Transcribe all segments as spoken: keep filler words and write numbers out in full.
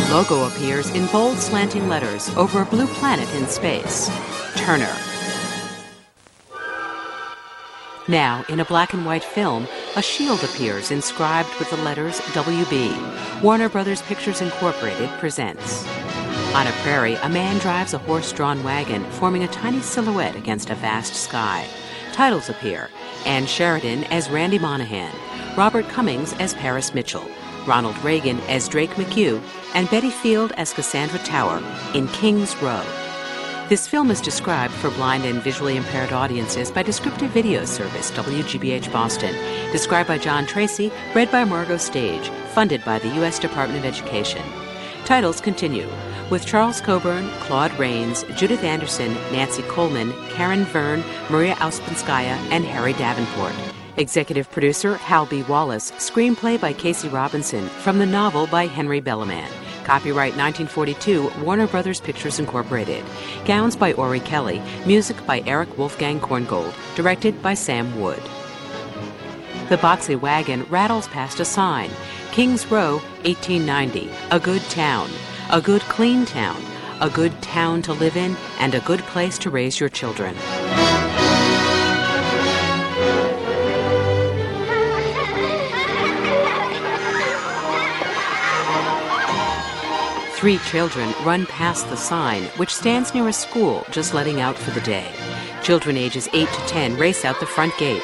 logo appears in bold slanting letters over a blue planet in space. Turner. Now, in a black and white film, a shield appears inscribed with the letters W B. Warner Brothers Pictures Incorporated presents. On a prairie, a man drives a horse-drawn wagon, forming a tiny silhouette against a vast sky. Titles appear: Ann Sheridan as Randy Monahan, Robert Cummings as Paris Mitchell, Ronald Reagan as Drake McHugh, and Betty Field as Cassandra Tower in King's Row. This film is described for blind and visually impaired audiences by Descriptive Video Service, W G B H Boston. Described by John Tracy, read by Margot Stage, funded by the U S Department of Education. Titles continue, with Charles Coburn, Claude Rains, Judith Anderson, Nancy Coleman, Karen Verne, Maria Ouspensky, and Harry Davenport. Executive producer Hal B. Wallace. Screenplay by Casey Robinson, from the novel by Henry Bellaman. Copyright nineteen forty-two, Warner Brothers Pictures Incorporated. Gowns by Ori Kelly. Music by Eric Wolfgang Korngold. Directed by Sam Wood. The boxy wagon rattles past a sign. King's Row, eighteen ninety. A good town. A good clean town. A good town to live in, and a good place to raise your children. Three children run past the sign, which stands near a school just letting out for the day. Children ages eight to ten race out the front gate.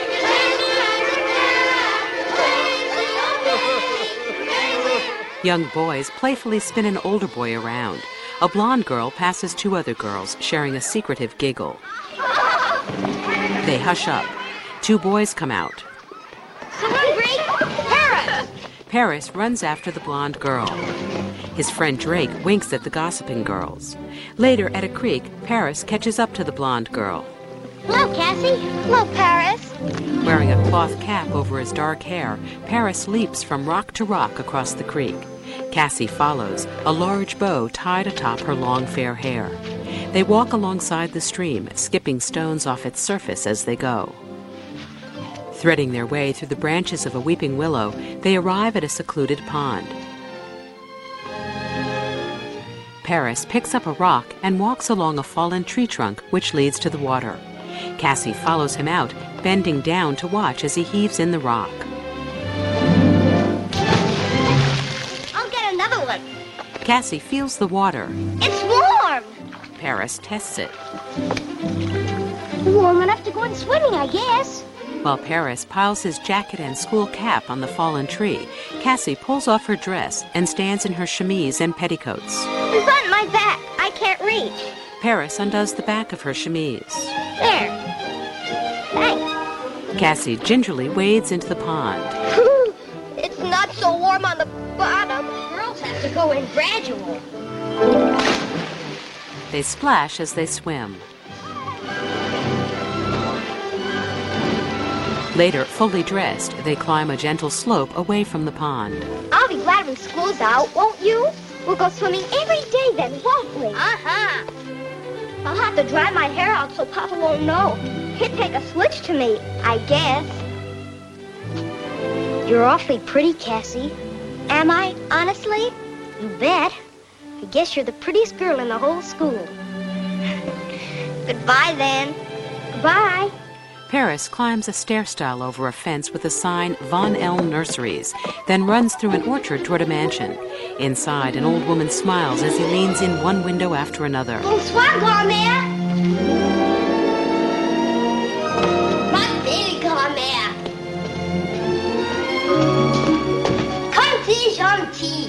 Young boys playfully spin an older boy around. A blonde girl passes two other girls, sharing a secretive giggle. They hush up. Two boys come out. Someone break! Paris! Paris runs after the blonde girl. His friend Drake winks at the gossiping girls. Later, at a creek, Paris catches up to the blonde girl. Hello, Cassie. Hello, Paris. Wearing a cloth cap over his dark hair, Paris leaps from rock to rock across the creek. Cassie follows, a large bow tied atop her long fair hair. They walk alongside the stream, skipping stones off its surface as they go. Threading their way through the branches of a weeping willow, they arrive at a secluded pond. Paris picks up a rock and walks along a fallen tree trunk which leads to the water. Cassie follows him out, bending down to watch as he heaves in the rock. I'll get another one. Cassie feels the water. It's warm. Paris tests it. Warm enough to go in swimming, I guess. While Paris piles his jacket and school cap on the fallen tree, Cassie pulls off her dress and stands in her chemise and petticoats. Button my back. I can't reach. Paris undoes the back of her chemise. There. Thanks. Cassie gingerly wades into the pond. It's not so warm on the bottom. Girls have to go in gradual. They splash as they swim. Later, fully dressed, they climb a gentle slope away from the pond. I'll be glad when school's out, won't you? We'll go swimming every day then, won't we? Uh-huh. I'll have to dry my hair out so Papa won't know. He'd take a switch to me, I guess. You're awfully pretty, Cassie. Am I, honestly? You bet. I guess you're the prettiest girl in the whole school. Goodbye, then. Goodbye. Paris climbs a stair-stile over a fence with a sign, Von Elm Nurseries, then runs through an orchard toward a mansion. Inside, an old woman smiles as he leans in one window after another. Bonsoir, grand-mère. Ma belle grand-mère. Comme t'es gentil.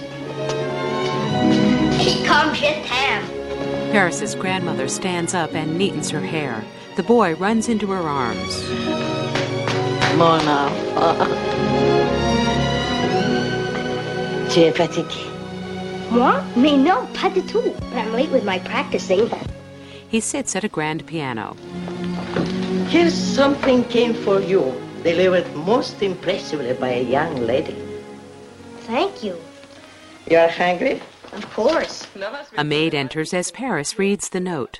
Et comme je t'aime. Paris's grandmother stands up and neatens her hair. The boy runs into her arms. Mon enfant. Tu es fatigué? Moi? Mais non, pas du tout. But I'm late with my practicing. He sits at a grand piano. Here's something came for you, delivered most impressively by a young lady. Thank you. You're hungry? Of course. A maid enters as Paris reads the note.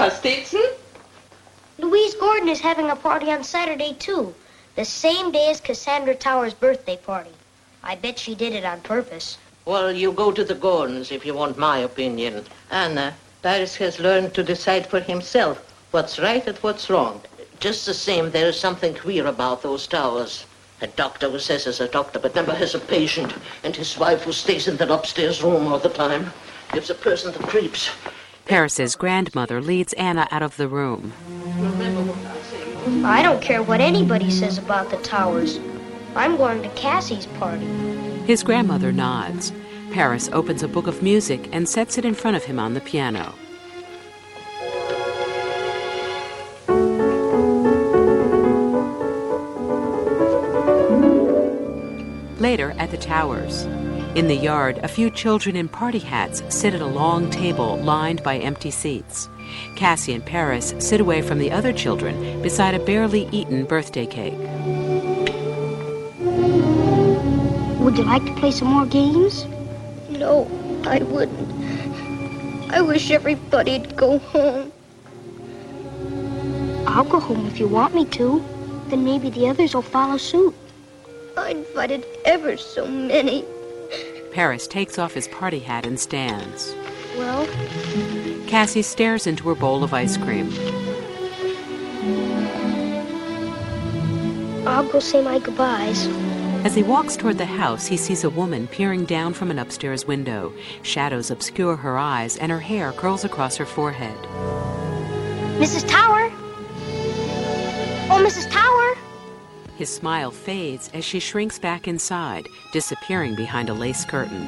Louise Gordon is having a party on Saturday, too. The same day as Cassandra Tower's birthday party. I bet she did it on purpose. Well, you go to the Gordons if you want my opinion. Anna, Paris has learned to decide for himself what's right and what's wrong. Just the same, there is something queer about those towers. A doctor who says he's a doctor but never has a patient, and his wife who stays in that upstairs room all the time. Gives a person the creeps. Paris's grandmother leads Anna out of the room. I don't care what anybody says about the towers. I'm going to Cassie's party. His grandmother nods. Paris opens a book of music and sets it in front of him on the piano. Later at the towers. In the yard, a few children in party hats sit at a long table lined by empty seats. Cassie and Paris sit away from the other children beside a barely eaten birthday cake. Would you like to play some more games? No, I wouldn't. I wish everybody'd go home. I'll go home if you want me to. Then maybe the others will follow suit. I invited ever so many. Paris takes off his party hat and stands. Well? Cassie stares into her bowl of ice cream. I'll go say my goodbyes. As he walks toward the house, he sees a woman peering down from an upstairs window. Shadows obscure her eyes, and her hair curls across her forehead. Missus Tower? Oh, Missus Tower? His smile fades as she shrinks back inside, disappearing behind a lace curtain.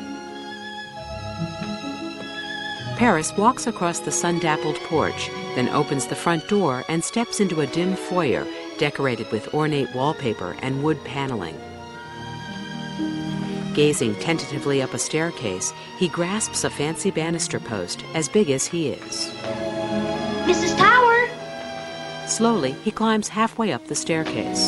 Paris walks across the sun-dappled porch, then opens the front door and steps into a dim foyer decorated with ornate wallpaper and wood paneling. Gazing tentatively up a staircase, he grasps a fancy banister post as big as he is. Missus Tower! Slowly, he climbs halfway up the staircase.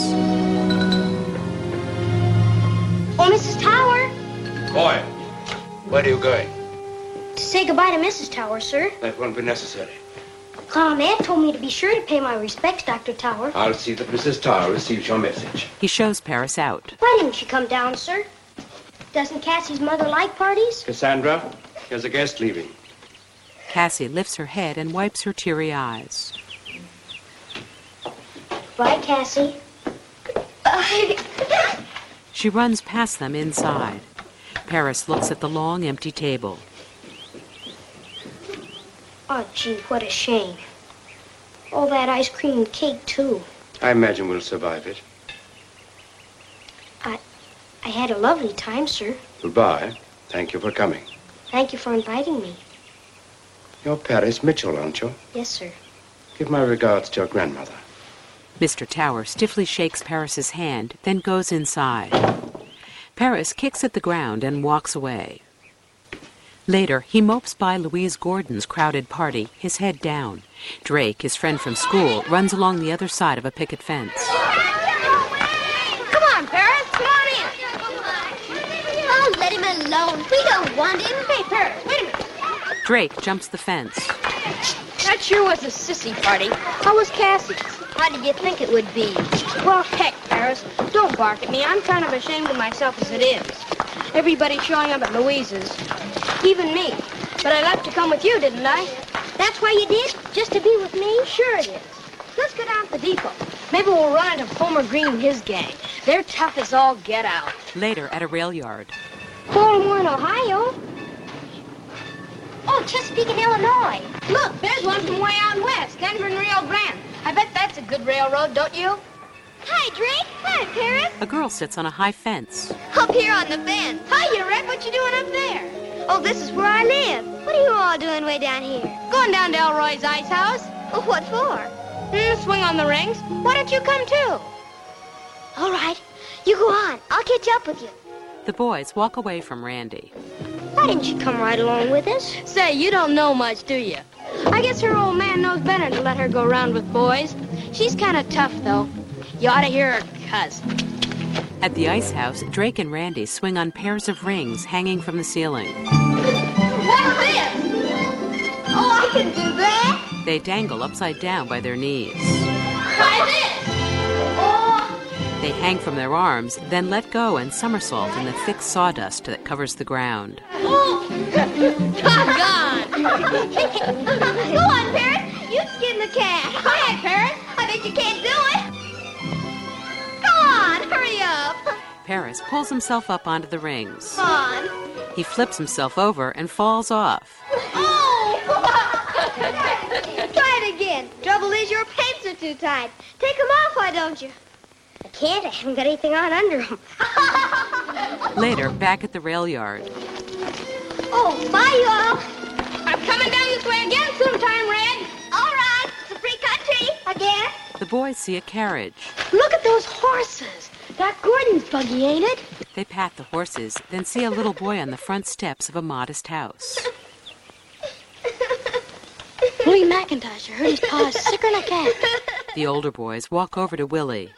Oh, Missus Tower! Boy, where are you going? To say goodbye to Missus Tower, sir. That won't be necessary. Clown Aunt told me to be sure to pay my respects, Doctor Tower. I'll see that Missus Tower receives your message. He shows Paris out. Why didn't she come down, sir? Doesn't Cassie's mother like parties? Cassandra, here's a guest leaving. Cassie lifts her head and wipes her teary eyes. Bye, Cassie. She runs past them inside. Paris looks at the long, empty table. Oh, gee, what a shame. All that ice cream and cake, too. I imagine we'll survive it. I, I had a lovely time, sir. Goodbye. Thank you for coming. Thank you for inviting me. You're Paris Mitchell, aren't you? Yes, sir. Give my regards to your grandmother. Mister Tower stiffly shakes Paris's hand, then goes inside. Paris kicks at the ground and walks away. Later, he mopes by Louise Gordon's crowded party, his head down. Drake, his friend from school, runs along the other side of a picket fence. Come on, Paris, come on in. Oh, let him alone. We don't want him. Hey, Paris, wait a minute. Drake jumps the fence. That sure was a sissy party. How was Cassie's? How did you think it would be? Well, heck, Paris. Don't bark at me. I'm kind of ashamed of myself as it is. Everybody showing up at Louise's. Even me. But I left to come with you, didn't I? That's why you did? Just to be with me? Sure it is. Let's go down to the depot. Maybe we'll run into Homer Green and his gang. They're tough as all get out. Later, at a rail yard. Baltimore in Ohio? Oh, Chesapeake in Illinois. Look, there's one from way out west, Denver and Rio Grande. I bet that's a good railroad, don't you? Hi, Drake. Hi, Paris. A girl sits on a high fence. Up here on the fence. Hiya, Red. What you doing up there? Oh, this is where I live. What are you all doing way down here? Going down to Elroy's ice house. Oh, what for? Mm, swing on the rings. Why don't you come too? All right. You go on. I'll catch up with you. The boys walk away from Randy. Why didn't you come right along with us? Say, you don't know much, do you? I guess her old man knows better to let her go around with boys. She's kind of tough, though. You ought to hear her cuss. At the ice house, Drake and Randy swing on pairs of rings hanging from the ceiling. What's this? Oh, I can do that. They dangle upside down by their knees. Try this. Oh, They hang from their arms, then let go and somersault in the thick sawdust that covers the ground. Oh! God! Go on, Paris. You skin the cat. Go ahead, Paris. I bet you can't do it. Go on, hurry up. Paris pulls himself up onto the rings. Come on. He flips himself over and falls off. Oh! Try it again. Trouble is your pants are too tight. Take them off, why don't you? I can't. I haven't got anything on under them. Later, back at the rail yard. Oh, bye, y'all. I'm coming down this way again sometime, Red. All right. It's a free country. Again. The boys see a carriage. Look at those horses. Doc Gordon's buggy, ain't it? They pat the horses, then see a little boy on the front steps of a modest house. Willie McIntosh, I heard his pa's sicker than a cat. The older boys walk over to Willie.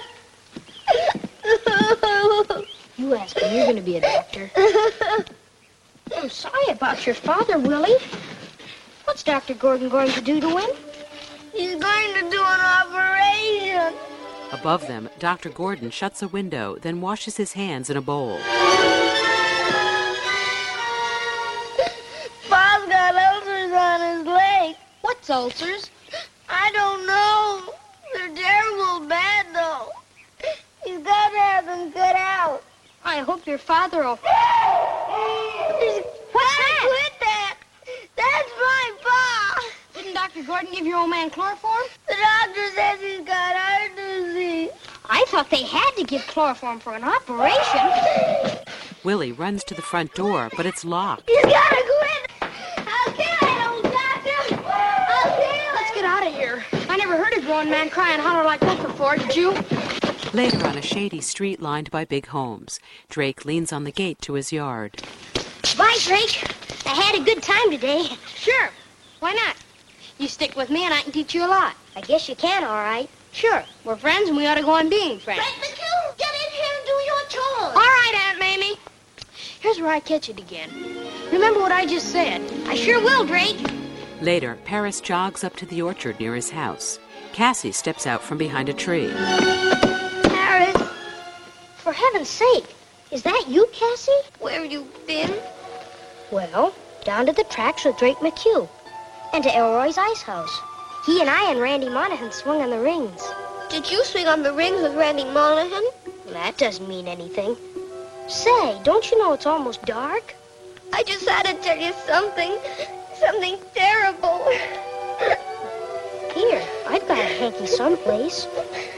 You asked me, you're going to be a doctor. I'm sorry about your father, Willie. What's Doctor Gordon going to do to him? He's going to do an operation. Above them, Doctor Gordon shuts a window, then washes his hands in a bowl. Pa's got ulcers on his leg. What's ulcers? I don't know. They're terrible bad, though. He's got to have them cut out. I hope your father will... What's that? Quit that. That's my pa. Didn't Doctor Gordon give your old man chloroform? The doctor says he's got heart disease. I thought they had to give chloroform for an operation. Willie runs to the front door, but it's locked. You gotta quit. I'll kill it, old doctor. I'll kill it. Let's get out of here. I never heard a grown man cry and holler like that before, did you? Later, on a shady street lined by big homes, Drake leans on the gate to his yard. Bye, Drake. I had a good time today. Sure. Why not? You stick with me and I can teach you a lot. I guess you can, all right. Sure. We're friends and we ought to go on being friends. Fred McHugh, get in here and do your chores. All right, Aunt Mamie. Here's where I catch it again. Remember what I just said. I sure will, Drake. Later, Paris jogs up to the orchard near his house. Cassie steps out from behind a tree. Paris, for heaven's sake, is that you, Cassie? Where have you been? Well, down to the tracks with Drake McHugh and to Elroy's ice house. He and I and Randy Monahan swung on the rings. Did you swing on the rings with Randy Monahan? That doesn't mean anything. Say, don't you know it's almost dark? I just had to tell you something. Something terrible. Here, I've got a hanky someplace.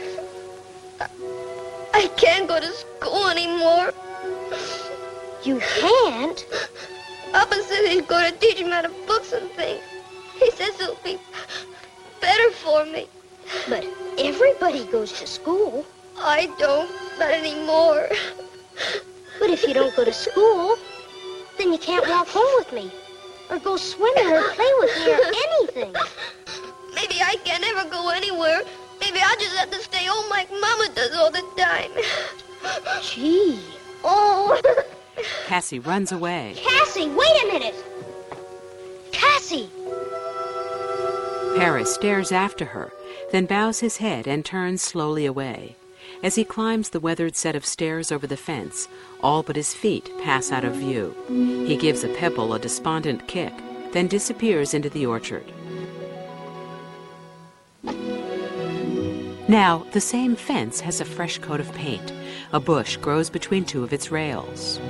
I can't go to school anymore. You can't? Papa said he's going to teach me how to books and things. He says it'll be better for me. But everybody goes to school. I don't, not anymore. But if you don't go to school, then you can't walk home with me, or go swimming, or play with me, or anything. Maybe I can't ever go anywhere. Maybe I'll just have to stay home like Mama does all the time. Gee. Oh. Cassie runs away. Cassie, wait a minute. Cassie. Paris stares after her, then bows his head and turns slowly away. As he climbs the weathered set of stairs over the fence, all but his feet pass out of view. He gives a pebble a despondent kick, then disappears into the orchard. Now, the same fence has a fresh coat of paint. A bush grows between two of its rails.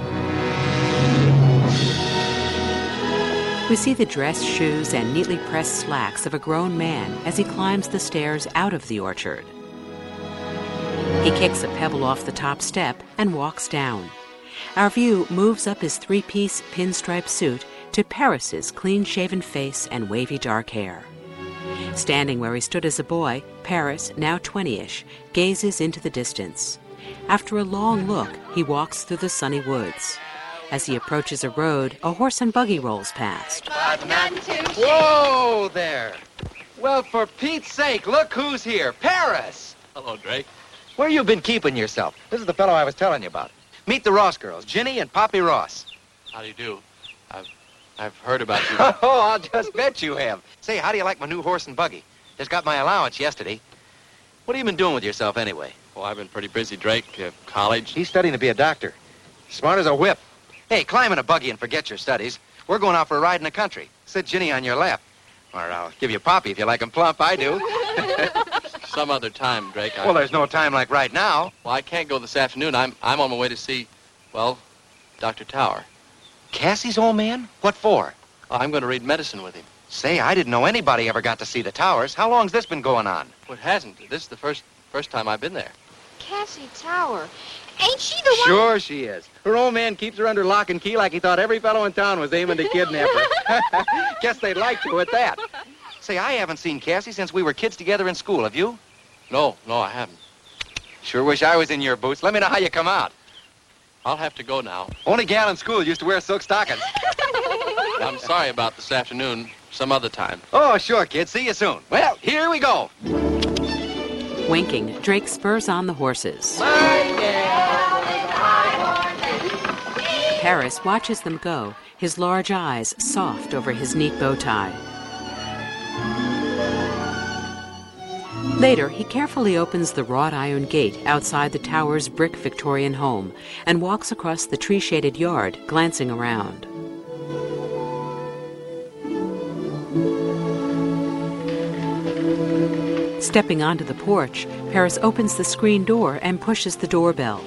We see the dress shoes and neatly pressed slacks of a grown man as he climbs the stairs out of the orchard. He kicks a pebble off the top step and walks down. Our view moves up his three-piece pinstripe suit to Paris's clean-shaven face and wavy dark hair. Standing where he stood as a boy, Paris, now twenty-ish, gazes into the distance. After a long look, he walks through the sunny woods. As he approaches a road, a horse and buggy rolls past. But not too Whoa there! Well, for Pete's sake, look who's here. Paris! Hello, Drake. Where you been keeping yourself? This is the fellow I was telling you about. Meet the Ross girls, Ginny and Poppy Ross. How do you do? I've, I've heard about you. Oh, I'll just bet you have. Say, how do you like my new horse and buggy? Just got my allowance yesterday. What have you been doing with yourself anyway? Oh, I've been pretty busy, Drake. Uh, college. He's studying to be a doctor. Smart as a whip. Hey, climb in a buggy and forget your studies. We're going out for a ride in the country. Sit Ginny on your lap. Or I'll give you Poppy if you like him plump. I do. Some other time, Drake. I... Well, there's no time like right now. Well, I can't go this afternoon. I'm I'm on my way to see, well, Doctor Tower. Cassie's old man? What for? Oh, I'm going to read medicine with him. Say, I didn't know anybody ever got to see the Towers. How long's this been going on? Well, it hasn't. This is the first first time I've been there. Cassie Tower. Ain't she the one? Sure she is. Her old man keeps her under lock and key like he thought every fellow in town was aiming to kidnap her. Guess they'd like to at that. Say, I haven't seen Cassie since we were kids together in school. Have you? No, no, I haven't. Sure wish I was in your boots. Let me know how you come out. I'll have to go now. Only gal in school used to wear silk stockings. I'm sorry about this afternoon. Some other time. Oh, sure, kid. See you soon. Well, here we go. Winking, Drake spurs on the horses. Paris watches them go, his large eyes soft over his neat bow tie. Later, he carefully opens the wrought iron gate outside the tower's brick Victorian home and walks across the tree-shaded yard, glancing around. Stepping onto the porch, Paris opens the screen door and pushes the doorbell.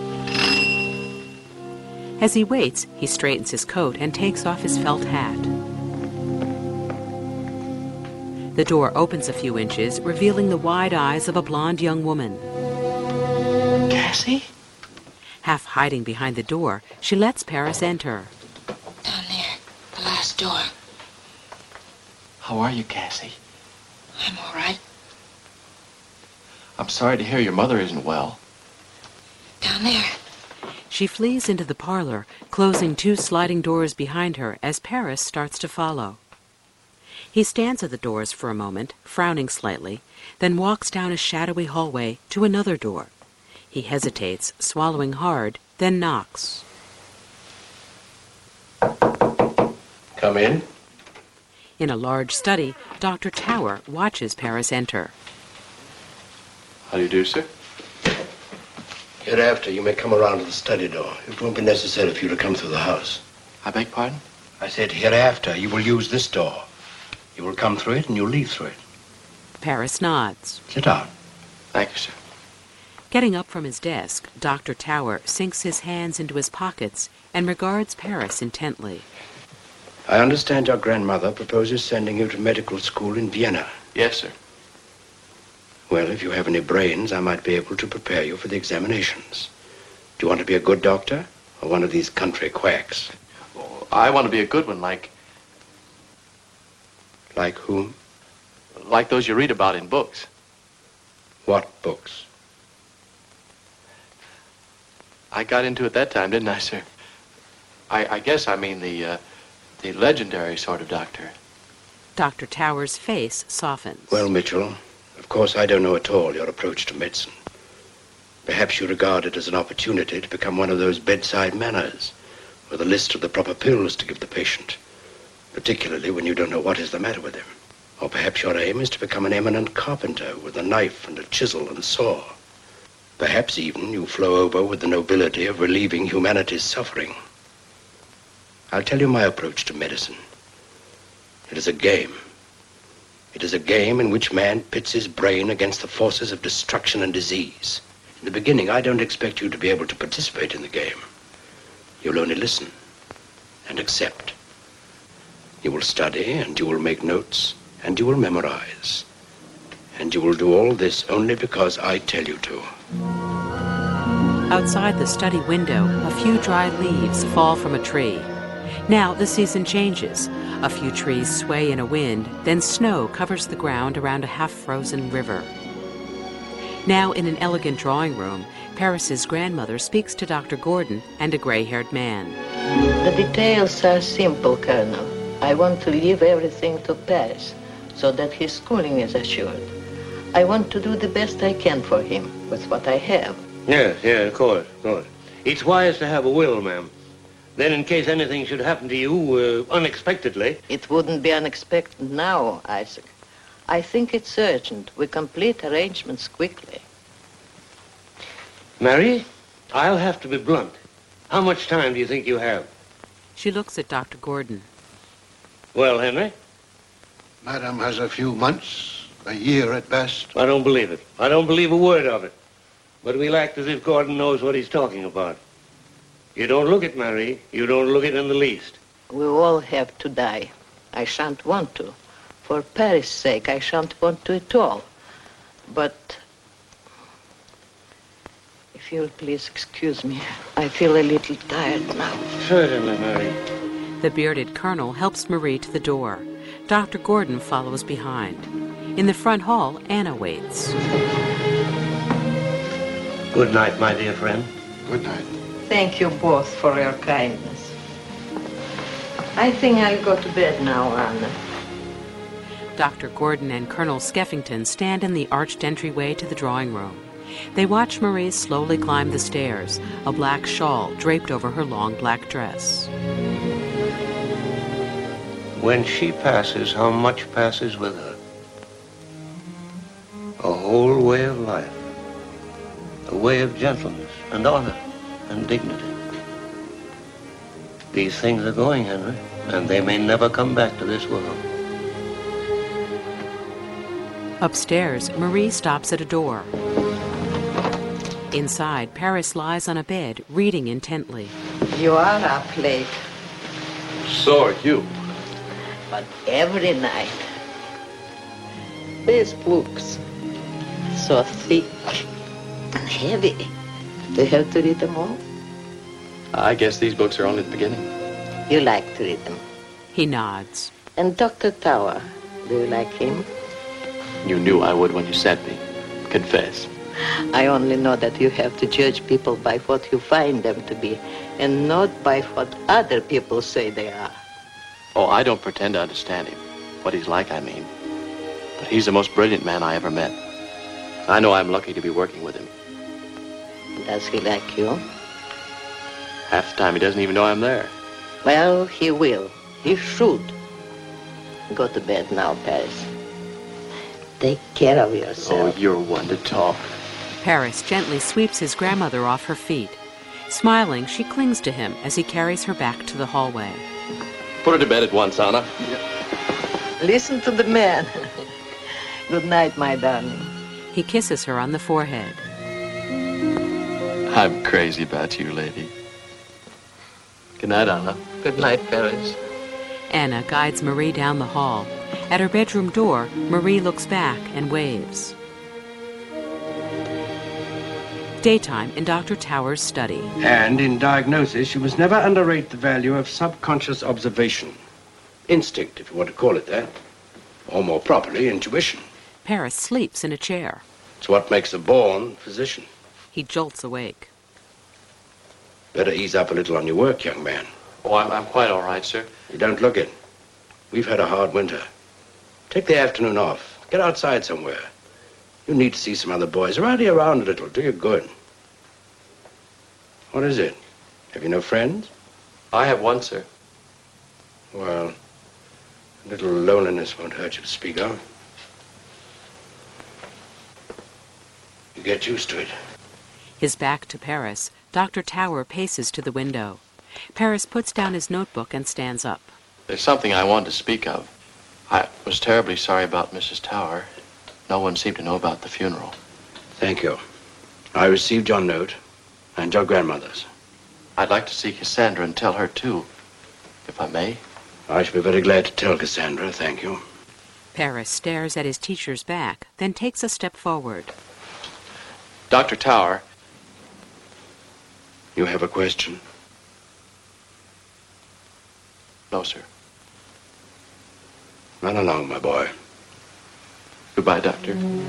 As he waits, he straightens his coat and takes off his felt hat. The door opens a few inches, revealing the wide eyes of a blonde young woman. Cassie? Half hiding behind the door, she lets Paris enter. Down there, the last door. How are you, Cassie? I'm all right. I'm sorry to hear your mother isn't well. Down there. She flees into the parlor, closing two sliding doors behind her as Paris starts to follow. He stands at the doors for a moment, frowning slightly, then walks down a shadowy hallway to another door. He hesitates, swallowing hard, then knocks. Come in. In a large study, Doctor Tower watches Paris enter. How do you do, sir? Hereafter, you may come around to the study door. It won't be necessary for you to come through the house. I beg pardon? I said hereafter, you will use this door. You will come through it and you'll leave through it. Paris nods. Sit down. Thank you, sir. Getting up from his desk, Doctor Tower sinks his hands into his pockets and regards Paris intently. I understand your grandmother proposes sending you to medical school in Vienna. Yes, sir. Well, if you have any brains, I might be able to prepare you for the examinations. Do you want to be a good doctor or one of these country quacks? Oh, I want to be a good one, like... Like whom? Like those you read about in books. What books? I got into it that time, didn't I, sir? I, I guess I mean the, uh, the legendary sort of doctor. Doctor Tower's face softens. Well, Mitchell, of course I don't know at all your approach to medicine. Perhaps you regard it as an opportunity to become one of those bedside manners, with a list of the proper pills to give the patient, particularly when you don't know what is the matter with him. Or perhaps your aim is to become an eminent carpenter with a knife and a chisel and saw. Perhaps even you flow over with the nobility of relieving humanity's suffering. I'll tell you my approach to medicine. It is a game. It is a game in which man pits his brain against the forces of destruction and disease. In the beginning, I don't expect you to be able to participate in the game. You'll only listen and accept. You will study, and you will make notes, and you will memorize. And you will do all this only because I tell you to. Outside the study window, a few dry leaves fall from a tree. Now the season changes. A few trees sway in a wind, then snow covers the ground around a half-frozen river. Now in an elegant drawing room, Paris's grandmother speaks to Doctor Gordon and a gray-haired man. The details are simple, Colonel. I want to leave everything to Paris so that his schooling is assured. I want to do the best I can for him with what I have. Yes, yes, of course, of course. It's wise to have a will, ma'am. Then in case anything should happen to you uh, unexpectedly... It wouldn't be unexpected now, Isaac. I think it's urgent. We complete arrangements quickly. Mary, I'll have to be blunt. How much time do you think you have? She looks at Doctor Gordon. Well, Henry? Madam has a few months, a year at best. I don't believe it. I don't believe a word of it. But we'll act as if Gordon knows what he's talking about. You don't look it, Mary. You don't look it in the least. We all have to die. I shan't want to. For Paris' sake, I shan't want to at all. But if you'll please excuse me, I feel a little tired now. Certainly, Mary. The bearded colonel helps Marie to the door. Doctor Gordon follows behind. In the front hall, Anna waits. Good night, my dear friend. Good night. Thank you both for your kindness. I think I'll go to bed now, Anna. Doctor Gordon and Colonel Skeffington stand in the arched entryway to the drawing room. They watch Marie slowly climb the stairs, a black shawl draped over her long black dress. When she passes, how much passes with her? A whole way of life. A way of gentleness and honor and dignity. These things are going, Henry, and they may never come back to this world. Upstairs, Marie stops at a door. Inside, Paris lies on a bed, reading intently. You are up late. So are you. But every night. These books, so thick and heavy. Do you have to read them all? I guess these books are only the beginning. You like to read them. He nods. And Doctor Tower, do you like him? You knew I would when you sent me. Confess. I only know that you have to judge people by what you find them to be, and not by what other people say they are. Oh, I don't pretend to understand him. What he's like, I mean. But he's the most brilliant man I ever met. I know I'm lucky to be working with him. Does he like you? Half the time he doesn't even know I'm there. Well, he will. He should. Go to bed now, Paris. Take care of yourself. Oh, you're one to talk. Paris gently sweeps his grandmother off her feet. Smiling, she clings to him as he carries her back to the hallway. Put her to bed at once, Anna. Listen to the man. Good night, my darling. He kisses her on the forehead. I'm crazy about you, lady. Good night, Anna. Good night, Paris. Anna guides Marie down the hall. At her bedroom door, Marie looks back and waves. Daytime in Doctor Tower's study. And in diagnosis, you must never underrate the value of subconscious observation. Instinct, if you want to call it that. Or more properly, intuition. Paris sleeps in a chair. It's what makes a born physician. He jolts awake. Better ease up a little on your work, young man. Oh, I'm, I'm quite all right, sir. You don't look it. We've had a hard winter. Take the afternoon off. Get outside somewhere. You need to see some other boys. Rowdy around a little. Do you good. What is it? Have you no friends? I have one, sir. Well, a little loneliness won't hurt you to speak of. You get used to it. His back to Paris, Doctor Tower paces to the window. Paris puts down his notebook and stands up. There's something I wanted to speak of. I was terribly sorry about Missus Tower. No one seemed to know about the funeral. Thank you. I received your note and your grandmother's. I'd like to see Cassandra and tell her, too, if I may. I shall be very glad to tell Cassandra, thank you. Paris stares at his teacher's back, then takes a step forward. Doctor Tower. You have a question? No, sir. Run along, my boy. Goodbye, Doctor.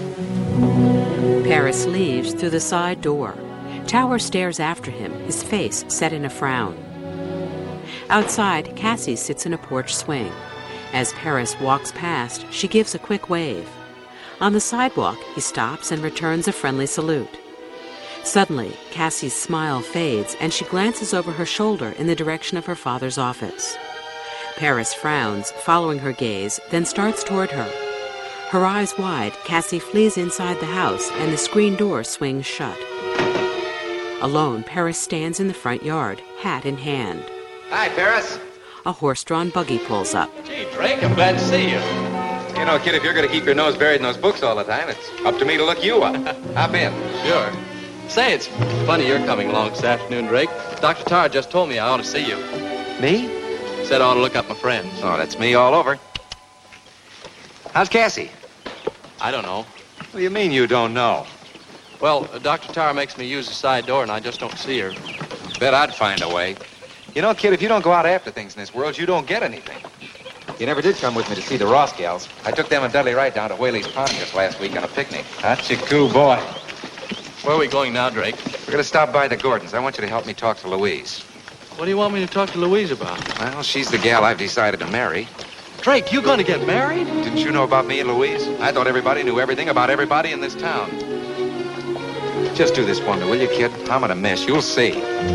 Paris leaves through the side door. Tower stares after him, his face set in a frown. Outside, Cassie sits in a porch swing. As Paris walks past, she gives a quick wave. On the sidewalk, he stops and returns a friendly salute. Suddenly, Cassie's smile fades, and she glances over her shoulder in the direction of her father's office. Paris frowns, following her gaze, then starts toward her. Her eyes wide, Cassie flees inside the house, and the screen door swings shut. Alone, Paris stands in the front yard, hat in hand. Hi, Paris. A horse-drawn buggy pulls up. Gee, Drake, I'm glad to see you. You know, kid, if you're going to keep your nose buried in those books all the time, it's up to me to look you up. Hop in. Sure. Say, it's funny you're coming along this afternoon, Drake. Doctor Tarr just told me I ought to see you. Me? Said I ought to look up my friends. Oh, that's me all over. How's Cassie? I don't know. What do you mean you don't know? Well, uh, Doctor Tarr makes me use the side door, and I just don't see her. Bet I'd find a way. You know, kid, if you don't go out after things in this world, you don't get anything. You never did come with me to see the Ross gals. I took them and Dudley Wright down to Whaley's Pond just last week on a picnic. That's a cool boy. Where are we going now, Drake? We're going to stop by the Gordons. I want you to help me talk to Louise. What do you want me to talk to Louise about? Well, she's the gal I've decided to marry. Drake, you going to get married? Didn't you know about me and Louise? I thought everybody knew everything about everybody in this town. Just do this for me, will you, kid? I'm in a mess. You'll see.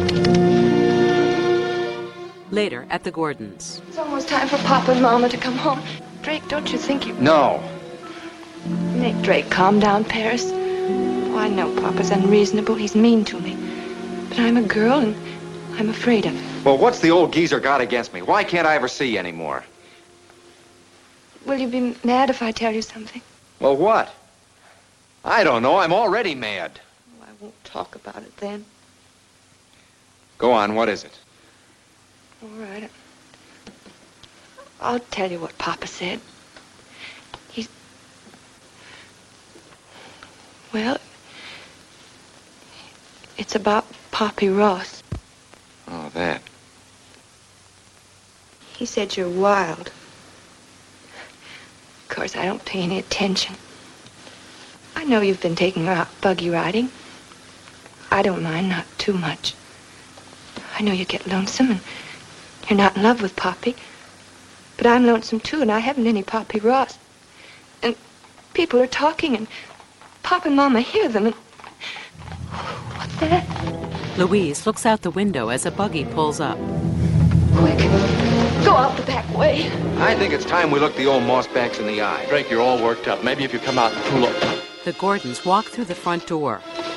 Later, at the Gordons. It's almost time for Papa and Mama to come home. Drake, don't you think you... No. Make Drake calm down, Paris. Oh, I know Papa's unreasonable. He's mean to me. But I'm a girl, and I'm afraid of him. Well, what's the old geezer got against me? Why can't I ever see you anymore? Will you be mad if I tell you something? Well, what? I don't know. I'm already mad. Oh, I won't talk about it then. Go on. What is it? All right. I'll tell you what Papa said. He's... Well, it's about Poppy Ross. Oh, that. He said you're wild. Of course, I don't pay any attention. I know you've been taking her out buggy riding. I don't mind, not too much. I know you get lonesome and you're not in love with Poppy. But I'm lonesome, too, and I haven't any Poppy Ross. And people are talking, and Papa and Mama hear them, and... What's that? Louise looks out the window as a buggy pulls up. Quick, go out the back way. I think it's time we looked the old mossbacks in the eye. Drake, you're all worked up. Maybe if you come out and cool up. The Gordons walk through the front door.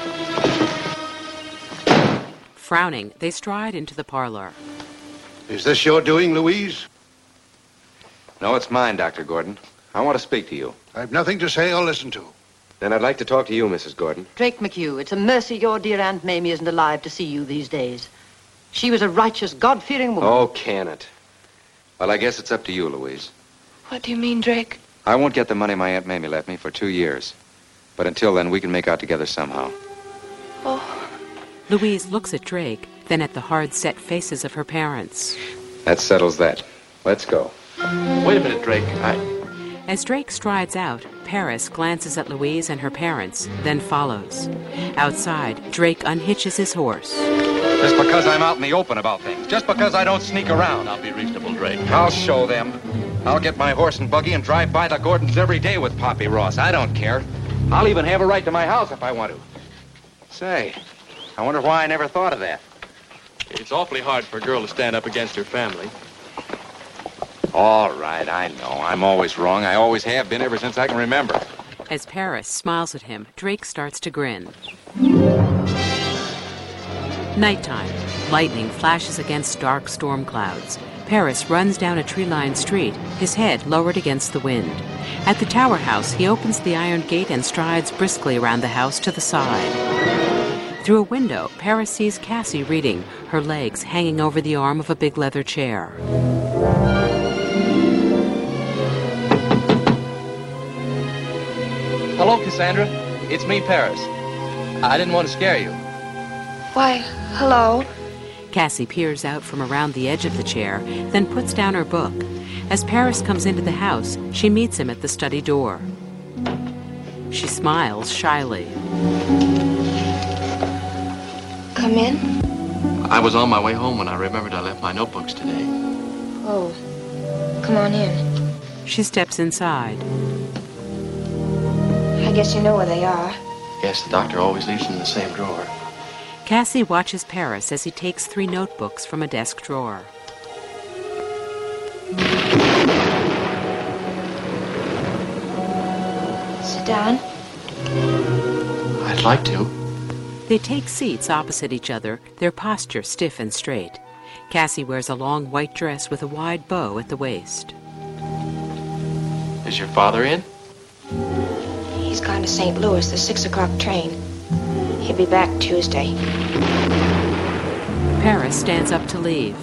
Frowning, they stride into the parlor. Is this your doing, Louise? No, it's mine, Doctor Gordon. I want to speak to you. I've nothing to say or listen to. Then I'd like to talk to you, Missus Gordon. Drake McHugh, it's a mercy your dear Aunt Mamie isn't alive to see you these days. She was a righteous, God-fearing woman. Oh, can it? Well, I guess it's up to you, Louise. What do you mean, Drake? I won't get the money my Aunt Mamie left me for two years. But until then, we can make out together somehow. Oh. Louise looks at Drake, then at the hard-set faces of her parents. That settles that. Let's go. Wait a minute, Drake. I... As Drake strides out, Paris glances at Louise and her parents, then follows. Outside, Drake unhitches his horse. Just because I'm out in the open about things. Just because I don't sneak around. I'll be reasonable, Drake. I'll show them. I'll get my horse and buggy and drive by the Gordons every day with Poppy Ross. I don't care. I'll even have a right to my house if I want to. Say, I wonder why I never thought of that. It's awfully hard for a girl to stand up against her family. All right, I know. I'm always wrong. I always have been ever since I can remember. As Paris smiles at him, Drake starts to grin. Nighttime. Lightning flashes against dark storm clouds. Paris runs down a tree-lined street, his head lowered against the wind. At the tower house, he opens the iron gate and strides briskly around the house to the side. Through a window, Paris sees Cassie reading, her legs hanging over the arm of a big leather chair. Hello, Cassandra. It's me, Paris. I didn't want to scare you. Why, hello. Cassie peers out from around the edge of the chair, then puts down her book. As Paris comes into the house, she meets him at the study door. She smiles shyly. Come in. I was on my way home when I remembered I left my notebooks today. Oh, come on in. She steps inside. I guess you know where they are. Guess the doctor always leaves them in the same drawer. Cassie watches Paris as he takes three notebooks from a desk drawer. Sit down. I'd like to. They take seats opposite each other, their posture stiff and straight. Cassie wears a long white dress with a wide bow at the waist. Is your father in? He's gone to Saint Louis, the six o'clock train. He'll be back Tuesday. Paris stands up to leave.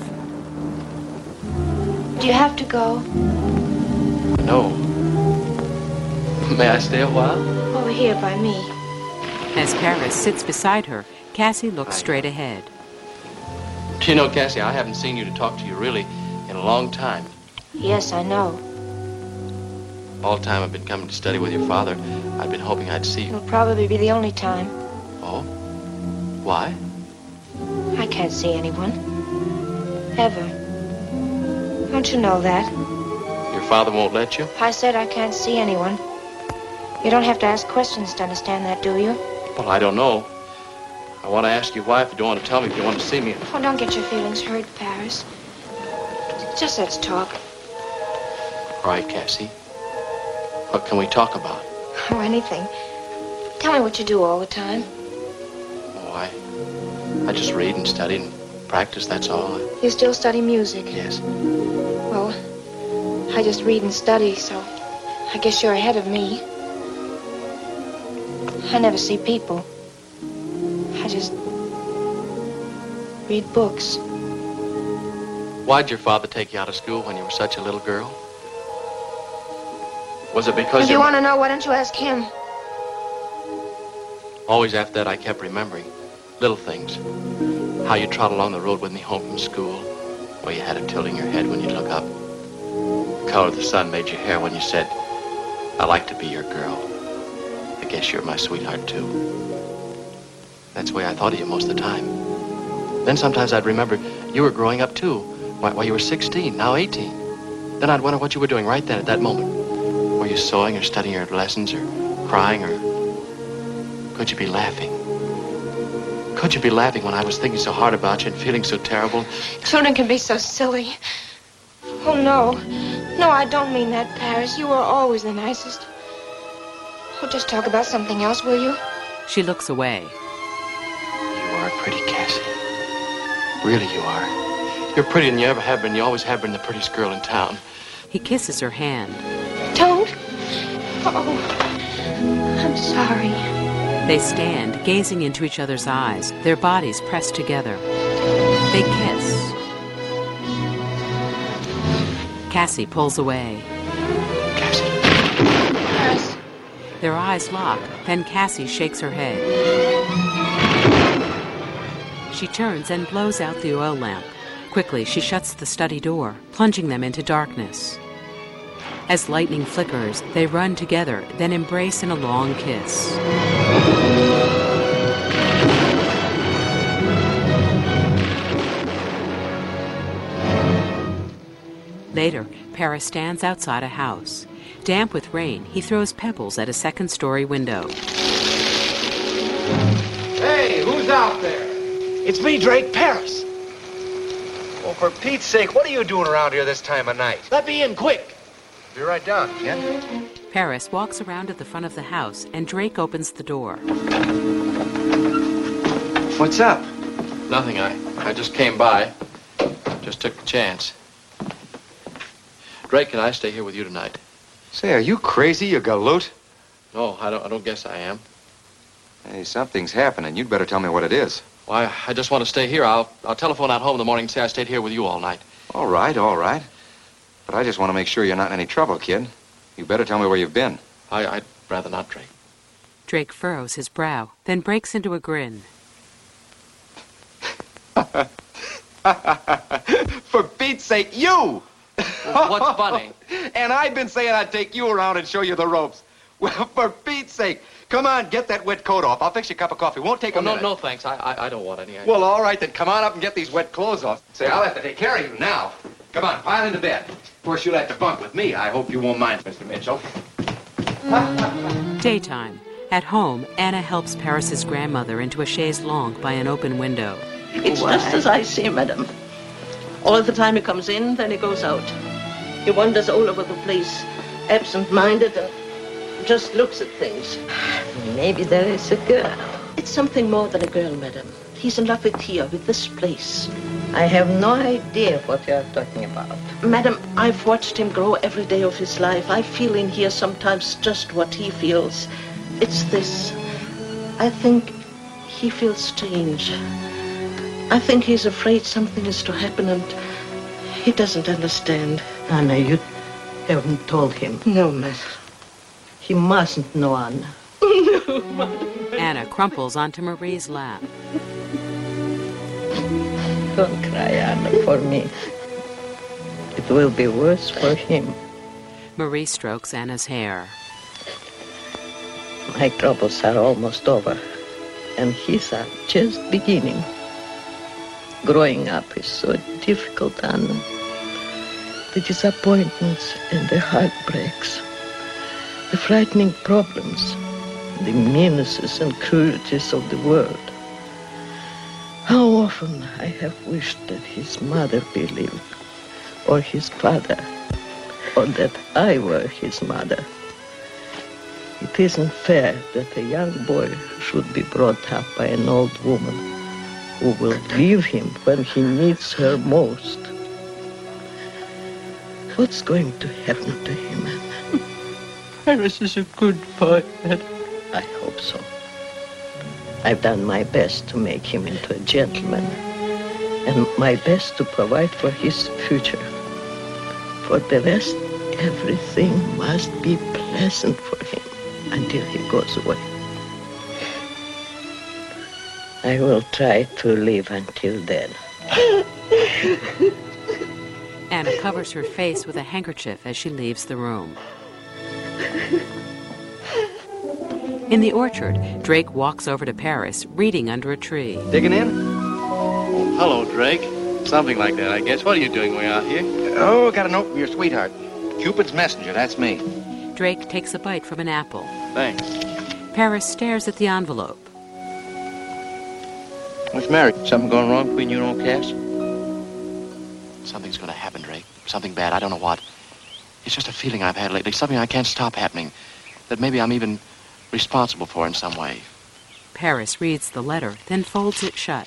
Do you have to go? No. May I stay a while? Over here by me. As Paris sits beside her, Cassie looks straight ahead. Do you know, Cassie, I haven't seen you to talk to you really in a long time. Yes, I know. All the time I've been coming to study with your father, I've been hoping I'd see you. It'll probably be the only time. Oh? Why? I can't see anyone. Ever. Don't you know that? Your father won't let you? I said I can't see anyone. You don't have to ask questions to understand that, do you? Well, I don't know. I want to ask you why if you don't want to tell me if you want to see me. Oh, don't get your feelings hurt, Paris. Just let's talk. All right, Cassie. What can we talk about? Oh, anything. Tell me what you do all the time. Oh, I... I just read and study and practice, that's all. You still study music? Yes. Well, I just read and study, so I guess you're ahead of me. I never see people. I just read books. Why'd your father take you out of school when you were such a little girl? Was it because If you want to know, why don't you ask him? Always after that, I kept remembering little things. How you trot along the road with me home from school. Or you had a tilt in your head when you look up. The color of the sun made your hair when you said, I like to be your girl. I guess you're my sweetheart, too. That's the way I thought of you most of the time. Then sometimes I'd remember you were growing up, too. Why, why you were sixteen, now eighteen. Then I'd wonder what you were doing right then at that moment. Were you sewing or studying your lessons or crying or... Could you be laughing? Could you be laughing when I was thinking so hard about you and feeling so terrible? Children can be so silly. Oh, no. No, I don't mean that, Paris. You are always the nicest. Oh, just talk about something else, will you? She looks away. You are pretty, Cassie. Really, you are. You're prettier than you ever have been. You always have been the prettiest girl in town. He kisses her hand. Don't. Oh, I'm sorry. They stand, gazing into each other's eyes, their bodies pressed together. They kiss. Cassie pulls away. Cassie. Paris. Their eyes lock, then Cassie shakes her head. She turns and blows out the oil lamp. Quickly, she shuts the study door, plunging them into darkness. As lightning flickers, they run together, then embrace in a long kiss. Later, Paris stands outside a house. Damp with rain, he throws pebbles at a second-story window. Hey, who's out there? It's me, Drake, Paris. Oh, for Pete's sake, what are you doing around here this time of night? Let me in, quick. Be right down, kid. Paris walks around to the front of the house, and Drake opens the door. What's up? Nothing. I, I just came by. Just took the chance. Drake, can I stay here with you tonight? Say, are you crazy, you galoot? No, I don't, I don't guess I am. Hey, something's happening. You'd better tell me what it is. Why, I just want to stay here. I'll, I'll telephone out home in the morning and say I stayed here with you all night. All right, all right. But I just want to make sure you're not in any trouble, kid. You better tell me where you've been. I, I'd rather not, Drake. Drake furrows his brow, then breaks into a grin. For Pete's sake, you! Well, what's funny? And I've been saying I'd take you around and show you the ropes. Well, for Pete's sake, come on, get that wet coat off. I'll fix you a cup of coffee. Won't take Oh, a no, minute. no, thanks. I, I, I don't want any. I... Well, all right, then come on up and get these wet clothes off. Say, I'll have to take care of you now. Come on, pile into bed. Of course, you'll have to bunk with me. I hope you won't mind, Mister Mitchell. Daytime. At home, Anna helps Paris's grandmother into a chaise longue by an open window. It's just as I say, madam. All of the time he comes in, then he goes out. He wanders all over the place, absent-minded, and just looks at things. Maybe there is a girl. It's something more than a girl, madam. He's in love with here, with this place. I have no idea what you're talking about. Madam, I've watched him grow every day of his life. I feel in here sometimes just what he feels. It's this. I think he feels strange. I think he's afraid something is to happen and he doesn't understand. Anna, you haven't told him. No, madam. He mustn't know, Anna. No, madam. Anna crumples onto Marie's lap. Don't cry, Anna, for me. It will be worse for him. Marie strokes Anna's hair. My troubles are almost over, and his are just beginning. Growing up is so difficult, Anna. The disappointments and the heartbreaks, the frightening problems, the meannesses and cruelties of the world. How often I have wished that his mother be living, or his father, or that I were his mother. It isn't fair that a young boy should be brought up by an old woman who will leave him when he needs her most. What's going to happen to him, Anna? Paris is a good boy, Madam. I hope so. I've done my best to make him into a gentleman, and my best to provide for his future. For the rest, everything must be pleasant for him until he goes away. I will try to live until then. Anna covers her face with a handkerchief as she leaves the room. In the orchard, Drake walks over to Paris, reading under a tree. Digging in? Oh, hello, Drake. Something like that, I guess. What are you doing way out here? Oh, got a note from your sweetheart. Cupid's messenger, that's me. Drake takes a bite from an apple. Thanks. Paris stares at the envelope. What's the matter? Something going wrong between you and old Cass? Something's going to happen, Drake. Something bad. I don't know what. It's just a feeling I've had lately. Something I can't stop happening. That maybe I'm even responsible for in some way. Paris reads the letter, then folds it shut.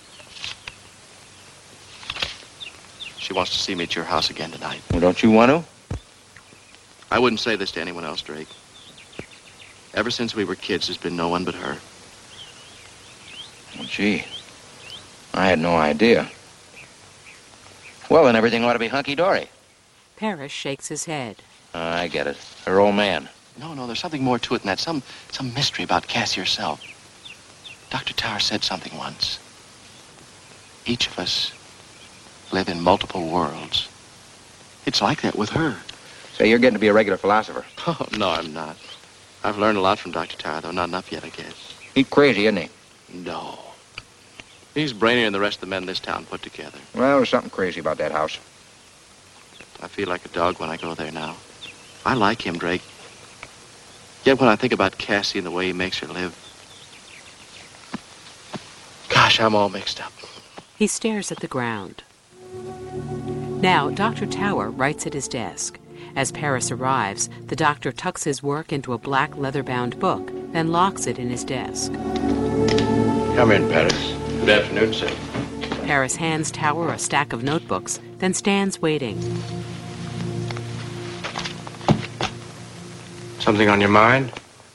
She wants to see me at your house again tonight. Well, don't you want to? I wouldn't say this to anyone else, Drake. Ever since we were kids, there's been no one but her. Well, gee, I had no idea. Well, then everything ought to be hunky-dory. Paris shakes his head. Uh, I get it. Her old man. No, no, there's something more to it than that. Some, some mystery about Cassie herself. Doctor Tower said something once. Each of us live in multiple worlds. It's like that with her. Say, you're getting to be a regular philosopher. Oh, no, I'm not. I've learned a lot from Doctor Tower, though not enough yet, I guess. He's crazy, isn't he? No. He's brainier than the rest of the men in this town put together. Well, there's something crazy about that house. I feel like a dog when I go there now. I like him, Drake. Yet when I think about Cassie and the way he makes her live, gosh, I'm all mixed up. He stares at the ground. Now, Doctor Tower writes at his desk. As Paris arrives, the doctor tucks his work into a black leather-bound book, then locks it in his desk. Come in, Paris. Good afternoon, sir. Paris hands Tower a stack of notebooks, then stands waiting. Something on your mind?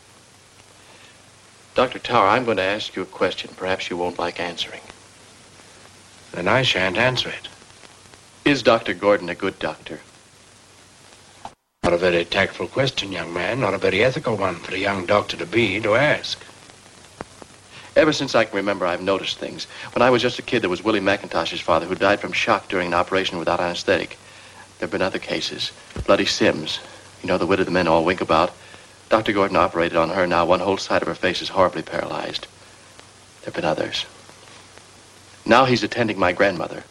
Doctor Tower, I'm going to ask you a question perhaps you won't like answering. Then I shan't answer it. Is Doctor Gordon a good doctor? Not a very tactful question, young man. Not a very ethical one for a young doctor to be, to ask. Ever since I can remember, I've noticed things. When I was just a kid, there was Willie McIntosh's father who died from shock during an operation without anesthetic. There have been other cases. Bloody Sims. You know, the widow the men all wink about. Doctor Gordon operated on her. Now one whole side of her face is horribly paralyzed. There have been others. Now he's attending my grandmother.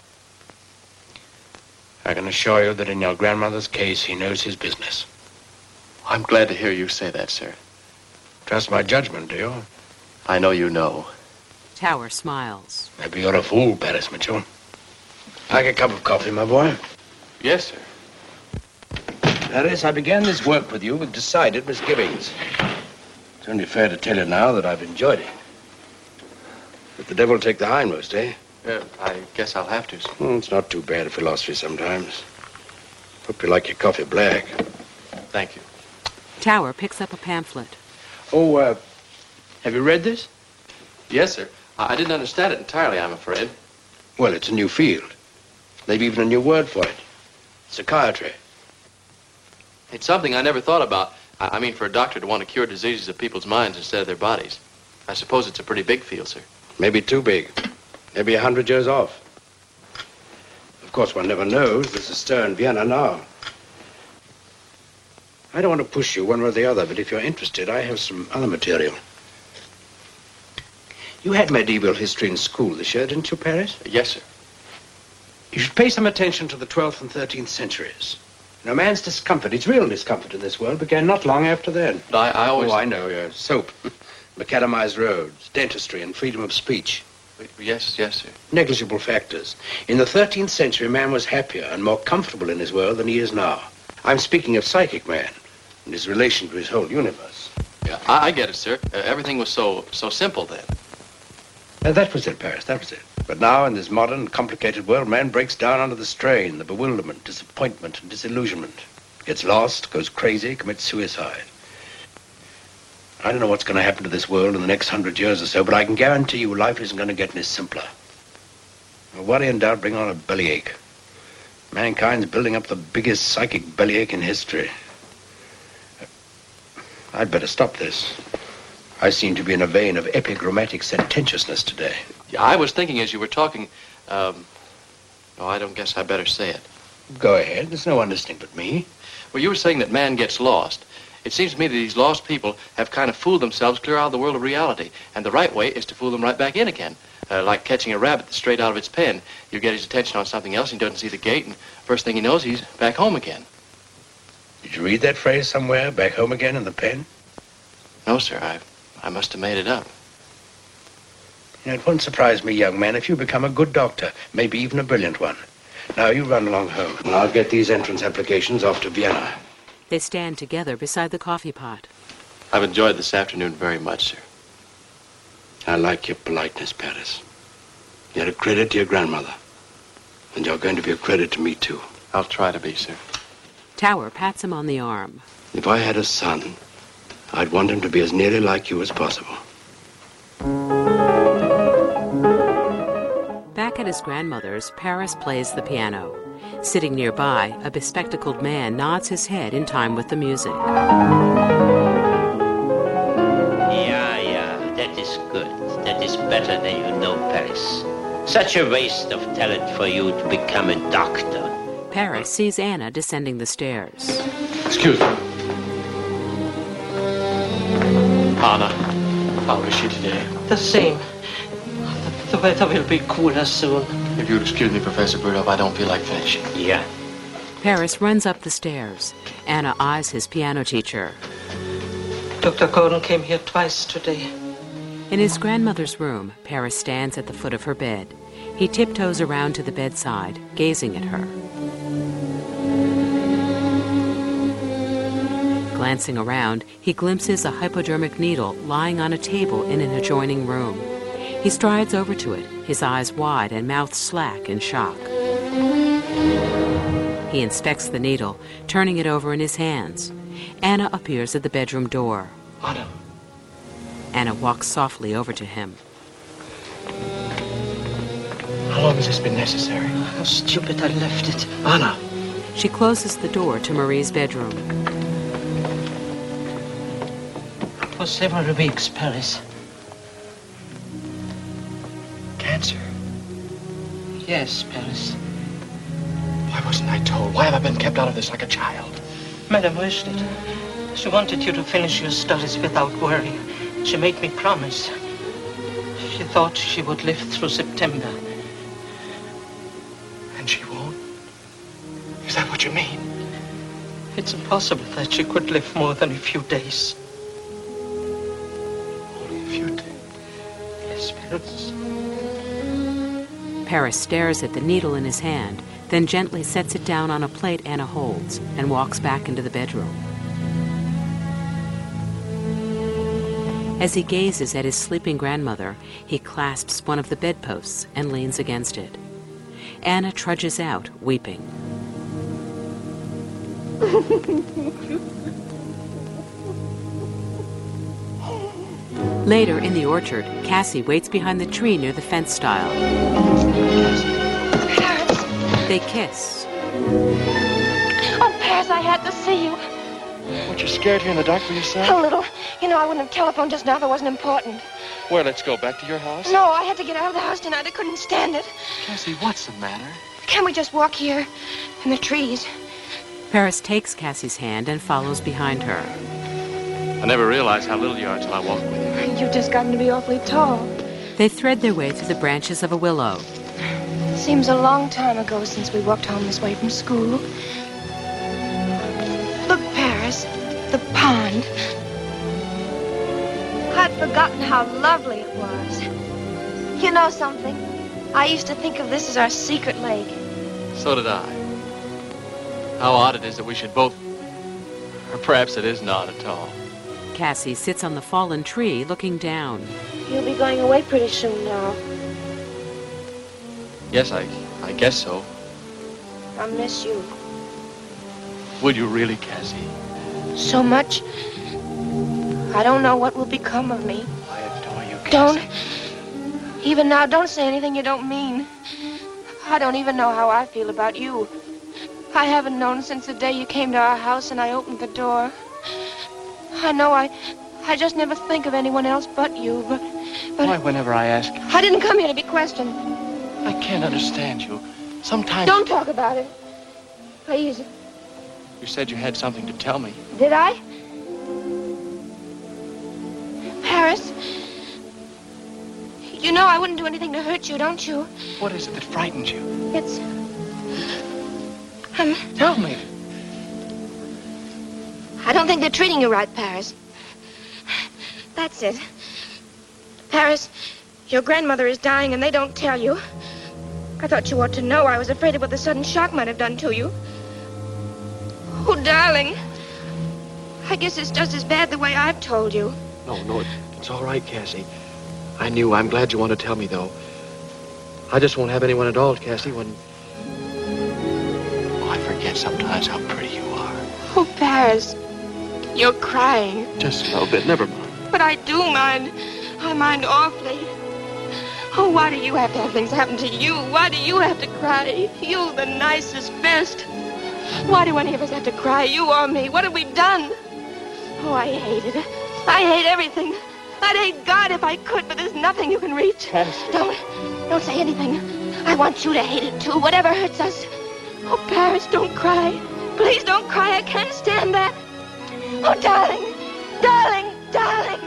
I can assure you that in your grandmother's case, he knows his business. I'm glad to hear you say that, sir. Trust my judgment, do you? I know you know. Tower smiles. Maybe you're a fool, Paris Mitchell. Like a cup of coffee, my boy? Yes, sir. Paris, I began this work with you with decided misgivings. It's only fair to tell you now that I've enjoyed it. The devil take the hindmost, eh? Uh, I guess I'll have to, sir. Well, it's not too bad, philosophy sometimes. Hope you like your coffee black. Thank you. Tower picks up a pamphlet. Oh, uh, have you read this? Yes, sir. I, I didn't understand it entirely, I'm afraid. Well, it's a new field. Maybe even a new word for it. Psychiatry. It's something I never thought about. I, I mean, for a doctor to want to cure diseases of people's minds instead of their bodies. I suppose it's a pretty big field, sir. Maybe too big. Maybe a hundred years off. Of course, one never knows. There's a stir in Vienna now. I don't want to push you one way or the other, but if you're interested, I have some other material. You had medieval history in school this year, didn't you, Paris? Yes, sir. You should pay some attention to the twelfth and thirteenth centuries. You know, man's discomfort, its real discomfort in this world, began not long after then. But I, I always... Oh, I know, yeah. Soap, macadamized roads, dentistry, and freedom of speech. Yes, yes, sir. Negligible factors. In the thirteenth century, man was happier and more comfortable in his world than he is now. I'm speaking of psychic man and his relation to his whole universe. Yeah, I, I get it, sir. Uh, everything was so so simple then. Uh, that was it, Paris, that was it. But now, in this modern, complicated world, man breaks down under the strain, the bewilderment, disappointment, and disillusionment. Gets lost, goes crazy, commits suicide. I don't know what's going to happen to this world in the next hundred years or so, but I can guarantee you life isn't going to get any simpler. Worry and doubt bring on a bellyache. Mankind's building up the biggest psychic bellyache in history. I'd better stop this. I seem to be in a vein of epigrammatic sententiousness today. Yeah, I was thinking as you were talking, um, oh, I don't guess I better say it. Go ahead. There's no one listening but me. Well, you were saying that man gets lost. It seems to me that these lost people have kind of fooled themselves clear out of the world of reality. And the right way is to fool them right back in again. Uh, like catching a rabbit straight out of its pen. You get his attention on something else, and he doesn't see the gate, and first thing he knows, he's back home again. Did you read that phrase somewhere, back home again in the pen? No, sir. I, I must have made it up. You know, it won't surprise me, young man, if you become a good doctor, maybe even a brilliant one. Now, you run along home, and I'll get these entrance applications off to Vienna. They stand together beside the coffee pot. I've enjoyed this afternoon very much, sir. I like your politeness, Paris. You're a credit to your grandmother. And you're going to be a credit to me, too. I'll try to be, sir. Tower pats him on the arm. If I had a son, I'd want him to be as nearly like you as possible. Back at his grandmother's, Paris plays the piano. Sitting nearby, a bespectacled man nods his head in time with the music. Yeah, yeah, that is good. That is better than you know, Paris. Such a waste of talent for you to become a doctor. Paris sees Anna descending the stairs. Excuse me. Anna, how is she today? The same. The, the weather will be cooler soon. If you'd excuse me, Professor Birdhoff, I don't feel like finishing. Yeah. Paris runs up the stairs. Anna eyes his piano teacher. Doctor Gordon came here twice today. In his grandmother's room, Paris stands at the foot of her bed. He tiptoes around to the bedside, gazing at her. Glancing around, he glimpses a hypodermic needle lying on a table in an adjoining room. He strides over to it, his eyes wide and mouth slack in shock. He inspects the needle, turning it over in his hands. Anna appears at the bedroom door. Anna. Anna walks softly over to him. How long has this been necessary? How stupid I left it. Anna. She closes the door to Marie's bedroom. For several weeks, Paris. Cancer? Yes, Paris. Why wasn't I told? Why have I been kept out of this like a child? Madame wished it. She wanted you to finish your studies without worry. She made me promise. She thought she would live through September. And she won't? Is that what you mean? It's impossible that she could live more than a few days. Only a few days? Yes, Paris. Paris stares at the needle in his hand, then gently sets it down on a plate Anna holds and walks back into the bedroom. As he gazes at his sleeping grandmother, he clasps one of the bedposts and leans against it. Anna trudges out, weeping. Later, in the orchard, Cassie waits behind the tree near the fence stile. Paris. They kiss. Oh, Paris, I had to see you. Weren't you scared here in the dark for yourself? A little. You know, I wouldn't have telephoned just now if it wasn't important. Well, let's go back to your house. No, I had to get out of the house tonight. I couldn't stand it. Cassie, what's the matter? Can't we just walk here in the trees? Paris takes Cassie's hand and follows behind her. I never realized how little you are till I walk with you. You've just gotten to be awfully tall. They thread their way through the branches of a willow. Seems a long time ago since we walked home this way from school. Look, Paris, the pond. I'd forgotten how lovely it was. You know something? I used to think of this as our secret lake. So did I. How odd it is that we should both... Or perhaps it is not at all. Cassie sits on the fallen tree, looking down. You'll be going away pretty soon now. Yes, I, I guess so. I miss you. Would you really, Cassie? So much. I don't know what will become of me. I adore you, Cassie. Don't. Even now, don't say anything you don't mean. I don't even know how I feel about you. I haven't known since the day you came to our house and I opened the door. I know I... I just never think of anyone else but you, but... but Why, whenever I ask... I didn't come here to be questioned. I can't understand you. Sometimes... Don't talk about it. Please. You said you had something to tell me. Did I? Paris? You know I wouldn't do anything to hurt you, don't you? What is it that frightens you? It's... Um... Tell me. I don't think they're treating you right, Paris. That's it. Paris, your grandmother is dying and they don't tell you. I thought you ought to know. I was afraid of what the sudden shock might have done to you. Oh, darling. I guess it's just as bad the way I've told you. No, no, it's all right, Cassie. I knew. I'm glad you want to tell me, though. I just won't have anyone at all, Cassie, when... Oh, I forget sometimes how pretty you are. Oh, Paris. You're crying. Just a little bit. Never mind. But I do mind. I mind awfully. Oh, why do you have to have things happen to you? Why do you have to cry? You, the nicest, best. Why do any of us have to cry, you or me? What have we done? Oh, I hate it. I hate everything. I'd hate God if I could, but there's nothing you can reach. Cassie. Don't, don't say anything. I want you to hate it, too, whatever hurts us. Oh, Paris, don't cry. Please don't cry. I can't stand that. Oh, darling, darling, darling.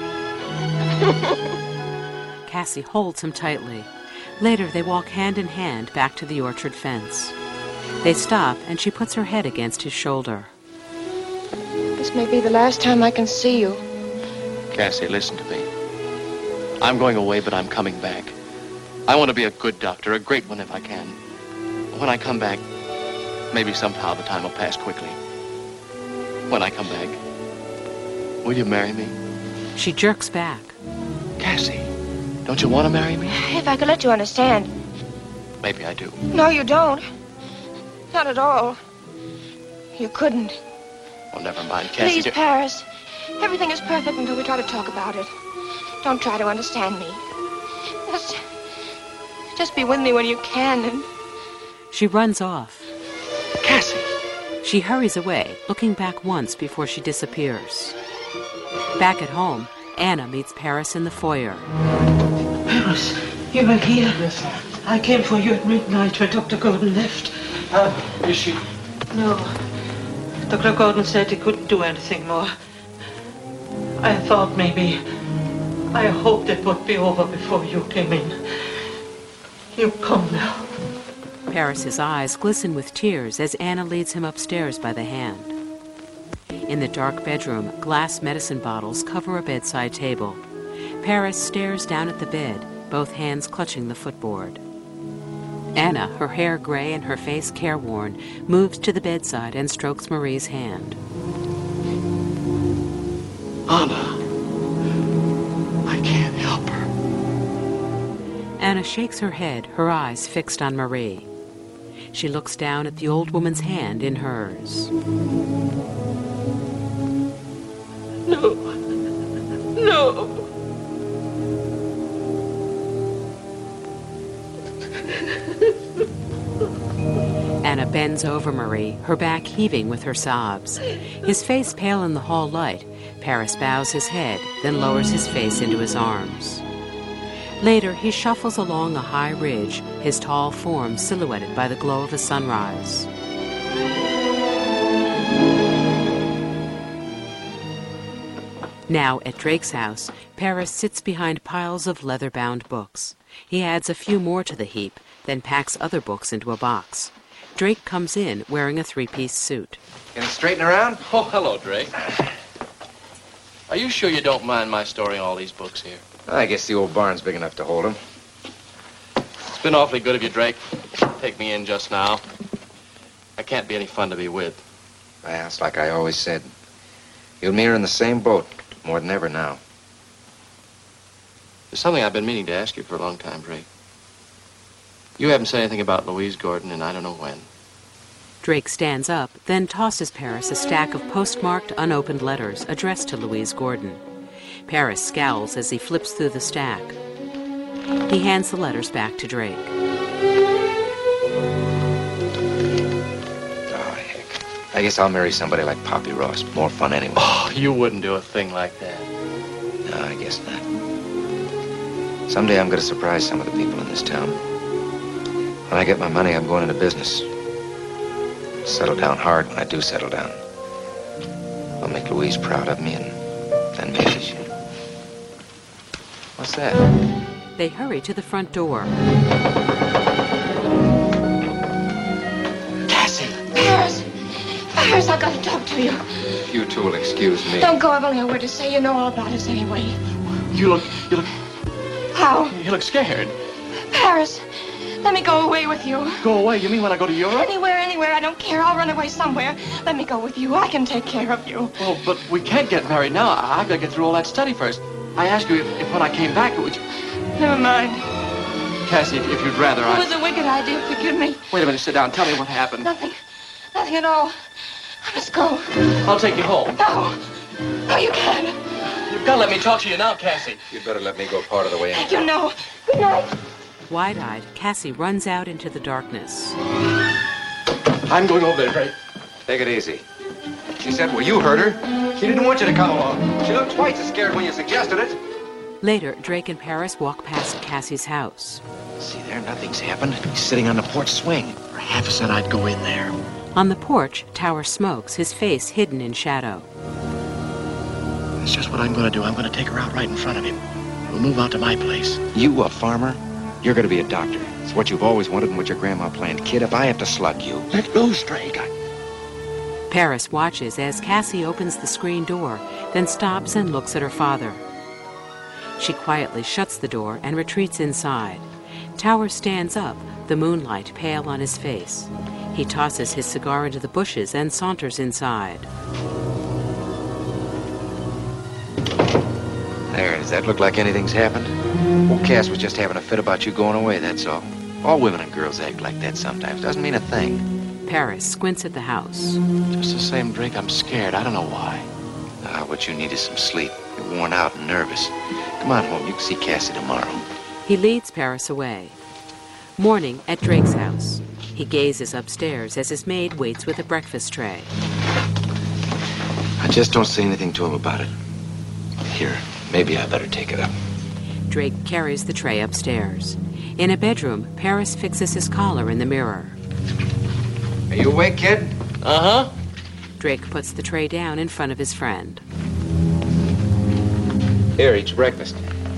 Cassie holds him tightly. Later, they walk hand in hand back to the orchard fence. They stop, and she puts her head against his shoulder. This may be the last time I can see you. Cassie, listen to me. I'm going away, but I'm coming back. I want to be a good doctor, a great one if I can. When I come back, maybe somehow the time will pass quickly. When I come back, will you marry me? She jerks back. Cassie, don't you want to marry me? If I could let you understand. Maybe I do. No, you don't. Not at all. You couldn't. Oh, never mind, Cassie. Please, do- Paris. Everything is perfect until we try to talk about it. Don't try to understand me. Just, just be with me when you can. And... She runs off. Cassie. She hurries away, looking back once before she disappears. Back at home, Anna meets Paris in the foyer. Paris, you were here. Yes, sir. I came for you at midnight when Doctor Gordon left. Uh, is she... No. Doctor Gordon said he couldn't do anything more. I thought maybe... I hoped it would be over before you came in. You come now. Paris's eyes glisten with tears as Anna leads him upstairs by the hand. In the dark bedroom, glass medicine bottles cover a bedside table. Paris stares down at the bed, both hands clutching the footboard. Anna, her hair gray and her face careworn, moves to the bedside and strokes Marie's hand. Anna. I can't help her. Anna shakes her head, her eyes fixed on Marie. She looks down at the old woman's hand in hers. No. No. Anna bends over Marie, her back heaving with her sobs. His face pale in the hall light, Paris bows his head, then lowers his face into his arms. Later, he shuffles along a high ridge, his tall form silhouetted by the glow of a sunrise. Now, at Drake's house, Paris sits behind piles of leather-bound books. He adds a few more to the heap, then packs other books into a box. Drake comes in wearing a three-piece suit. Can you straighten around? Oh, hello, Drake. Are you sure you don't mind my storing all these books here? I guess the old barn's big enough to hold them. It's been awfully good of you, Drake. Take me in just now. I can't be any fun to be with. Well, it's like I always said. You and me are in the same boat, more than ever now. There's something I've been meaning to ask you for a long time, Drake. You haven't said anything about Louise Gordon, and I don't know when. Drake stands up, then tosses Paris a stack of postmarked, unopened letters addressed to Louise Gordon. Paris scowls as he flips through the stack. He hands the letters back to Drake. Oh, heck. I guess I'll marry somebody like Poppy Ross. More fun anyway. Oh, you wouldn't do a thing like that. No, I guess not. Someday I'm going to surprise some of the people in this town. When I get my money, I'm going into business. Settle down hard when I do settle down. I'll make Louise proud of me, and then maybe she... What's that? They hurry to the front door. Cassie! Paris! Paris, I've got to talk to you. You two will excuse me. Don't go, I've only a word to say. You know all about us anyway. You look... you look... How? You look scared. Paris, let me go away with you. Go away? You mean when I go to Europe? Anywhere, anywhere. I don't care. I'll run away somewhere. Let me go with you. I can take care of you. Oh, but we can't get married now. I- I've got to get through all that study first. I asked you if, if when I came back, would you... Never mind. Cassie, if, if you'd rather I... It was a wicked idea. Forgive me. Wait a minute. Sit down. Tell me what happened. Nothing. Nothing at all. I must go. I'll take you home. No. No, you can't. You've got to let me talk to you now, Cassie. You'd better let me go part of the way in. You know. Good night. Wide-eyed, Cassie runs out into the darkness. I'm going over there, Drake. Take it easy. She said, well, you heard her. She didn't want you to come along. She looked twice as scared when you suggested it. Later, Drake and Paris walk past Cassie's house. See there, nothing's happened. He's sitting on the porch swing. For half a cent, I'd go in there. On the porch, Tower smokes, his face hidden in shadow. That's just what I'm going to do. I'm going to take her out right in front of him. We'll move out to my place. You a farmer? You're going to be a doctor. It's what you've always wanted and what your grandma planned. Kid, if I have to slug you... Let go, Drake. I... Paris watches as Cassie opens the screen door, then stops and looks at her father. She quietly shuts the door and retreats inside. Tower stands up, the moonlight pale on his face. He tosses his cigar into the bushes and saunters inside. There, does that look like anything's happened? Old Cass was just having a fit about you going away, that's all. All women and girls act like that sometimes. Doesn't mean a thing. Paris squints at the house. Just the same, Drake, I'm scared. I don't know why. Ah, what you need is some sleep. You're worn out and nervous. Come on home. You can see Cassie tomorrow. He leads Paris away. Morning at Drake's house. He gazes upstairs as his maid waits with a breakfast tray. I just don't say anything to him about it. Here, maybe I better take it up. Drake carries the tray upstairs. In a bedroom, Paris fixes his collar in the mirror. Are you awake, kid? Uh-huh. Drake puts the tray down in front of his friend. Here, eat your breakfast.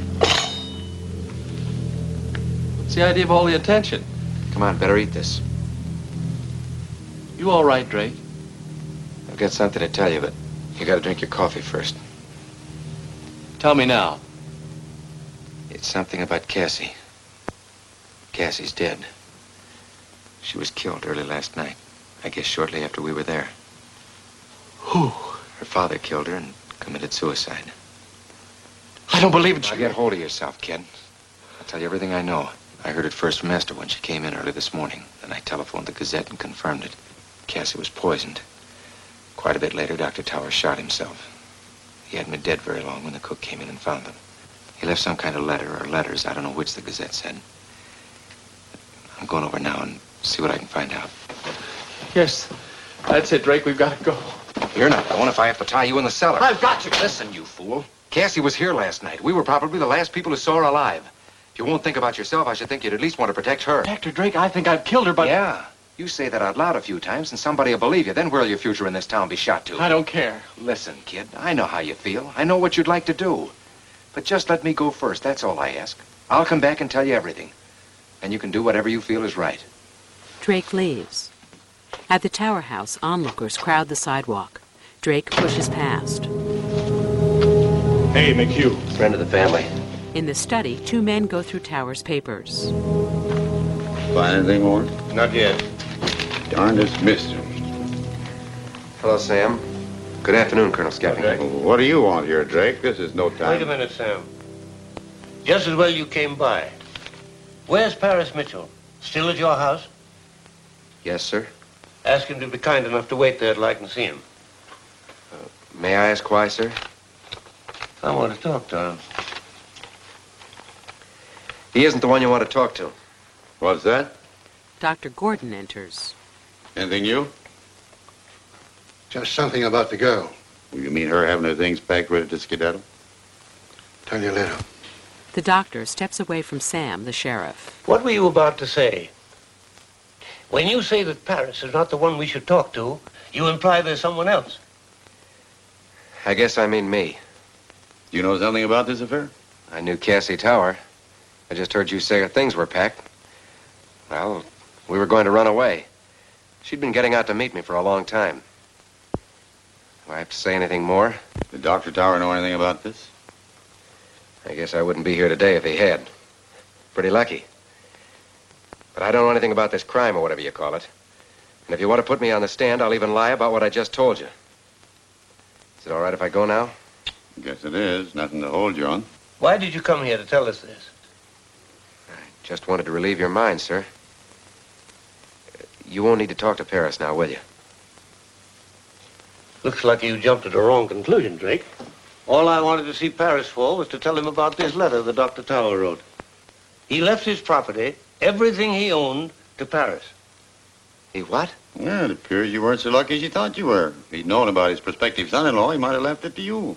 What's the idea of all the attention? Come on, better eat this. You all right, Drake? I've got something to tell you, but you gotta drink your coffee first. Tell me now. It's something about Cassie. Cassie's dead. She was killed early last night. I guess shortly after we were there. Who? Her father killed her and committed suicide. I don't believe it. Now get hold of yourself, kid. I'll tell you everything I know. I heard it first from Esther when she came in early this morning. Then I telephoned the Gazette and confirmed it. Cassie was poisoned. Quite a bit later, Doctor Towers shot himself. He hadn't been dead very long when the cook came in and found them. He left some kind of letter or letters. I don't know which the Gazette said. I'm going over now and see what I can find out. Yes, that's it, Drake. We've got to go. You're not going if I have to tie you in the cellar. I've got to. Listen, you fool. Cassie was here last night. We were probably the last people who saw her alive. If you won't think about yourself, I should think you'd at least want to protect her. Protect her, Drake? I think I've killed her, but... Yeah. You say that out loud a few times and somebody will believe you. Then where'll your future in this town be shot to? I don't care. Listen, kid, I know how you feel. I know what you'd like to do. But just let me go first. That's all I ask. I'll come back and tell you everything. And you can do whatever you feel is right. Drake leaves. At the tower house, onlookers crowd the sidewalk. Drake pushes past. Hey, McHugh. Friend of the family. In the study, two men go through Tower's papers. Find anything more? Not yet. Darndest mystery. Hello, Sam. Good afternoon, Colonel Skelton. Okay. What do you want here, Drake? This is no time. Wait a minute, Sam. Just as well you came by. Where's Paris Mitchell? Still at your house? Yes, sir. Ask him to be kind enough to wait there till I can see him. Uh, may I ask why, sir? I want to talk to him. He isn't the one you want to talk to. What's that? Doctor Gordon enters. Anything new? Just something about the girl. You mean her having her things packed ready to skedaddle? Tell you later. The doctor steps away from Sam, the sheriff. What were you about to say? When you say that Paris is not the one we should talk to, you imply there's someone else. I guess I mean me. You know something about this affair? I knew Cassie Tower. I just heard you say her things were packed. Well, we were going to run away. She'd been getting out to meet me for a long time. Do I have to say anything more? Did Doctor Tower know anything about this? I guess I wouldn't be here today if he had. Pretty lucky. But I don't know anything about this crime or whatever you call it. And if you want to put me on the stand, I'll even lie about what I just told you. Is it all right if I go now? Guess it is. Nothing to hold you on. Why did you come here to tell us this? I just wanted to relieve your mind, sir. You won't need to talk to Paris now, will you? Looks like you jumped to the wrong conclusion, Drake. All I wanted to see Paris for was to tell him about this letter that Doctor Tower wrote. He left his property, everything he owned, to Paris. He what? Well, it appears you weren't so lucky as you thought you were. If he'd known about his prospective son-in-law, he might have left it to you.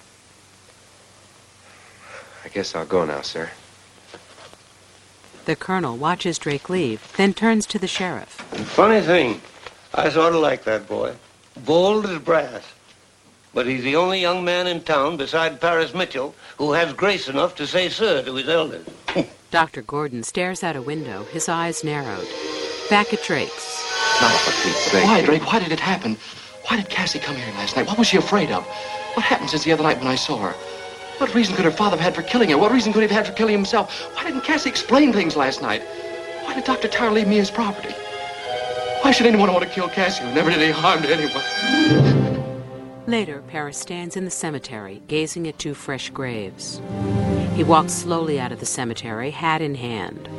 I guess I'll go now, sir. The colonel watches Drake leave, then turns to the sheriff. Funny thing, I sort of like that boy. Bold as brass. But he's the only young man in town beside Paris Mitchell who has grace enough to say sir to his elders. Doctor Gordon stares out a window, his eyes narrowed. Back at Drake's. Not for Pete's sake. Why, Drake? Why did it happen? Why did Cassie come here last night? What was she afraid of? What happened since the other night when I saw her? What reason could her father have had for killing her? What reason could he have had for killing himself? Why didn't Cassie explain things last night? Why did Doctor Tower leave me his property? Why should anyone want to kill Cassie who never did any harm to anyone? Later, Paris stands in the cemetery, gazing at two fresh graves. He walks slowly out of the cemetery, hat in hand.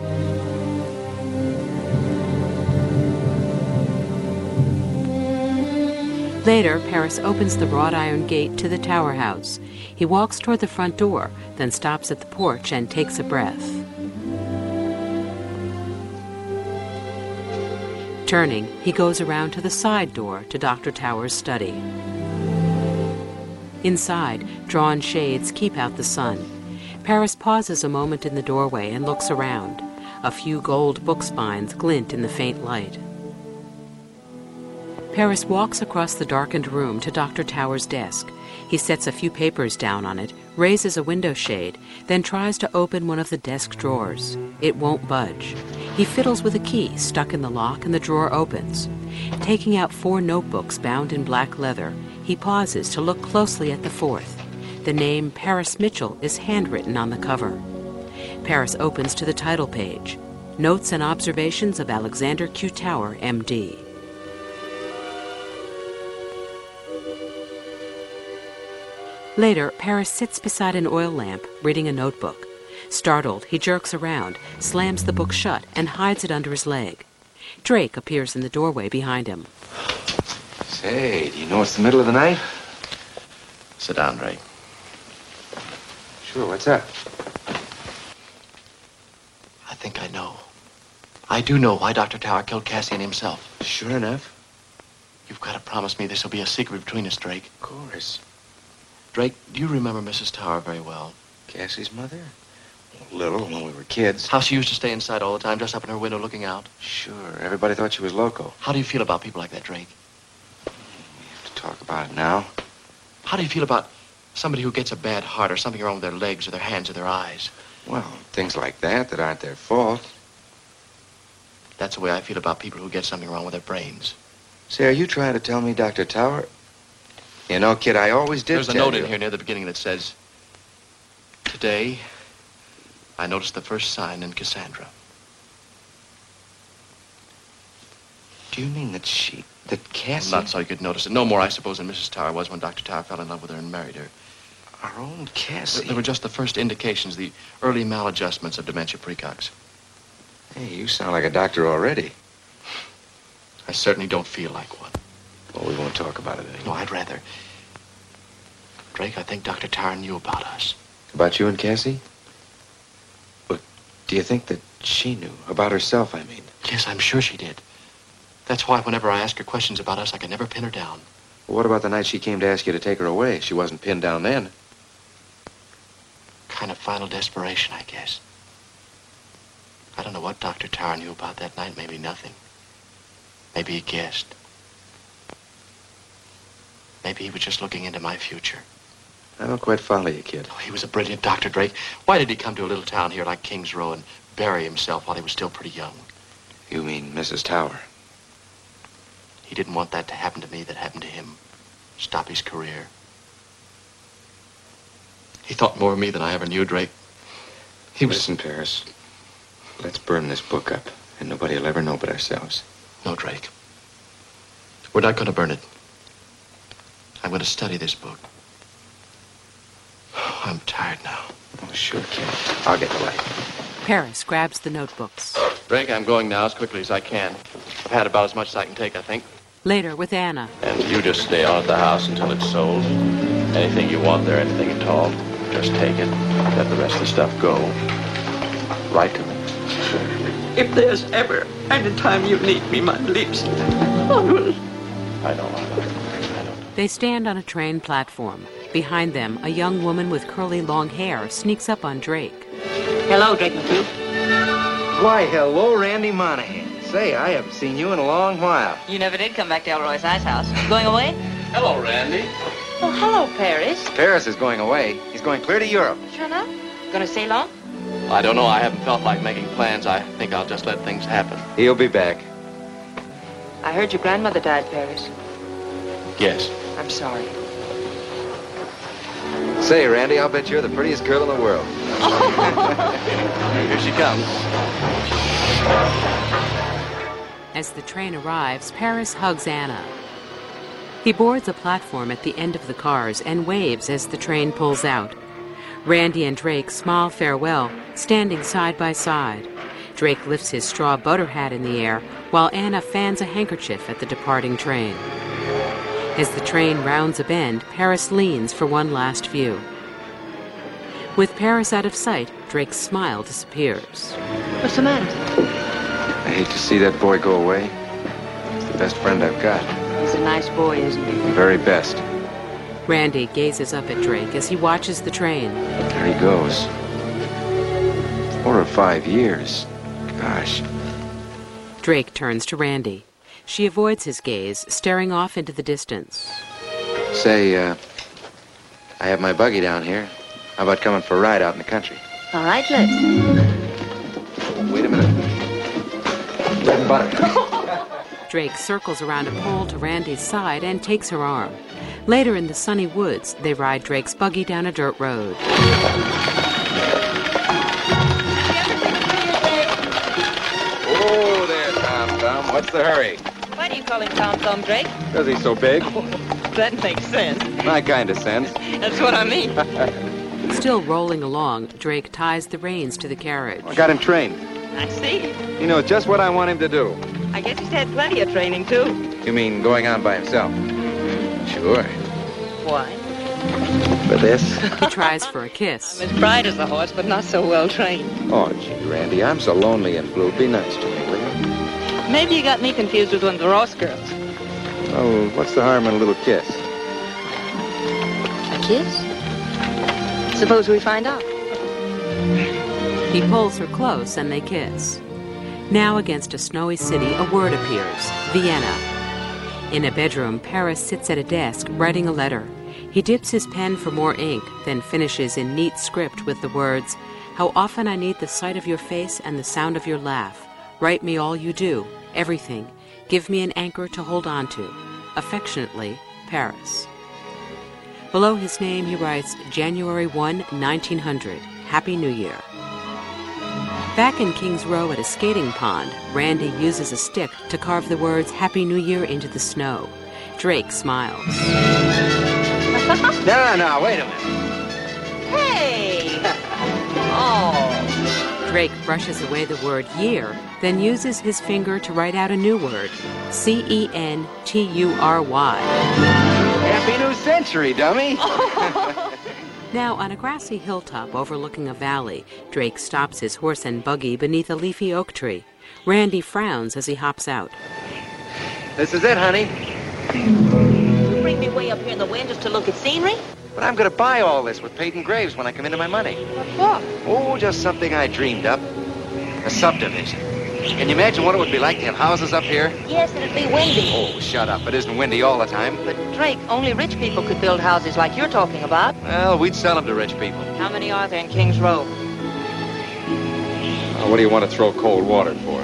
Later, Paris opens the wrought iron gate to the tower house. He walks toward the front door, then stops at the porch and takes a breath. Turning, he goes around to the side door to Doctor Tower's study. Inside, drawn shades keep out the sun. Paris pauses a moment in the doorway and looks around. A few gold book spines glint in the faint light. Paris walks across the darkened room to Doctor Tower's desk. He sets a few papers down on it, raises a window shade, then tries to open one of the desk drawers. It won't budge. He fiddles with a key stuck in the lock and the drawer opens. Taking out four notebooks bound in black leather, he pauses to look closely at the fourth. The name Paris Mitchell is handwritten on the cover. Paris opens to the title page, Notes and Observations of Alexander Q. Tower, M D Later, Paris sits beside an oil lamp, reading a notebook. Startled, he jerks around, slams the book shut, and hides it under his leg. Drake appears in the doorway behind him. Say, do you know it's the middle of the night? Sit down, Drake. Sure, what's up? I think I know. I do know why Doctor Tower killed Cassie and himself. Sure enough. You've got to promise me this will be a secret between us, Drake. Of course. Drake, do you remember Missus Tower very well? Cassie's mother? A little, when we were kids. How she used to stay inside all the time, just up in her window looking out? Sure. Everybody thought she was loco. How do you feel about people like that, Drake? We have to talk about it now. How do you feel about somebody who gets a bad heart or something wrong with their legs or their hands or their eyes? Well, things like that that aren't their fault. That's the way I feel about people who get something wrong with their brains. Say, are you trying to tell me, Doctor Tower? You know, kid, I always did There's a tell note you. in here near the beginning that says, today, I noticed the first sign in Cassandra. Do you mean that she, that Cassie? Not so you could notice it. No more, I suppose, than Missus Tower was when Doctor Tower fell in love with her and married her. Our own Cassie? They were just the first indications, the early maladjustments of dementia precox. Hey, you sound like a doctor already. I certainly don't feel like one. Well, we won't talk about it anymore. No, I'd rather. Drake, I think Doctor Tower knew about us. About you and Cassie? But do you think that she knew? About herself, I mean. Yes, I'm sure she did. That's why whenever I ask her questions about us, I could never pin her down. Well, what about the night she came to ask you to take her away? She wasn't pinned down then. Kind of final desperation, I guess. I don't know what Doctor Tower knew about that night. Maybe nothing. Maybe he guessed. Maybe he was just looking into my future. I don't quite follow you, kid. Oh, he was a brilliant doctor, Drake. Why did he come to a little town here like Kings Row and bury himself while he was still pretty young? You mean Missus Tower? He didn't want that to happen to me that happened to him. Stop his career. He thought more of me than I ever knew, Drake. He was... Listen, Paris. Let's burn this book up, and nobody will ever know but ourselves. No, Drake. We're not going to burn it. I'm going to study this book. Oh, I'm tired now. Oh, sure, kid. I'll get the light. Paris grabs the notebooks. Drake, I'm going now as quickly as I can. I've had about as much as I can take, I think. Later with Anna. And you just stay on at the house until it's sold. Anything you want there, anything at all, just take it. Let the rest of the stuff go. Write to me. If there's ever any time you need me, my lips, I will. I know, I know. They stand on a train platform. Behind them, a young woman with curly long hair sneaks up on Drake. Hello, Drake McHugh. Why, hello, Randy Monahan. Say, I haven't seen you in a long while. You never did come back to Elroy's ice house. Going away? Hello, Randy. Oh, hello, Paris. Paris is going away. He's going clear to Europe. Sure enough? Gonna stay long? I don't know. I haven't felt like making plans. I think I'll just let things happen. He'll be back. I heard your grandmother died, Paris. Yes. I'm sorry. Say, Randy, I'll bet you're the prettiest girl in the world. Here she comes. As the train arrives, Paris hugs Anna. He boards a platform at the end of the cars and waves as the train pulls out. Randy and Drake smile farewell, standing side by side. Drake lifts his straw butter hat in the air, while Anna fans a handkerchief at the departing train. As the train rounds a bend, Paris leans for one last view. With Paris out of sight, Drake's smile disappears. What's the matter? I hate to see that boy go away. He's the best friend I've got. He's a nice boy, isn't he? The very best. Randy gazes up at Drake as he watches the train. There he goes. Four or five years. Gosh. Drake turns to Randy. She avoids his gaze, staring off into the distance. Say, uh, I have my buggy down here. How about coming for a ride out in the country? All right, let's. Wait a minute. Bread and butter. Drake circles around a pole to Randy's side and takes her arm. Later in the sunny woods, they ride Drake's buggy down a dirt road. Oh, there, Tom Thumb. What's the hurry? Why do you call him Tom Thumb, Drake? Because he's so big. That makes sense. My kind of sense. That's what I mean. Still rolling along, Drake ties the reins to the carriage. I got him trained. I see. He knows just what I want him to do. I guess he's had plenty of training, too. You mean going on by himself? Sure. Why? For this? He tries for a kiss. I'm as bright as a horse, but not so well trained. Oh, gee, Randy, I'm so lonely and blue. Be nice to me, will you? Maybe you got me confused with one of the Ross girls. Oh, what's the harm in a little kiss? A kiss? Suppose we find out. He pulls her close and they kiss. Now against a snowy city, a word appears, Vienna. In a bedroom, Paris sits at a desk, writing a letter. He dips his pen for more ink, then finishes in neat script with the words, "How often I need the sight of your face and the sound of your laugh. Write me all you do, everything. Give me an anchor to hold on to. Affectionately, Paris." Below his name, he writes, January first, nineteen hundred. Happy New Year. Back in King's Row at a skating pond, Randy uses a stick to carve the words Happy New Year into the snow. Drake smiles. No, no, wait a minute. Hey! Oh. Drake brushes away the word year, then uses his finger to write out a new word, C E N T U R Y. Happy New Century, dummy. Now, on a grassy hilltop overlooking a valley, Drake stops his horse and buggy beneath a leafy oak tree. Randy frowns as he hops out. This is it, honey. You bring me way up here in the wind just to look at scenery? But I'm going to buy all this with Peyton Graves when I come into my money. What? Oh, just something I dreamed up. A subdivision. Can you imagine what it would be like to have houses up here? Yes, it'd be windy. Oh, shut up. It isn't windy all the time. But, Drake, only rich people could build houses like you're talking about. Well, we'd sell them to rich people. How many are there in King's Row? Oh, what do you want to throw cold water for?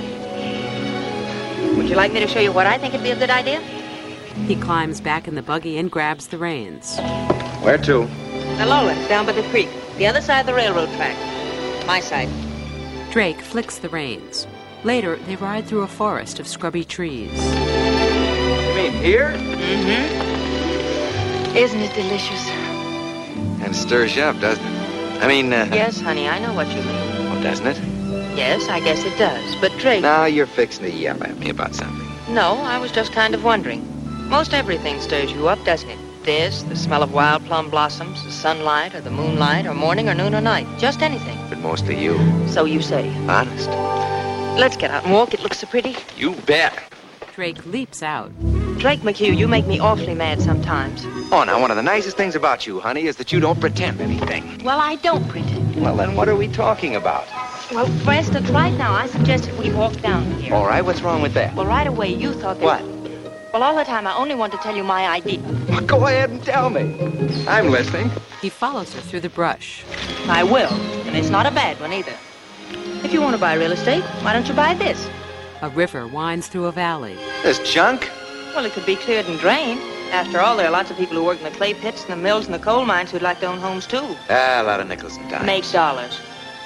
Would you like me to show you what I think would be a good idea? He climbs back in the buggy and grabs the reins. Where to? The lowlands, down by the creek. The other side of the railroad track. My side. Drake flicks the reins. Later, they ride through a forest of scrubby trees. You mean here? Mm-hmm. Isn't it delicious? And stirs you up, doesn't it? I mean, uh... Yes, honey, I know what you mean. Oh, doesn't it? Yes, I guess it does. But, Drake... Now you're fixing to yell at me about something. No, I was just kind of wondering. Most everything stirs you up, doesn't it? This, the smell of wild plum blossoms, the sunlight, or the moonlight, or morning, or noon, or night. Just anything. But mostly you. So you say. Honest. Let's get out and walk. It looks so pretty. You bet. Drake leaps out. Drake McHugh, you make me awfully mad sometimes. Oh, now, one of the nicest things about you, honey, is that you don't pretend anything. Well, I don't pretend. Well, then what are we talking about? Well, for instance, right now, I suggested we walk down here. All right, what's wrong with that? Well, right away, you thought that... What? Well, all the time, I only want to tell you my idea. Well, go ahead and tell me. I'm listening. He follows her through the brush. I will, and it's not a bad one, either. If you want to buy real estate, why don't you buy this? A river winds through a valley. This junk? Well, it could be cleared and drained. After all, there are lots of people who work in the clay pits and the mills and the coal mines who'd like to own homes, too. Ah, a lot of nickels and dimes. Make dollars.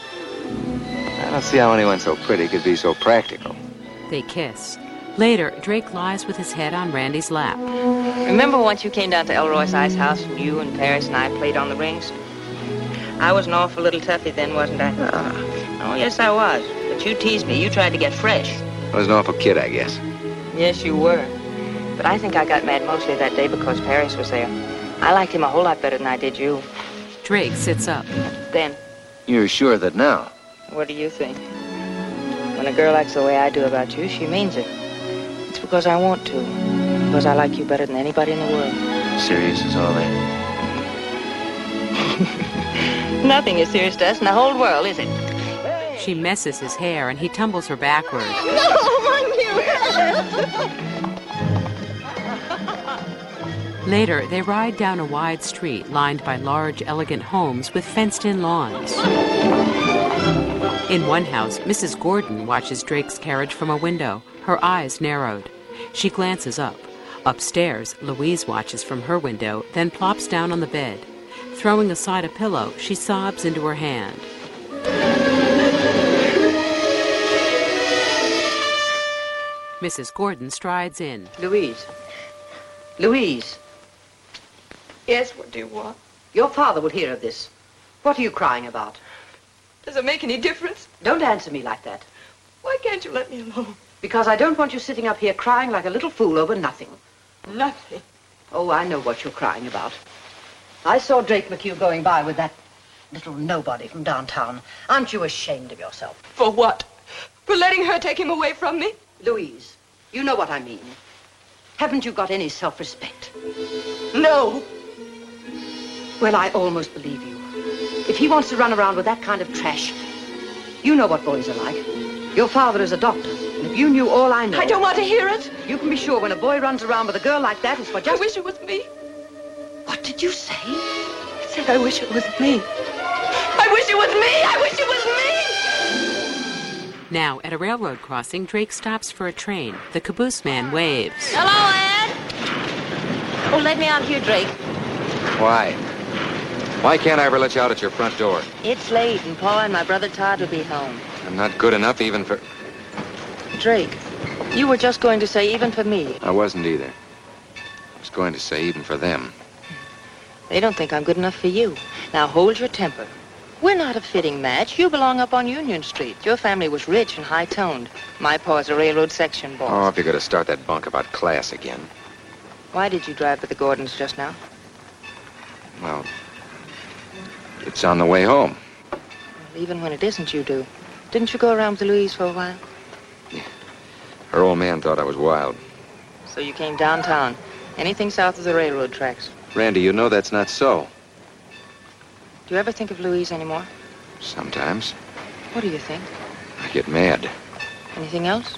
I don't see how anyone so pretty could be so practical. They kiss. Later, Drake lies with his head on Randy's lap. Remember once you came down to Elroy's ice house and you and Paris and I played on the rings? I was an awful little toughie then, wasn't I? Ah. Oh, yes, I was. But you teased me. You tried to get fresh. I was an awful kid, I guess. Yes, you were. But I think I got mad mostly that day because Paris was there. I liked him a whole lot better than I did you. Drake sits up. Then, You're sure that now? what do you think? When a girl acts the way I do about you, she means it. It's because I want to. Because I like you better than anybody in the world. Serious as all that? Nothing is serious to us in the whole world, is it? She messes his hair and he tumbles her backward. Later, they ride down a wide street lined by large, elegant homes with fenced-in lawns. In one house, Missus Gordon watches Drake's carriage from a window, her eyes narrowed. She glances up. Upstairs, Louise watches from her window, then plops down on the bed. Throwing aside a pillow, she sobs into her hand. Missus Gordon strides in. Louise. Louise. Yes, what do you want? Your father will hear of this. What are you crying about? Does it make any difference? Don't answer me like that. Why can't you let me alone? Because I don't want you sitting up here crying like a little fool over nothing. Nothing? Oh, I know what you're crying about. I saw Drake McHugh going by with that little nobody from downtown. Aren't you ashamed of yourself? For what? For letting her take him away from me? Louise, you know what I mean. Haven't you got any self-respect? No. Well, I almost believe you. If he wants to run around with that kind of trash, you know what boys are like. Your father is a doctor, and if you knew all I know... I don't want to hear it. You can be sure when a boy runs around with a girl like that, it's for just... I wish it was me. What did you say? I said I wish it was me. I wish it was me! I wish it was me! Now, at a railroad crossing, Drake stops for a train. The caboose man waves. Hello, Ed. Oh, let me out here, Drake. Why? Why can't I ever let you out at your front door? It's late, and Pa and my brother Todd will be home. I'm not good enough even for... Drake, you were just going to say even for me. I wasn't either. I was going to say even for them. They don't think I'm good enough for you. Now, hold your temper. We're not a fitting match. You belong up on Union Street. Your family was rich and high-toned. My pa's a railroad section boss. Oh, if you're going to start that bunk about class again. Why did you drive with the Gordons just now? Well, it's on the way home. Well, even when it isn't, you do. Didn't you go around with Louise for a while? Yeah. Her old man thought I was wild. So you came downtown. Anything south of the railroad tracks. Randy, you know that's not so. Do you ever think of Louise anymore? Sometimes. What do you think? I get mad. Anything else?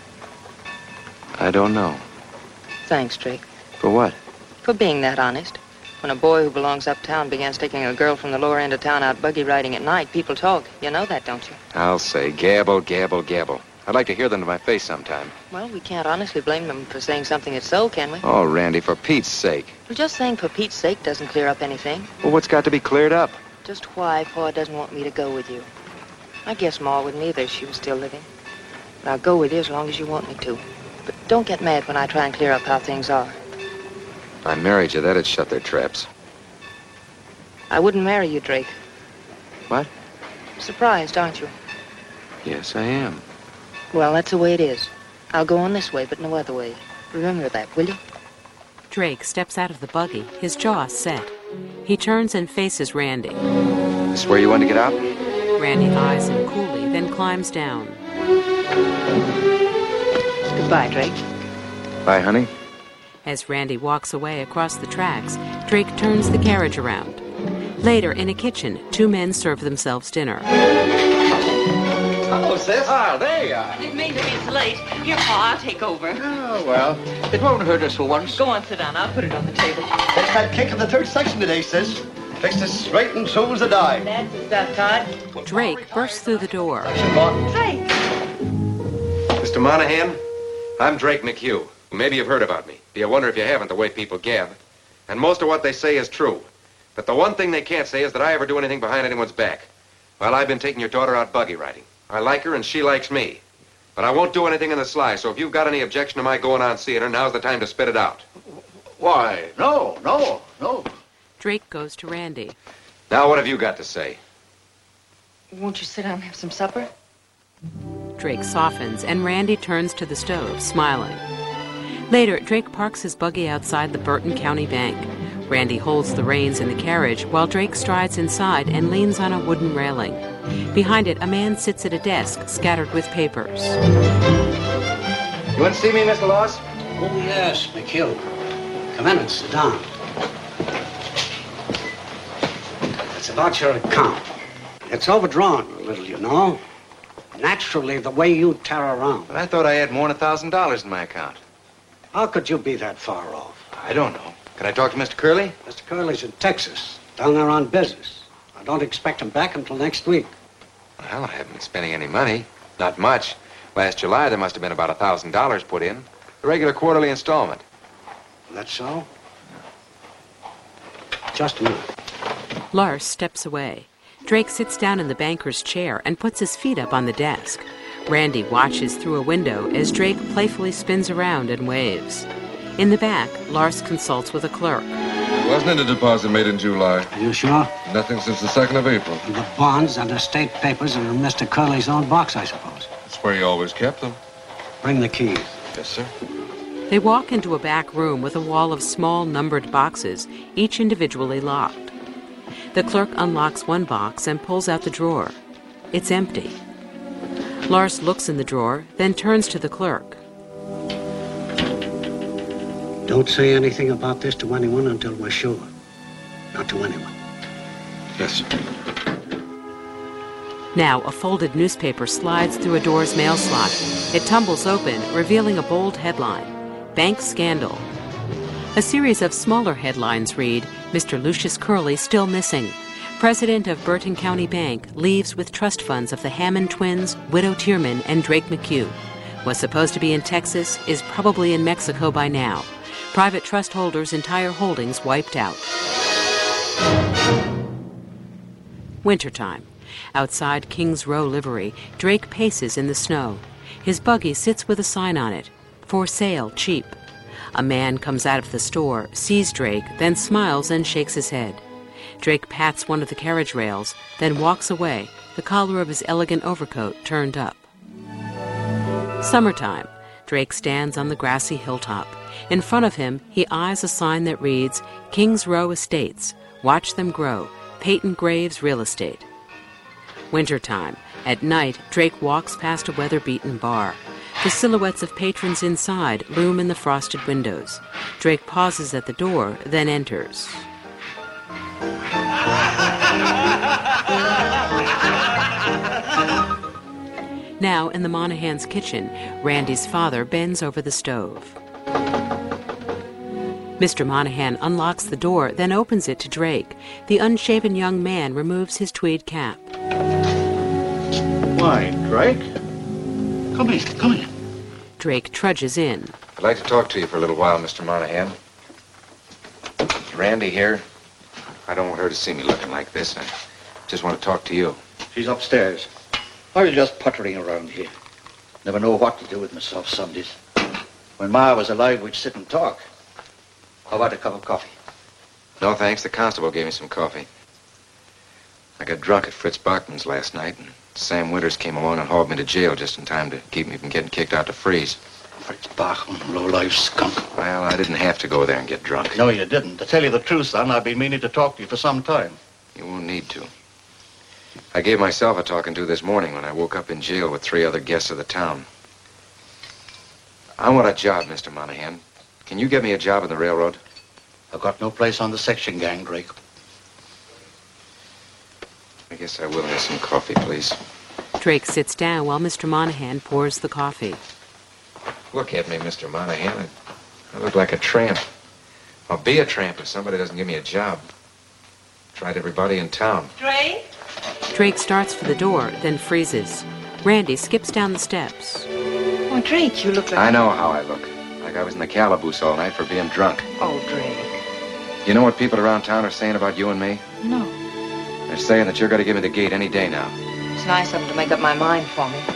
I don't know. Thanks, Drake. For what? For being that honest. When a boy who belongs uptown begins taking a girl from the lower end of town out buggy riding at night, people talk. You know that, don't you? I'll say gabble, gabble, gabble. I'd like to hear them to my face sometime. Well, we can't honestly blame them for saying something that's so, can we? Oh, Randy, for Pete's sake. Well, just saying for Pete's sake doesn't clear up anything. Well, what's got to be cleared up? Just why Pa doesn't want me to go with you. I guess Ma wouldn't either if she was still living. But I'll go with you as long as you want me to. But don't get mad when I try and clear up how things are. If I married you, that'd shut their traps. I wouldn't marry you, Drake. What? Surprised, aren't you? Yes, I am. Well, that's the way it is. I'll go on this way, but no other way. Remember that, will you? Drake steps out of the buggy, his jaw set. He turns and faces Randy. This where you want to get out? Randy eyes him coolly, then climbs down. Goodbye, Drake. Bye, honey. As Randy walks away across the tracks, Drake turns the carriage around. Later, in a kitchen, two men serve themselves dinner. Hello, sis. Ah, there you are. Didn't mean to be so late. Here, Pa, I'll take over. Oh, well, it won't hurt us for once. Go on, sit down. I'll put it on the table. Take that kick in the third section today, sis. Fixed us straight and so was the die. That's the stuff, Todd. Drake bursts through the door. Drake! Mister Monahan, I'm Drake McHugh. Maybe you've heard about me. Do you wonder if you haven't, the way people gab? And most of what they say is true. But the one thing they can't say is that I ever do anything behind anyone's back. Well, I've been taking your daughter out buggy riding. I like her and she likes me. But I won't do anything in the sly, so if you've got any objection to my going on seeing her, now's the time to spit it out. Why, no, no, no. Drake goes to Randy. Now what have you got to say? Won't you sit down and have some supper? Drake softens, and Randy turns to the stove, smiling. Later, Drake parks his buggy outside the Burton County Bank. Randy holds the reins in the carriage while Drake strides inside and leans on a wooden railing. Behind it, a man sits at a desk, scattered with papers. You want to see me, Mister Laws? Oh, yes, McHugh. Come in and sit down. It's about your account. It's overdrawn a little, you know. Naturally, the way you tear around. But I thought I had more than a thousand dollars in my account. How could you be that far off? I don't know. Can I talk to Mister Curley? Mister Curley's in Texas, down there on business. I don't expect him back until next week. Well, I haven't been spending any money. Not much. Last July, there must have been about a thousand dollars put in. The regular quarterly installment. That's so? Just a minute. Lars steps away. Drake sits down in the banker's chair and puts his feet up on the desk. Randy watches through a window as Drake playfully spins around and waves. In the back, Lars consults with a clerk. Wasn't it a deposit made in July? Are you sure? Nothing since the second of April. The bonds and estate papers are in Mister Curley's own box, I suppose. That's where he always kept them. Bring the keys. Yes, sir. They walk into a back room with a wall of small numbered boxes, each individually locked. The clerk unlocks one box and pulls out the drawer. It's empty. Lars looks in the drawer, then turns to the clerk. Don't say anything about this to anyone until we're sure. Not to anyone. Yes, sir. Now, a folded newspaper slides through a door's mail slot. It tumbles open, revealing a bold headline, Bank Scandal. A series of smaller headlines read, Mister Lucius Curley still missing. President of Burton County Bank leaves with trust funds of the Hammond twins, Widow Tierman, and Drake McHugh. Was supposed to be in Texas, is probably in Mexico by now. Private trust holders' entire holdings wiped out. Wintertime. Outside King's Row livery, Drake paces in the snow. His buggy sits with a sign on it, For sale, cheap. A man comes out of the store, sees Drake, then smiles and shakes his head. Drake pats one of the carriage rails, then walks away, the collar of his elegant overcoat turned up. Summertime. Drake stands on the grassy hilltop. In front of him, he eyes a sign that reads, Kings Row Estates. Watch them grow. Peyton Graves Real Estate. Wintertime. At night, Drake walks past a weather-beaten bar. The silhouettes of patrons inside loom in the frosted windows. Drake pauses at the door, then enters. Now, in the Monaghan's kitchen, Randy's father bends over the stove. Mister Monaghan unlocks the door, then opens it to Drake. The unshaven young man removes his tweed cap. Why, Drake? Come in, come in. Drake trudges in. I'd like to talk to you for a little while, Mister Monaghan. Is Randy here? I don't want her to see me looking like this. I just want to talk to you. She's upstairs. I was just puttering around here. Never know what to do with myself Sundays. When Ma was alive, we'd sit and talk. How about a cup of coffee? No, thanks. The constable gave me some coffee. I got drunk at Fritz Bachman's last night, and Sam Winters came along and hauled me to jail just in time to keep me from getting kicked out to freeze. Fritz Bachman, low-life skunk. Well, I didn't have to go there and get drunk. No, you didn't. To tell you the truth, son, I've been meaning to talk to you for some time. You won't need to. I gave myself a talking to this morning when I woke up in jail with three other guests of the town. I want a job, Mister Monaghan. Can you get me a job on the railroad? I've got no place on the section gang, Drake. I guess I will have some coffee, please. Drake sits down while Mister Monaghan pours the coffee. Look at me, Mister Monaghan. I, I look like a tramp. I'll be a tramp if somebody doesn't give me a job. Tried everybody in town. Drake? Drake starts for the door, then freezes. Randy skips down the steps. Oh, Drake, you look like... I know how I look. Like I was in the calaboose all night for being drunk. Oh, Drake. You know what people around town are saying about you and me? No. They're saying that you're going to give me the gate any day now. It's nice of them to make up my mind for me.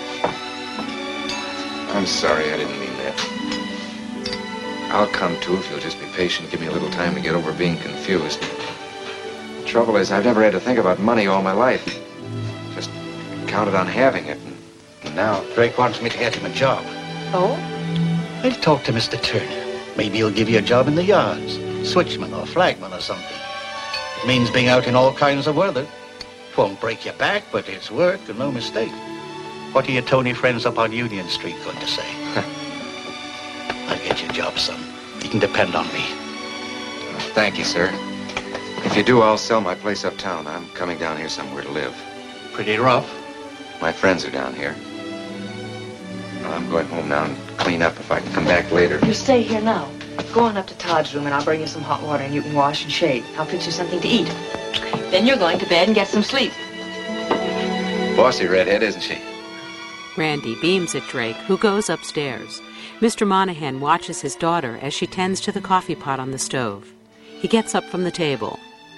I'm sorry, I didn't mean that. I'll come to if you'll just be patient. Give me a little time to get over being confused. The trouble is, I've never had to think about money all my life. Just counted on having it. And now... Drake wants me to get him a job. Oh? I'll talk to Mister Turner. Maybe he'll give you a job in the yards. Switchman or flagman or something. It means being out in all kinds of weather. Won't break your back, but it's work and no mistake. What are your Tony friends up on Union Street going to say? I'll get you a job, son. You can depend on me. Thank you, sir. If you do, I'll sell my place uptown. I'm coming down here somewhere to live. Pretty rough. My friends are down here. Well, I'm going home now and clean up if I can come back later. You stay here now. Go on up to Todd's room and I'll bring you some hot water and you can wash and shave. I'll fix you something to eat. Then you're going to bed and get some sleep. Bossy redhead, isn't she? Randy beams at Drake, who goes upstairs. Mister Monaghan watches his daughter as she tends to the coffee pot on the stove. He gets up from the table.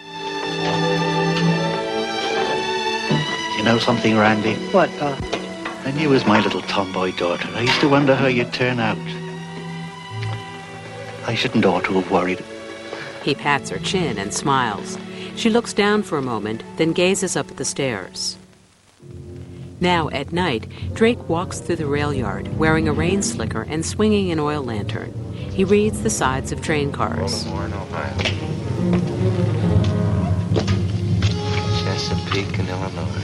You know something, Randy? What, Pa? When you was my little tomboy daughter, I used to wonder how you'd turn out. I shouldn't ought to have worried. He pats her chin and smiles. She looks down for a moment, then gazes up at the stairs. Now, at night, Drake walks through the rail yard, wearing a rain slicker and swinging an oil lantern. He reads the sides of train cars. Baltimore, Ohio. Chesapeake and Illinois.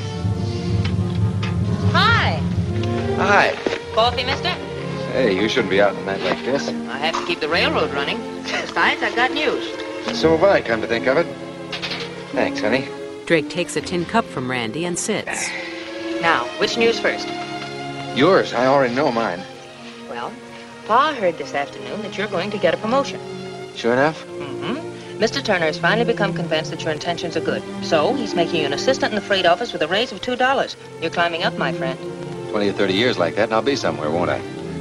Hi. Hi. Coffee, mister? Hey, you shouldn't be out in a night like this. I have to keep the railroad running. Besides, I've got news. So have I, come to think of it. Thanks, honey. Drake takes a tin cup from Randy and sits. Now, which news first? Yours. I already know mine. Well, Pa heard this afternoon that you're going to get a promotion. Sure enough? Mm-hmm. Mister Turner has finally become convinced that your intentions are good. So, he's making you an assistant in the freight office with a raise of two dollars. You're climbing up, my friend. Twenty or thirty years like that, and I'll be somewhere, won't I?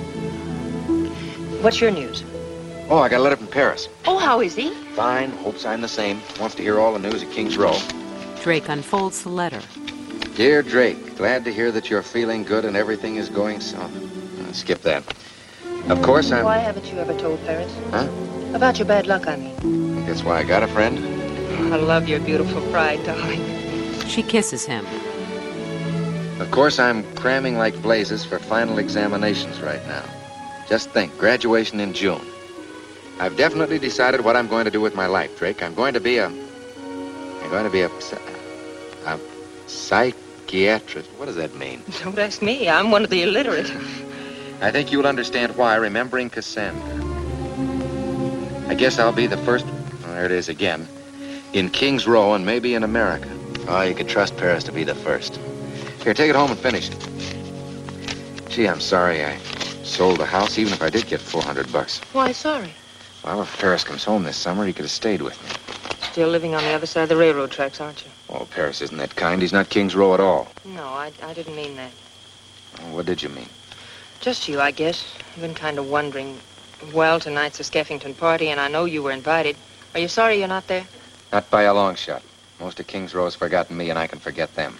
What's your news? Oh, I got a letter from Paris. Oh, how is he? Fine. Hopes I'm the same. Wants to hear all the news at King's Row. Drake unfolds the letter. Dear Drake, glad to hear that you're feeling good and everything is going so. Uh, skip that. Of course, I'm... Why haven't you ever told Paris? Huh? About your bad luck, I mean. That's why I got a friend. I love your beautiful pride, darling. She kisses him. Of course, I'm cramming like blazes for final examinations right now. Just think, graduation in June. I've definitely decided what I'm going to do with my life, Drake. I'm going to be a... I'm going to be a... a psychiatrist. What does that mean? Don't ask me. I'm one of the illiterate. I think you'll understand why, remembering Cassandra. I guess I'll be the first... Oh, there it is again. In King's Row and maybe in America. Oh, you could trust Paris to be the first. Here, take it home and finish it. Gee, I'm sorry I sold the house, even if I did get four hundred bucks. Why, sorry. Well, if Paris comes home this summer, he could have stayed with me. Still living on the other side of the railroad tracks, aren't you? Oh, Paris isn't that kind. He's not King's Row at all. No, I, I didn't mean that. Oh, what did you mean? Just you, I guess. I've been kind of wondering. Well, tonight's a Skeffington party, and I know you were invited. Are you sorry you're not there? Not by a long shot. Most of King's Row has forgotten me, and I can forget them.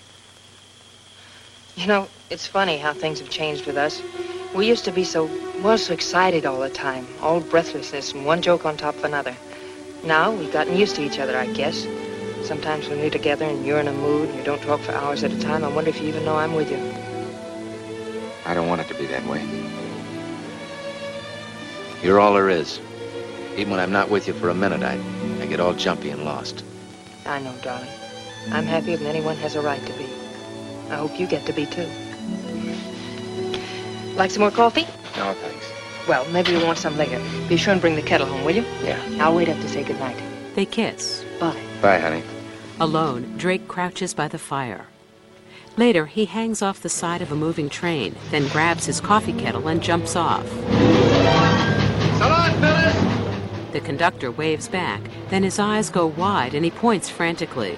You know, it's funny how things have changed with us. We used to be so, well, so excited all the time. All breathlessness and one joke on top of another. Now, we've gotten used to each other, I guess. Sometimes when we're together and you're in a mood and you don't talk for hours at a time, I wonder if you even know I'm with you. I don't want it to be that way. You're all there is. Even when I'm not with you for a minute, I, I get all jumpy and lost. I know, darling. I'm happier than anyone has a right to be. I hope you get to be, too. Like some more coffee? No, thanks. Well, maybe you want some later. Be sure and bring the kettle home, will you? Yeah. I'll wait up to say goodnight. They kiss. Bye. Bye, honey. Alone, Drake crouches by the fire. Later, he hangs off the side of a moving train, then grabs his coffee kettle and jumps off. So long, fellas! The conductor waves back, then his eyes go wide and he points frantically.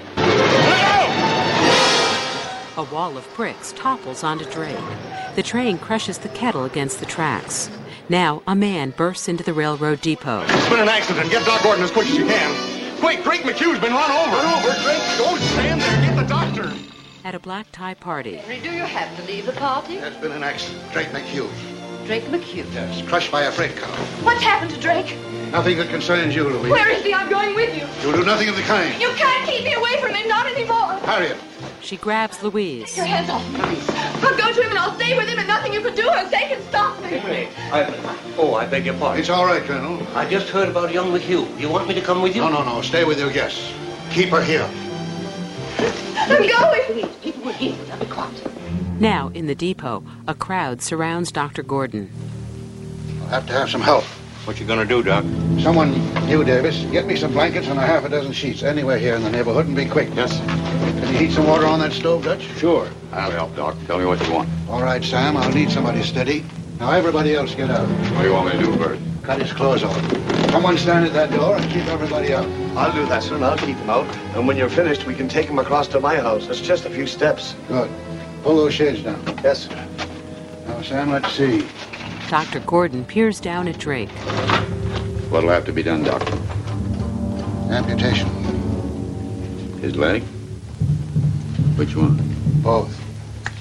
A wall of bricks topples onto Drake. The train crushes the kettle against the tracks. Now, a man bursts into the railroad depot. It's been an accident. Get Doc Gordon as quick as you can. Quick, Drake McHugh's been run over. Run over, Drake. Don't stand there. Get the doctor. At a black tie party. Do you have to leave the party? There's been an accident. Drake McHugh. Drake McHugh? Yes, crushed by a freight car. What's happened to Drake? Nothing that concerns you, Louise. Where is he? I'm going with you. You'll do nothing of the kind. You can't keep me away from him, not anymore. Harriet. She grabs Louise. Take your hands off me. I'll go to him and I'll stay with him and nothing you can do or say can stop me. I, oh, I beg your pardon. It's all right, Colonel. I just heard about young McHugh. You want me to come with you? No, no, no. Stay with your guests. Keep her here. I'm going. Please, people were here. Now be quiet. Now, in the depot, a crowd surrounds Doctor Gordon. I'll have to have some help. What you gonna do, Doc? Someone, you, Davis, get me some blankets and a half a dozen sheets anywhere here in the neighborhood and be quick. Yes. Can you heat some water on that stove, Dutch? Sure. I'll help, Doc. Tell me what you want. All right, Sam. I'll need somebody steady. Now, everybody else get out. What do you want me to do, Bert? Cut his clothes off. Someone stand at that door and keep everybody out. I'll do that, sir, and I'll keep him out. And when you're finished, we can take him across to my house. It's just a few steps. Good. Pull those shades down. Yes, sir. Now, Sam, let's see. Doctor Gordon peers down at Drake. What'll have to be done, Doctor? Amputation. His leg? Which one? Both.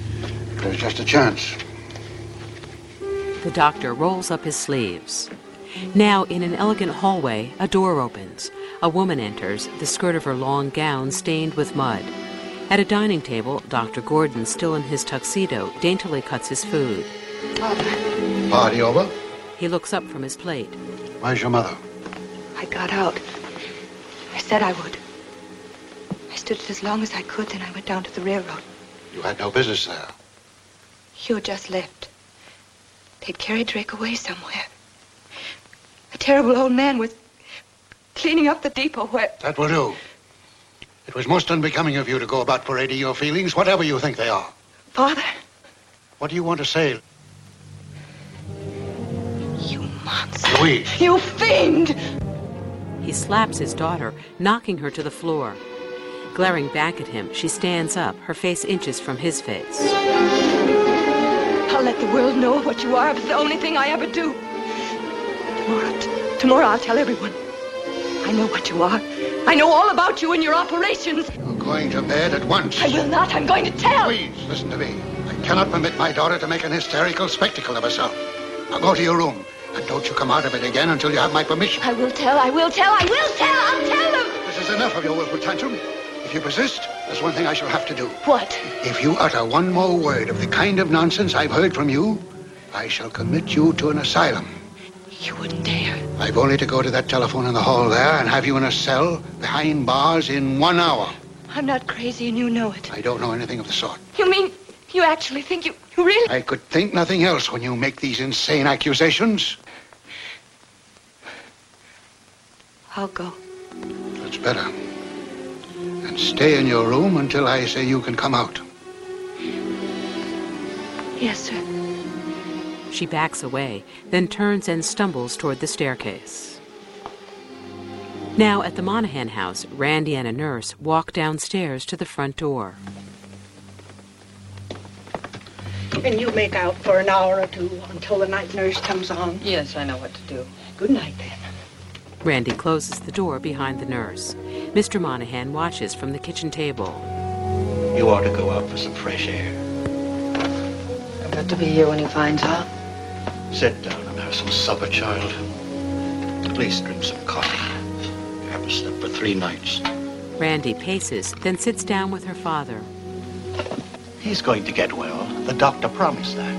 There's just a chance. The doctor rolls up his sleeves. Now, in an elegant hallway, a door opens. A woman enters, the skirt of her long gown stained with mud. At a dining table, Doctor Gordon, still in his tuxedo, daintily cuts his food. Father. Party over? He looks up from his plate. Where's your mother? I got out. I said I would. I stood it as long as I could, then I went down to the railroad. You had no business there. Hugh just left. They'd carried Drake away somewhere. A terrible old man was cleaning up the depot where... That will do. It was most unbecoming of you to go about parading your feelings, whatever you think they are. Father. What do you want to say? You monster. Louise. You fiend! He slaps his daughter, knocking her to the floor. Glaring back at him, she stands up, her face inches from his face. I'll let the world know what you are. It's the only thing I ever do. Tomorrow, t- tomorrow I'll tell everyone. I know what you are. I know all about you and your operations. You're going to bed at once. I will not. I'm going to tell. Please, listen to me. I cannot permit my daughter to make an hysterical spectacle of herself. Now go to your room, and don't you come out of it again until you have my permission. I will tell. I will tell. I will tell. I'll tell them. This is enough of your willful tantrum. If you persist, there's one thing I shall have to do. What? If you utter one more word of the kind of nonsense I've heard from you, I shall commit you to an asylum. You wouldn't dare. I've only to go to that telephone in the hall there and have you in a cell behind bars in one hour. I'm not crazy and you know it. I don't know anything of the sort. You mean you actually think you, you really... I could think nothing else when you make these insane accusations. I'll go. That's better. And stay in your room until I say you can come out. Yes, sir. She backs away, then turns and stumbles toward the staircase. Now, at the Monahan house, Randy and a nurse walk downstairs to the front door. Can you make out for an hour or two until the night nurse comes on? Yes, I know what to do. Good night, then. Randy closes the door behind the nurse. Mister Monahan watches from the kitchen table. You ought to go out for some fresh air. I've got to be here when he finds out. Sit down and have some supper, child. At least drink some coffee. You haven't slept for three nights. Randy paces, then sits down with her father. He's going to get well. The doctor promised that.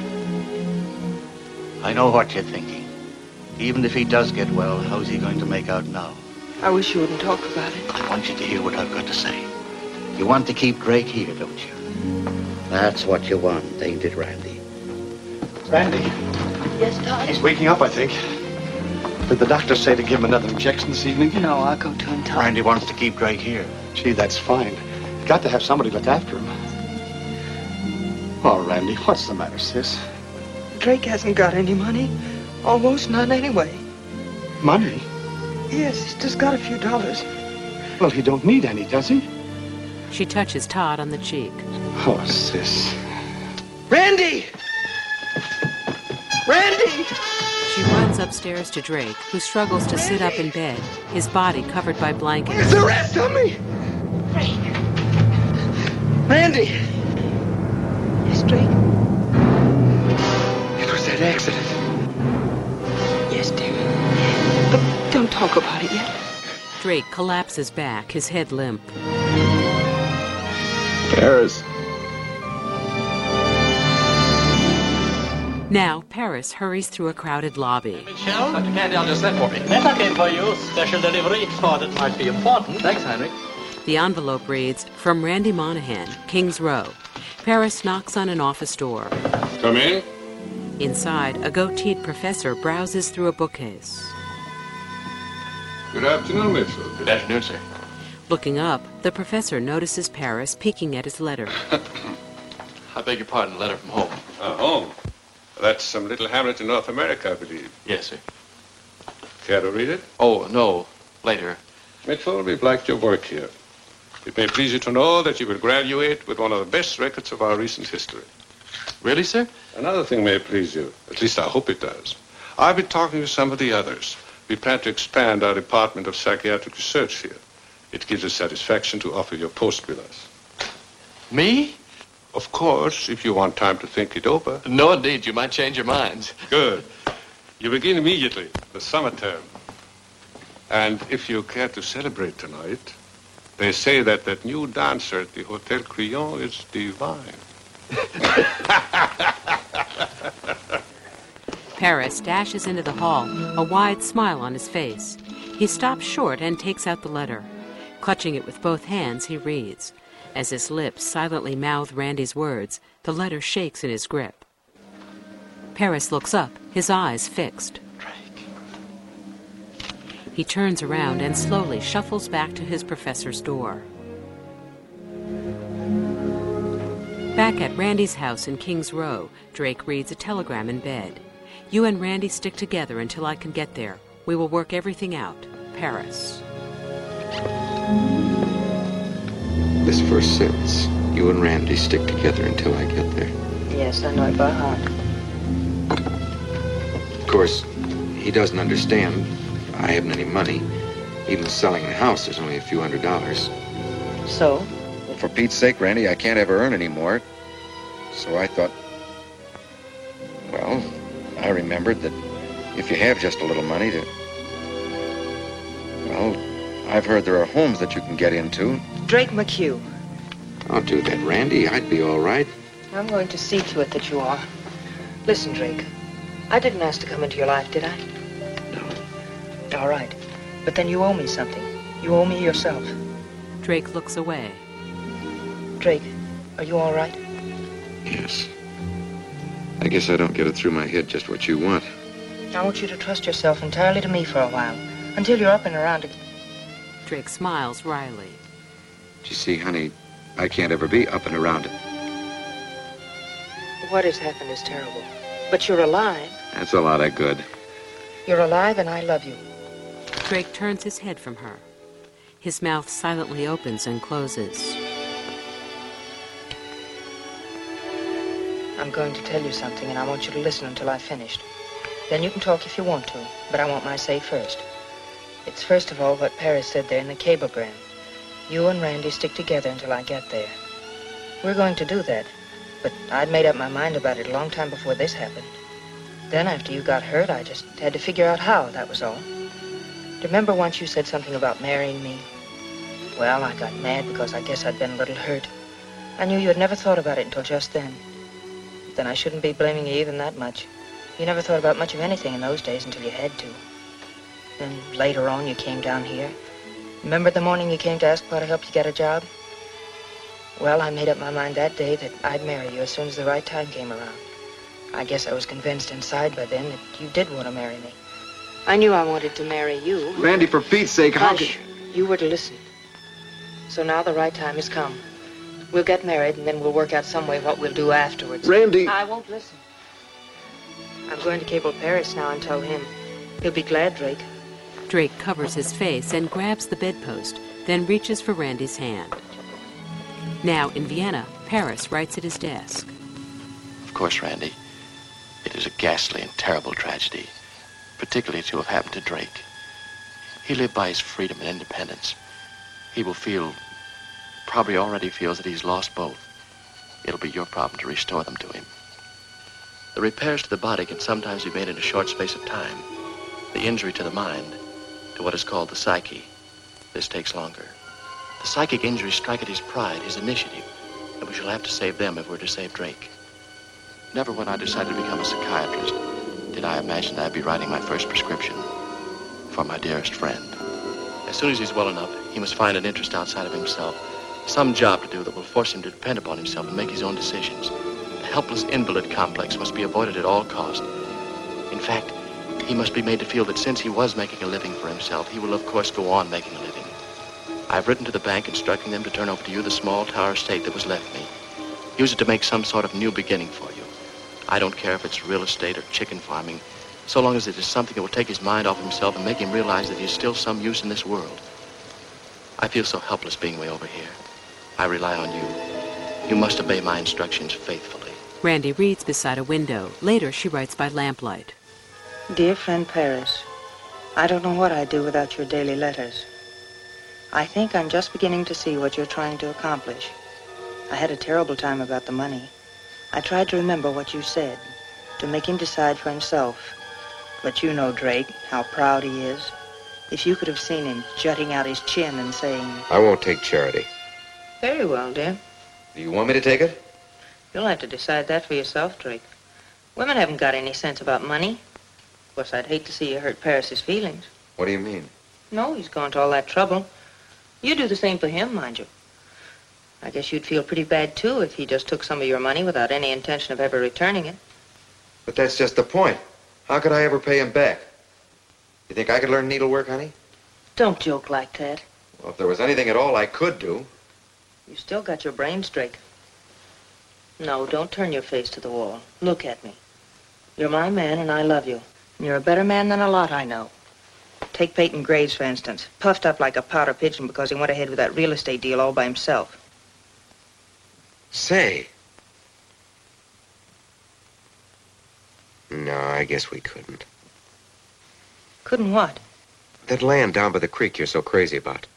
I know what you're thinking. Even if he does get well, how's he going to make out now? I wish you wouldn't talk about it. I want you to hear what I've got to say. You want to keep Drake here, don't you? That's what you want, ain't it, Randy? Randy, Yes, Todd? he's waking up, I think. Did the doctor say to give him another injection this evening? No, I'll go to him, Todd. Randy wants to keep Drake here. Gee, that's fine. Got to have somebody look after him. Oh, Randy, what's the matter, sis? Drake hasn't got any money. Almost none anyway. Money? Yes, he's just got a few dollars. Well, he don't need any, does he? She touches Todd on the cheek. Oh, sis. Randy! Randy! She runs upstairs to Drake, who struggles to sit up in bed, his body covered by blankets. There's a rest on me! Randy! Yes, Drake? It was that accident. Yes, dear. But don't talk about it yet. Drake collapses back, his head limp. Paris. Now, Paris hurries through a crowded lobby. Michelle? Doctor Candell just sent for me. Letter came for you. Special delivery. Thought it might be important. Thanks, Heinrich. The envelope reads, "From Randy Monahan, Kings Row." Paris knocks on an office door. Come in. Inside, a goateed professor browses through a bookcase. Good afternoon, Mitchell. Good afternoon, sir. Looking up, the professor notices Paris peeking at his letter. I beg your pardon, a letter from home. Uh, home? That's some little hamlet in North America, I believe. Yes, sir. Care to read it? Oh, no. Later. Mitchell, we've liked your work here. It may please you to know that you will graduate with one of the best records of our recent history. Really, sir? Another thing may please you. At least I hope it does. I've been talking to some of the others. We plan to expand our department of psychiatric research here. It gives us satisfaction to offer you a post with us. Me? Of course, if you want time to think it over. No, indeed. You might change your minds. Good. You begin immediately. the summer term. And if you care to celebrate tonight, they say that that new dancer at the Hotel Crillon is divine. Paris dashes into the hall, a wide smile on his face. He stops short and takes out the letter. Clutching it with both hands, he reads. As his lips silently mouth Randy's words, the letter shakes in his grip. Paris looks up, his eyes fixed. Drake. He turns around and slowly shuffles back to his professor's door. Back at Randy's house in Kings Row, Drake reads a telegram in bed. You and Randy stick together until I can get there. We will work everything out. Paris. This first sentence, you and Randy stick together until I get there. Yes, I know it by heart. Of course, he doesn't understand. I haven't any money. Even selling the house, there's only a few hundred dollars. So? Well, for Pete's sake, Randy, I can't ever earn any more. So I thought, well, I remembered that if you have just a little money to... Well, I've heard there are homes that you can get into. Drake McHugh. Don't do that, Randy. I'd be all right. I'm going to see to it that you are. Listen, Drake. I didn't ask to come into your life, did I? No. All right. But then you owe me something. You owe me yourself. Drake looks away. Drake, are you all right? Yes. I guess I don't get it through my head just what you want. I want you to trust yourself entirely to me for a while, until you're up and around again. Drake smiles wryly. You see, honey, I can't ever be up and around it. What has happened is terrible. But you're alive. That's a lot of good. You're alive and I love you. Drake turns his head from her. His mouth silently opens and closes. I'm going to tell you something, and I want you to listen until I've finished. Then you can talk if you want to, but I want my say first. It's first of all what Paris said there in the cablegram. You and Randy stick together until I get there. We're going to do that, but I'd made up my mind about it a long time before this happened. Then after you got hurt, I just had to figure out how, that was all. Remember once you said something about marrying me? Well, I got mad because I guess I'd been a little hurt. I knew you had never thought about it until just then. Then I shouldn't be blaming you even that much. You never thought about much of anything in those days until you had to. Then later on, you came down here. Remember the morning you came to ask Pa to help you get a job? Well, I made up my mind that day that I'd marry you as soon as the right time came around. I guess I was convinced inside by then that you did want to marry me. I knew I wanted to marry you. Randy, for Pete's sake, how Hush. You were to listen. So now the right time has come. We'll get married, and then we'll work out some way what we'll do afterwards. Randy! I won't listen. I'm going to cable Paris now and tell him. He'll be glad, Drake. Drake covers his face and grabs the bedpost, then reaches for Randy's hand. Now, in Vienna, Paris writes at his desk. Of course, Randy. It is a ghastly and terrible tragedy, particularly to have happened to Drake. He lived by his freedom and independence. He will feel, probably already feels that he's lost both. It'll be your problem to restore them to him. The repairs to the body can sometimes be made in a short space of time. The injury to the mind, to what is called the psyche, this takes longer. The psychic injuries strike at his pride, his initiative, and we shall have to save them if we're to save Drake. Never when I decided to become a psychiatrist did I imagine that I'd be writing my first prescription for my dearest friend. As soon as he's well enough, he must find an interest outside of himself, some job to do that will force him to depend upon himself and make his own decisions. The helpless invalid complex must be avoided at all cost. In fact, he must be made to feel that since he was making a living for himself, he will of course go on making a living. I've written to the bank instructing them to turn over to you the small tower estate that was left me. Use it to make some sort of new beginning for you. I don't care if it's real estate or chicken farming, so long as it is something that will take his mind off himself and make him realize that he's still some use in this world. I feel so helpless being way over here. I rely on you. You must obey my instructions faithfully. Randy reads beside a window. Later, she writes by lamplight. Dear friend Paris, I don't know what I'd do without your daily letters. I think I'm just beginning to see what you're trying to accomplish. I had a terrible time about the money. I tried to remember what you said, to make him decide for himself. But you know, Drake, how proud he is. If you could have seen him jutting out his chin and saying... I won't take charity. Very well, dear. Do you want me to take it? You'll have to decide that for yourself, Drake. Women haven't got any sense about money. Of course, I'd hate to see you hurt Paris's feelings. What do you mean? No, he's gone to all that trouble. You do the same for him, mind you. I guess you'd feel pretty bad, too, if he just took some of your money without any intention of ever returning it. But that's just the point. How could I ever pay him back? You think I could learn needlework, honey? Don't joke like that. Well, if there was anything at all I could do. You still got your brains, Drake. No, don't turn your face to the wall. Look at me. You're my man, and I love you. And you're a better man than a lot I know. Take Peyton Graves, for instance. Puffed up like a powder pigeon because he went ahead with that real estate deal all by himself. Say. No, I guess we couldn't. Couldn't what? That land down by the creek you're so crazy about.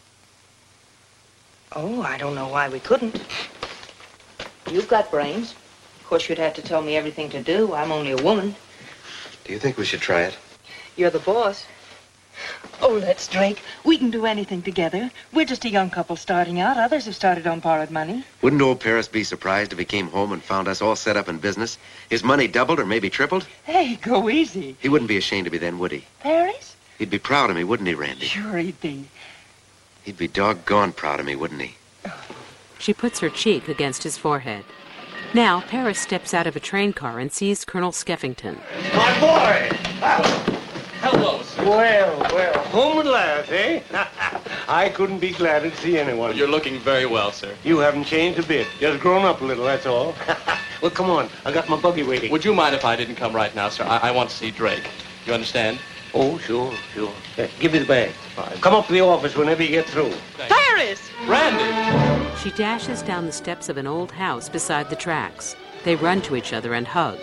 Oh, I don't know why we couldn't. You've got brains. Of course, you'd have to tell me everything to do. I'm only a woman. Do you think we should try it? You're the boss. Oh, let's, Drake. We can do anything together. We're just a young couple starting out. Others have started on borrowed money. Wouldn't old Paris be surprised if he came home and found us all set up in business? His money doubled or maybe tripled? Hey, go easy. He wouldn't be ashamed of me then, would he? Paris? He'd be proud of me, wouldn't he, Randy? Sure he'd be. He'd be doggone proud of me, wouldn't he? She puts her cheek against his forehead. Now, Paris steps out of a train car and sees Colonel Skeffington. My boy! Hello, sir. Well, well, home at last, eh? I couldn't be gladder to see anyone. You're looking very well, sir. You haven't changed a bit. Just grown up a little, that's all. Well, come on. I got my buggy waiting. Would you mind if I didn't come right now, sir? I, I want to see Drake. You understand? Oh, sure, sure. Hey, give me the bag. Come up to the office whenever you get through. Paris! Randy! She dashes down the steps of an old house beside the tracks. They run to each other and hug.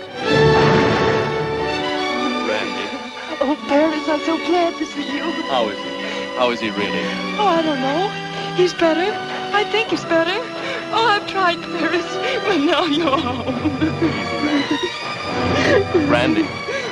Randy. Oh, Paris, I'm so glad to see you. How is he? How is he really? Oh, I don't know. He's better. I think he's better. Oh, I've tried, Paris, but now you're home. Randy.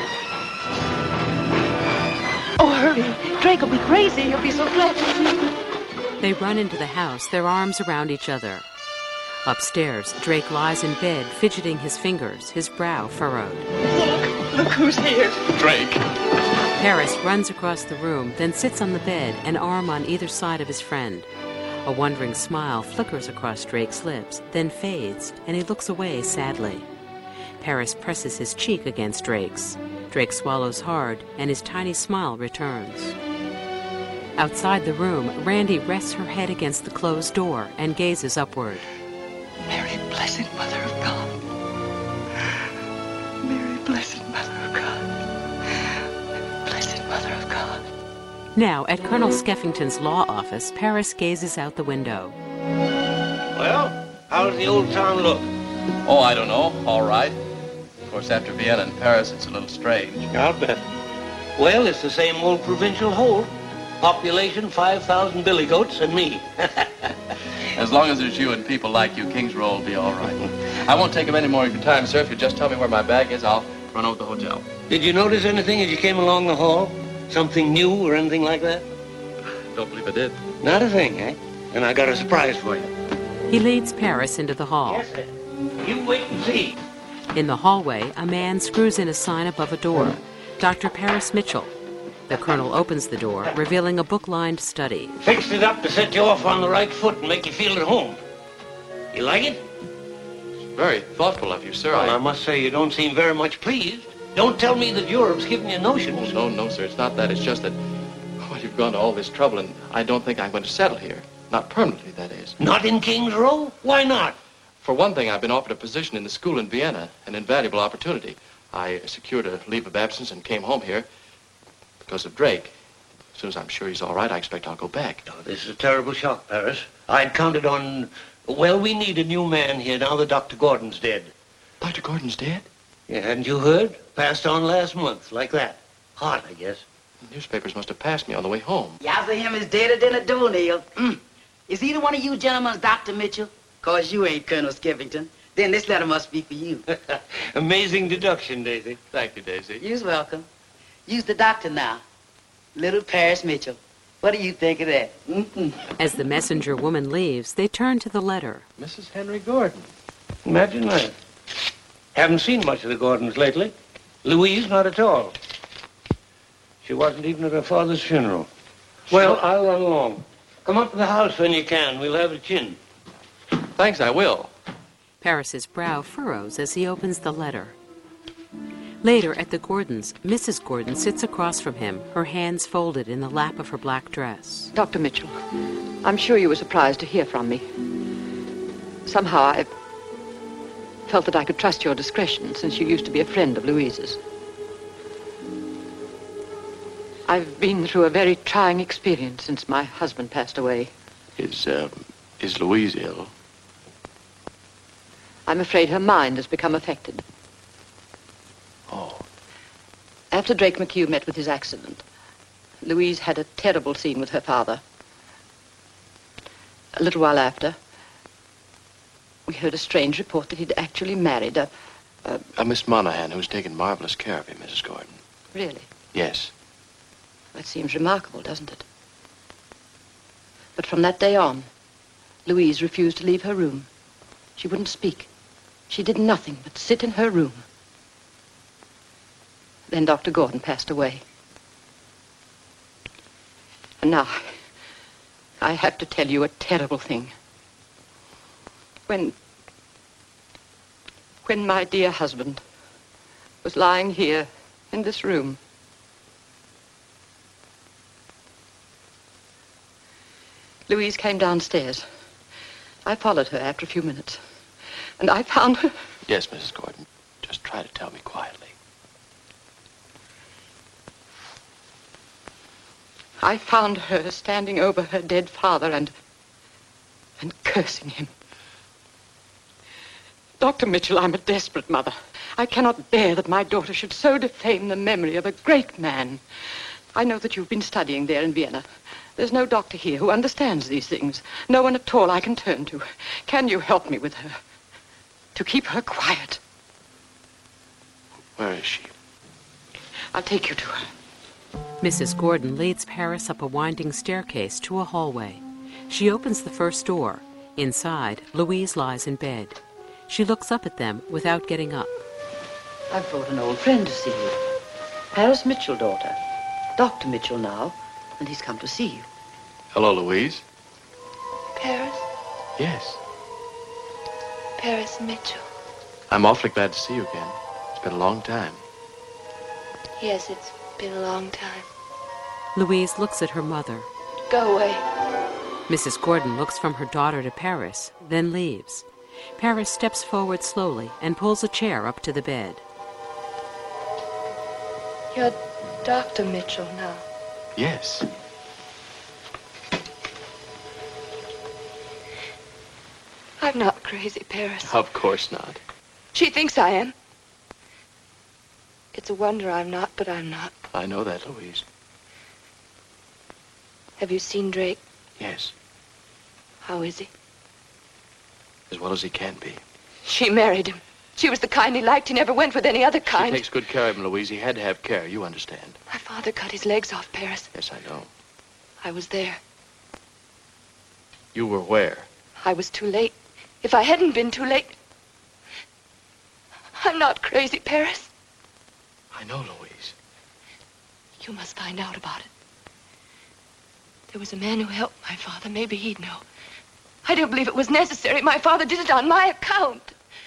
Oh, hurry. Drake will be crazy. He'll be so glad to see you. They run into the house, their arms around each other. Upstairs, Drake lies in bed, fidgeting his fingers, his brow furrowed. Look, look who's here. Drake. Paris runs across the room, then sits on the bed, an arm on either side of his friend. A wondering smile flickers across Drake's lips, then fades, and he looks away sadly. Paris presses his cheek against Drake's. Drake swallows hard, and his tiny smile returns. Outside the room, Randy rests her head against the closed door and gazes upward. Mary, blessed Mother of God. Mary, blessed Mother of God. Blessed Mother of God. Now, at Colonel Skeffington's law office, Paris gazes out the window. Well, how does the old town look? Oh, I don't know. All right. Of course, after Vienna and Paris, it's a little strange. I'll bet. Well, it's the same old provincial whole. Population, five thousand billy goats, and me. As long as there's you and people like you, King's Row will be all right. I won't take up any more of your time, sir. If you just tell me where my bag is, I'll run over to the hotel. Did you notice anything as you came along the hall? Something new or anything like that? Don't believe I did. Not a thing, eh? And I got a surprise for you. He leads Paris into the hall. Yes, sir. You wait and see. In the hallway, a man screws in a sign above a door. Doctor Paris Mitchell. The colonel opens the door, revealing a book-lined study. Fixed it up to set you off on the right foot and make you feel at home. You like it? Very thoughtful of you, sir. Well, I... I must say you don't seem very much pleased. Don't tell me that Europe's giving you notions. No, no, sir. It's not that. It's just that, well, you've gone to all this trouble, and I don't think I'm going to settle here. Not permanently, that is. Not in King's Row? Why not? For one thing, I've been offered a position in the school in Vienna, an invaluable opportunity. I secured a leave of absence and came home here because of Drake. As soon as I'm sure he's all right, I expect I'll go back. Oh, this is a terrible shock, Paris. I'd counted on... Well, we need a new man here now that Doctor Gordon's dead. Doctor Gordon's dead? Yeah, hadn't you heard? Passed on last month, like that. Hot, I guess. The newspapers must have passed me on the way home. Yowza him is deader than a doornail. Mm. Is either one of you gentlemen Doctor Mitchell? Cause you ain't Colonel Skeffington. Then this letter must be for you. Amazing deduction, Daisy. Thank you, Daisy. You's welcome. You's the doctor now. Little Paris Mitchell. What do you think of that? Mm-hmm. As the messenger woman leaves, they turn to the letter. Missus Henry Gordon. Imagine that. Haven't seen much of the Gordons lately. Louise, not at all. She wasn't even at her father's funeral. Well, I'll run along. Come up to the house when you can. We'll have a chin. Thanks, I will. Paris's brow furrows as he opens the letter. Later, at the Gordons, Missus Gordon sits across from him, her hands folded in the lap of her black dress. Doctor Mitchell, I'm sure you were surprised to hear from me. Somehow I felt that I could trust your discretion, since you used to be a friend of Louise's. I've been through a very trying experience since my husband passed away. Is, uh, is Louise ill? I'm afraid her mind has become affected. Oh. After Drake McHugh met with his accident, Louise had a terrible scene with her father. A little while after, we heard a strange report that he'd actually married a... A, a Miss Monahan, who's taken marvelous care of him, Missus Gordon. Really? Yes. That seems remarkable, doesn't it? But from that day on, Louise refused to leave her room. She wouldn't speak. She did nothing but sit in her room. Then Doctor Gordon passed away. And now, I have to tell you a terrible thing. When... When my dear husband was lying here in this room, Louise came downstairs. I followed her after a few minutes, and I found her... Yes, Missus Gordon. Just try to tell me quietly. I found her standing over her dead father and... and cursing him. Doctor Mitchell, I'm a desperate mother. I cannot bear that my daughter should so defame the memory of a great man. I know that you've been studying there in Vienna. There's no doctor here who understands these things. No one at all I can turn to. Can you help me with her? To keep her quiet. Where is she? I'll take you to her. Missus Gordon leads Paris up a winding staircase to a hallway. She opens the first door. Inside, Louise lies in bed. She looks up at them without getting up. I've brought an old friend to see you. Paris Mitchell, daughter. Doctor Mitchell now, and he's come to see you. Hello, Louise. Paris? Yes. Paris Mitchell. I'm awfully glad to see you again. It's been a long time. Yes, it's been a long time. Louise looks at her mother. Go away. Missus Gordon looks from her daughter to Paris, then leaves. Paris steps forward slowly and pulls a chair up to the bed. You're Doctor Mitchell now. Yes. I'm not crazy, Paris. Of course not. She thinks I am. It's a wonder I'm not, but I'm not. I know that, Louise. Have you seen Drake? Yes. How is he? As well as he can be. She married him. She was the kind he liked. He never went with any other kind. She takes good care of him, Louise. He had to have care. You understand. My father cut his legs off, Paris. Yes, I know. I was there. You were where? I was too late. If I hadn't been too late... I'm not crazy, Paris. I know, Louise. You must find out about it. There was a man who helped my father. Maybe he'd know. I don't believe it was necessary. My father did it on my account.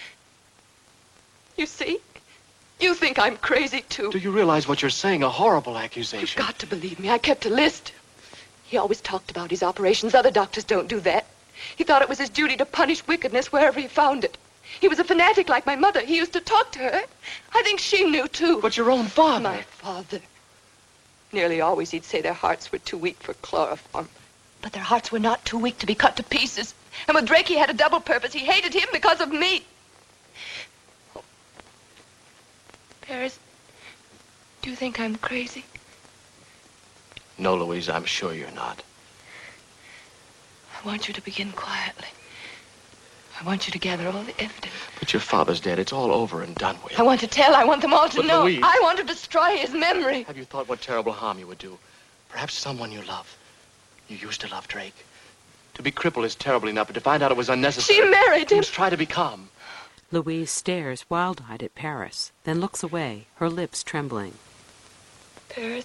You see? You think I'm crazy, too. Do you realize what you're saying? A horrible accusation. You've got to believe me. I kept a list. He always talked about his operations. Other doctors don't do that. He thought it was his duty to punish wickedness wherever he found it. He was a fanatic like my mother. He used to talk to her. I think she knew, too. But your own father. My father. Nearly always he'd say their hearts were too weak for chloroform. But their hearts were not too weak to be cut to pieces. And with Drake, he had a double purpose. He hated him because of me. Oh. Paris, do you think I'm crazy? No, Louise, I'm sure you're not. I want you to begin quietly. I want you to gather all the evidence. But your father's dead. It's all over and done with. I want to tell. I want them all to But know. Louise- I want to destroy his memory. Have you thought what terrible harm you would do? Perhaps someone you love. You used to love Drake. To be crippled is terrible enough, but to find out it was unnecessary... She married him. You must try to become. Louise stares wild-eyed at Paris, then looks away, her lips trembling. Paris,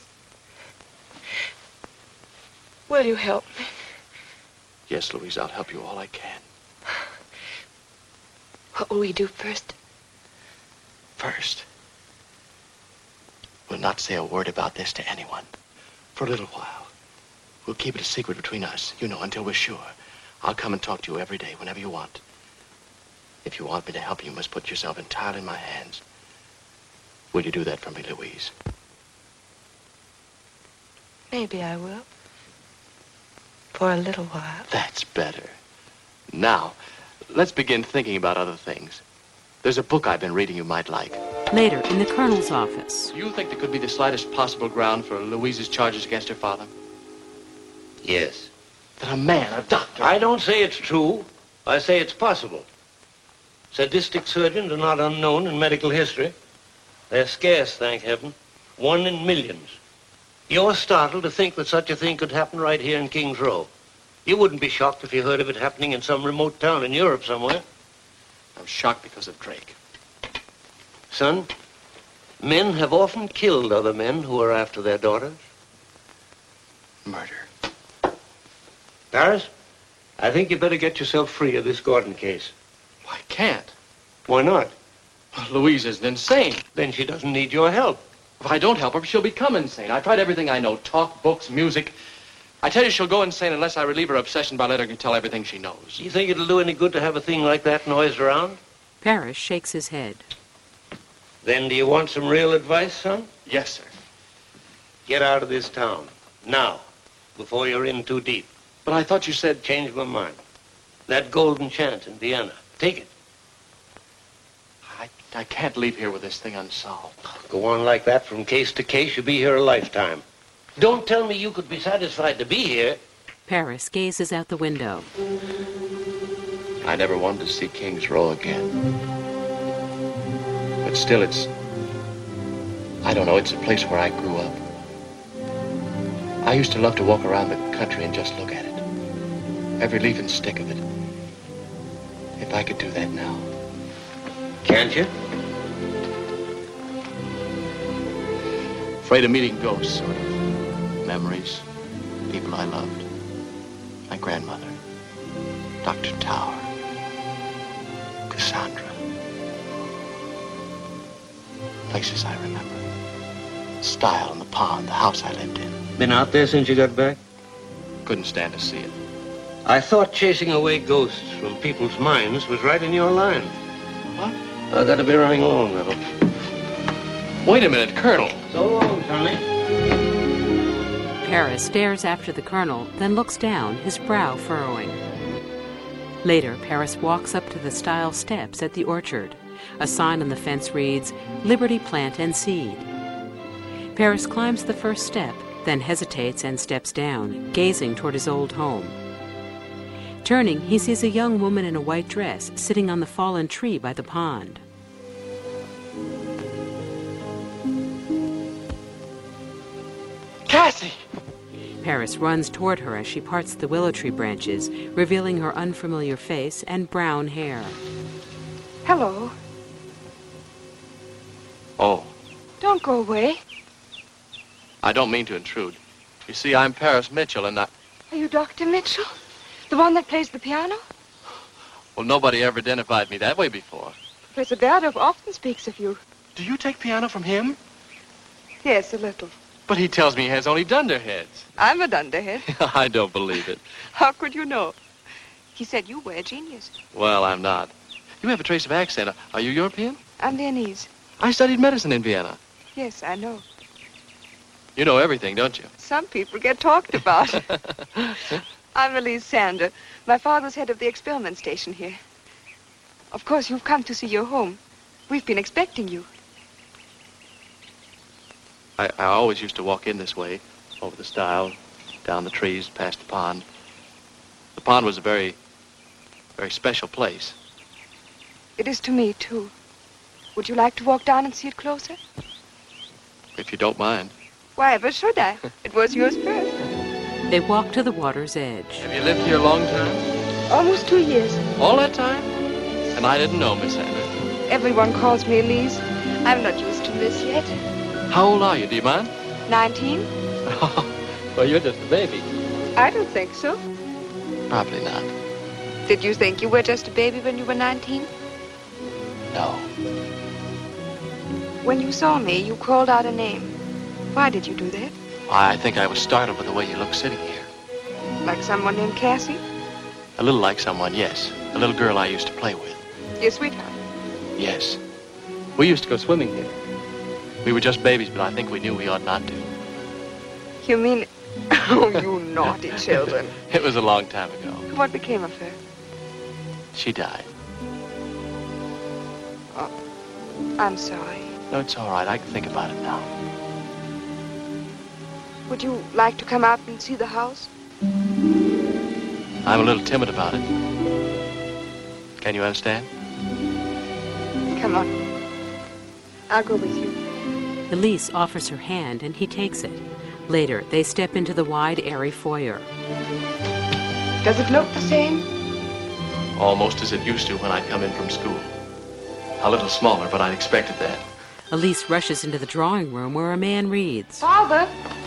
will you help me? Yes, Louise, I'll help you all I can. What will we do first? First, we'll not say a word about this to anyone. For a little while. We'll keep it a secret between us, you know, until we're sure. I'll come and talk to you every day, whenever you want. If you want me to help you, you must put yourself entirely in my hands. Will you do that for me, Louise? Maybe I will. For a little while. That's better. Now, let's begin thinking about other things. There's a book I've been reading you might like. Later, in the colonel's office. You think there could be the slightest possible ground for Louise's charges against her father? Yes. That a man, a doctor... I don't say it's true. I say it's possible. Sadistic surgeons are not unknown in medical history. They're scarce, thank heaven. One in millions. You're startled to think that such a thing could happen right here in King's Row. You wouldn't be shocked if you heard of it happening in some remote town in Europe somewhere. I'm shocked because of Drake. Son, men have often killed other men who are after their daughters. Murder. Paris, I think you better get yourself free of this Gordon case. I can't. Why not? Louise isn't insane. Then she doesn't need your help. If I don't help her, she'll become insane. I've tried everything I know. Talk, books, music. I tell you, she'll go insane unless I relieve her obsession by letting her tell everything she knows. Do you think it'll do any good to have a thing like that noised around? Paris shakes his head. Then do you want some real advice, son? Yes, sir. Get out of this town. Now. Before you're in too deep. But I thought you said... Change my mind. That golden chance in Vienna. Take it. I, I can't leave here with this thing unsolved. Go on like that from case to case, you'll be here a lifetime. Don't tell me you could be satisfied to be here. Paris gazes out the window. I never wanted to see King's Row again. But still, it's... I don't know, it's a place where I grew up. I used to love to walk around the country and just look at it. Every leaf and stick of it. If I could do that now. Can't you? Afraid of meeting ghosts, sort of. Memories, people I loved. My grandmother, Doctor Tower, Cassandra. Places I remember. Style in the pond, the house I lived in. Been out there since you got back? Couldn't stand to see it. I thought chasing away ghosts from people's minds was right in your line. What? I gotta be running along now. Wait a minute, Colonel. So long, Sonny. Paris stares after the colonel, then looks down, his brow furrowing. Later, Paris walks up to the stile steps at the orchard. A sign on the fence reads, Liberty Plant and Seed. Paris climbs the first step, then hesitates and steps down, gazing toward his old home. Turning, he sees a young woman in a white dress sitting on the fallen tree by the pond. Cassie! Paris runs toward her as she parts the willow tree branches, revealing her unfamiliar face and brown hair. Hello. Oh, Don't go away. I don't mean to intrude. You see, I'm Paris Mitchell, and I... Are you Doctor Mitchell? The one that plays the piano? Well, nobody ever identified me that way before. Professor Berdorf often speaks of you. Do you take piano from him? Yes, a little. But he tells me he has only dunderheads. I'm a dunderhead. I don't believe it. How could you know? He said you were a genius. Well, I'm not. You have a trace of accent. Are you European? I'm Viennese. I studied medicine in Vienna. Yes, I know. You know everything, don't you? Some people get talked about. I'm Elise Sander. My father's head of the experiment station here. Of course, you've come to see your home. We've been expecting you. I, I always used to walk in this way, over the stile, down the trees, past the pond. The pond was a very, very special place. It is to me, too. Would you like to walk down and see it closer? If you don't mind. Why ever should I? It was yours first. They walk to the water's edge. Have you lived here a long time? Almost two years. All that time? And I didn't know, Miss Anna. Everyone calls me Elise. I'm not used to this yet. How old are you, do you mind? Nineteen? Well, you're just a baby. I don't think so. Probably not. Did you think you were just a baby when you were nineteen? No. When you saw me, you called out a name. Why did you do that? Why, I think I was startled by the way you looked sitting here. Like someone named Cassie? A little like someone, yes. A little girl I used to play with. Your sweetheart? Yes. We used to go swimming here. We were just babies, but I think we knew we ought not to. You mean... Oh, you naughty children. It was a long time ago. What became of her? She died. Oh, I'm sorry. No, it's all right. I can think about it now. Would you like to come out and see the house? I'm a little timid about it. Can you understand? Come on. I'll go with you. Elise offers her hand, and he takes it. Later, they step into the wide, airy foyer. Does it look the same? Almost as it used to when I'd come in from school. A little smaller, but I'd expected that. Elise rushes into the drawing room where a man reads. Father!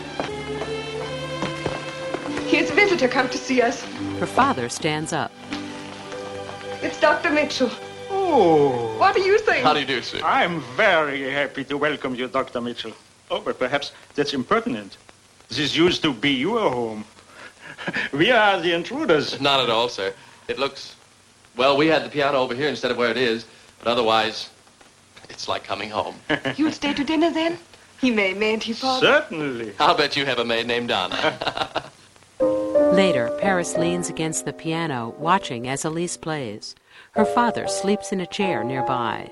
Here's a visitor come to see us. Her father stands up. It's Doctor Mitchell. Oh. What do you think? How do you do, sir? I'm very happy to welcome you, Doctor Mitchell. Oh, but perhaps that's impertinent. This used to be your home. We are the intruders. Not at all, sir. It looks... Well, we had the piano over here instead of where it is, but otherwise, it's like coming home. You'll stay to dinner then? He may, mayn't he, Father? Certainly. I'll bet you have a maid named Donna. Later, Paris leans against the piano, watching as Elise plays. Her father sleeps in a chair nearby.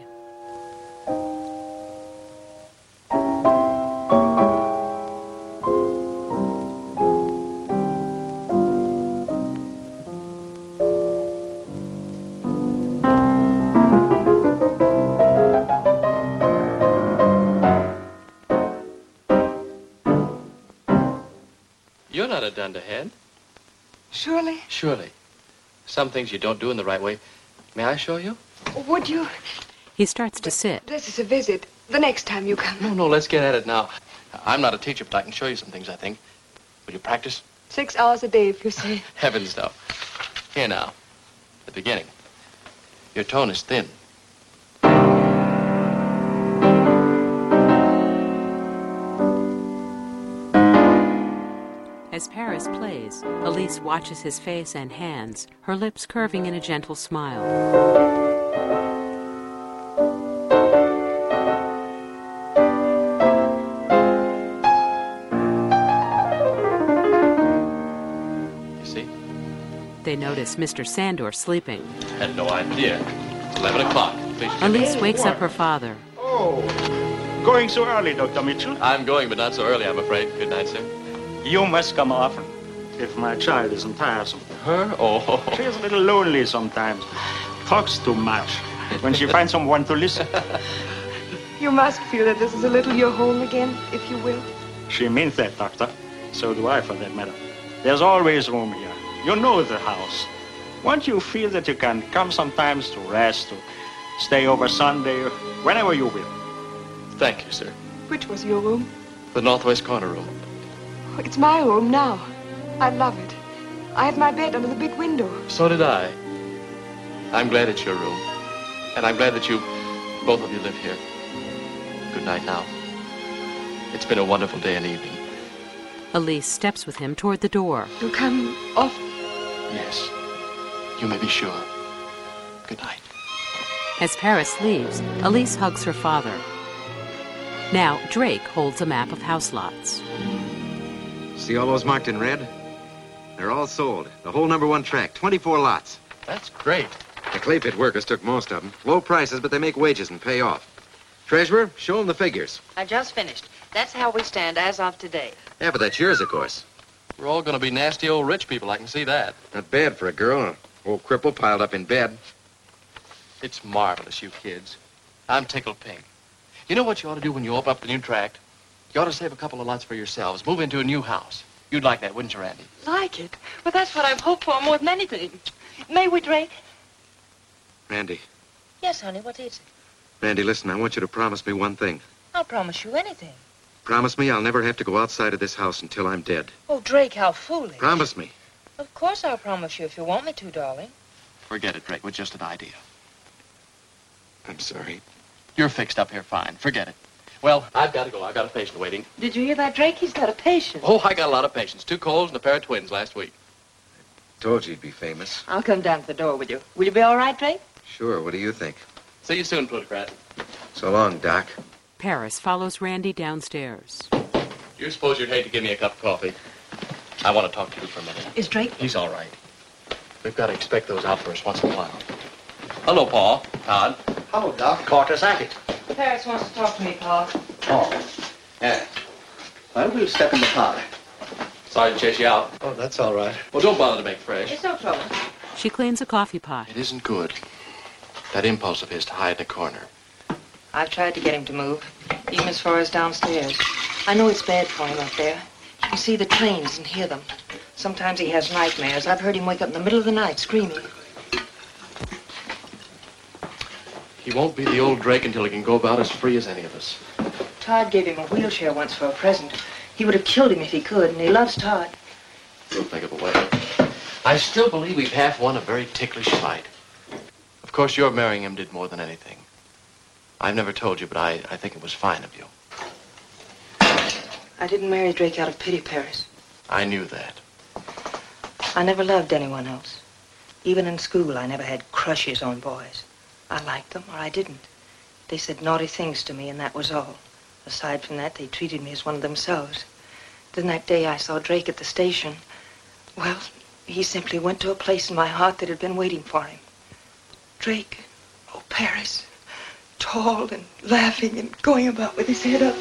You're not a dunderhead. Surely? Surely. Some things you don't do in the right way. May I show you? Would you? He starts to sit. This is a visit. The next time you come. No, no, let's get at it now. I'm not a teacher, but I can show you some things, I think. Will you practice? Six hours a day, if you say. Heavens, no. Here now. The beginning. Your tone is thin. As Paris plays, Elise watches his face and hands, her lips curving in a gentle smile. You see? They notice Mister Sandor sleeping. Had no idea. Eleven o'clock. Elise wakes up her father. Oh, going so early, Doctor Mitchell? I'm going, but not so early, I'm afraid. Good night, sir. You must come often, if my child isn't tiresome. Her? Oh. She's a little lonely sometimes. Talks too much. When she finds someone to listen. You must feel that this is a little your home again, if you will. She means that, Doctor. So do I, for that matter. There's always room here. You know the house. Won't you feel that you can come sometimes to rest, to stay over Sunday, whenever you will? Thank you, sir. Which was your room? The northwest corner room. It's my room now. I love it. I had my bed under the big window. So did I. I'm glad it's your room. And I'm glad that you, both of you, live here. Good night now. It's been a wonderful day and evening. Elise steps with him toward the door. You'll come often? Yes. You may be sure. Good night. As Paris leaves, Elise hugs her father. Now, Drake holds a map of house lots. See all those marked in red? They're all sold. The whole number one track, twenty-four lots. That's great. The clay pit workers took most of them. Low prices, but they make wages and pay off. Treasurer, show them the figures. I just finished. That's how we stand as of today. Yeah, but that's yours, of course. We're all going to be nasty old rich people, I can see that. Not bad for a girl, an old cripple piled up in bed. It's marvelous, you kids. I'm tickled pink. You know what you ought to do when you open up the new tract? You ought to save a couple of lots for yourselves. Move into a new house. You'd like that, wouldn't you, Randy? Like it? Well, that's what I've hoped for more than anything. May we, Drake? Randy. Yes, honey, what is it? Randy, listen, I want you to promise me one thing. I'll promise you anything. Promise me I'll never have to go outside of this house until I'm dead. Oh, Drake, how foolish. Promise me. Of course I'll promise you if you want me to, darling. Forget it, Drake. It was just an idea. I'm sorry. You're fixed up here fine. Forget it. Well, I've got to go. I've got a patient waiting. Did you hear that, Drake? He's got a patient. Oh, I got a lot of patients. Two colds and a pair of twins last week. Told you you'd be famous. I'll come down to the door with you. Will you be all right, Drake? Sure. What do you think? See you soon, plutocrat. So long, Doc. Paris follows Randy downstairs. You suppose you'd hate to give me a cup of coffee? I want to talk to you for a minute. Is Drake? He's all right. We've got to expect those outbursts once in a while. Hello, Paul. Todd. Hello, Doc. Carter Sackett. Paris wants to talk to me, Paul. Oh. Yeah. Well, we'll step in the parlor. Sorry to chase you out. Oh, that's all right. Well, don't bother to make fresh. It's no trouble. She cleans a coffee pot. It isn't good. That impulse of his to hide in a corner. I've tried to get him to move, even as far as downstairs. I know it's bad for him up there. He can see the trains and hear them. Sometimes he has nightmares. I've heard him wake up in the middle of the night screaming. He won't be the old Drake until he can go about as free as any of us. Todd gave him a wheelchair once for a present. He would have killed him if he could, and he loves Todd. We'll think of a way. I still believe we've half won a very ticklish fight. Of course, your marrying him did more than anything. I've never told you, but I, I think it was fine of you. I didn't marry Drake out of pity, Paris. I knew that. I never loved anyone else. Even in school, I never had crushes on boys. I liked them, or I didn't. They said naughty things to me, and that was all. Aside from that, they treated me as one of themselves. Then that day I saw Drake at the station. Well, he simply went to a place in my heart that had been waiting for him. Drake, oh, Paris, tall and laughing and going about with his head up.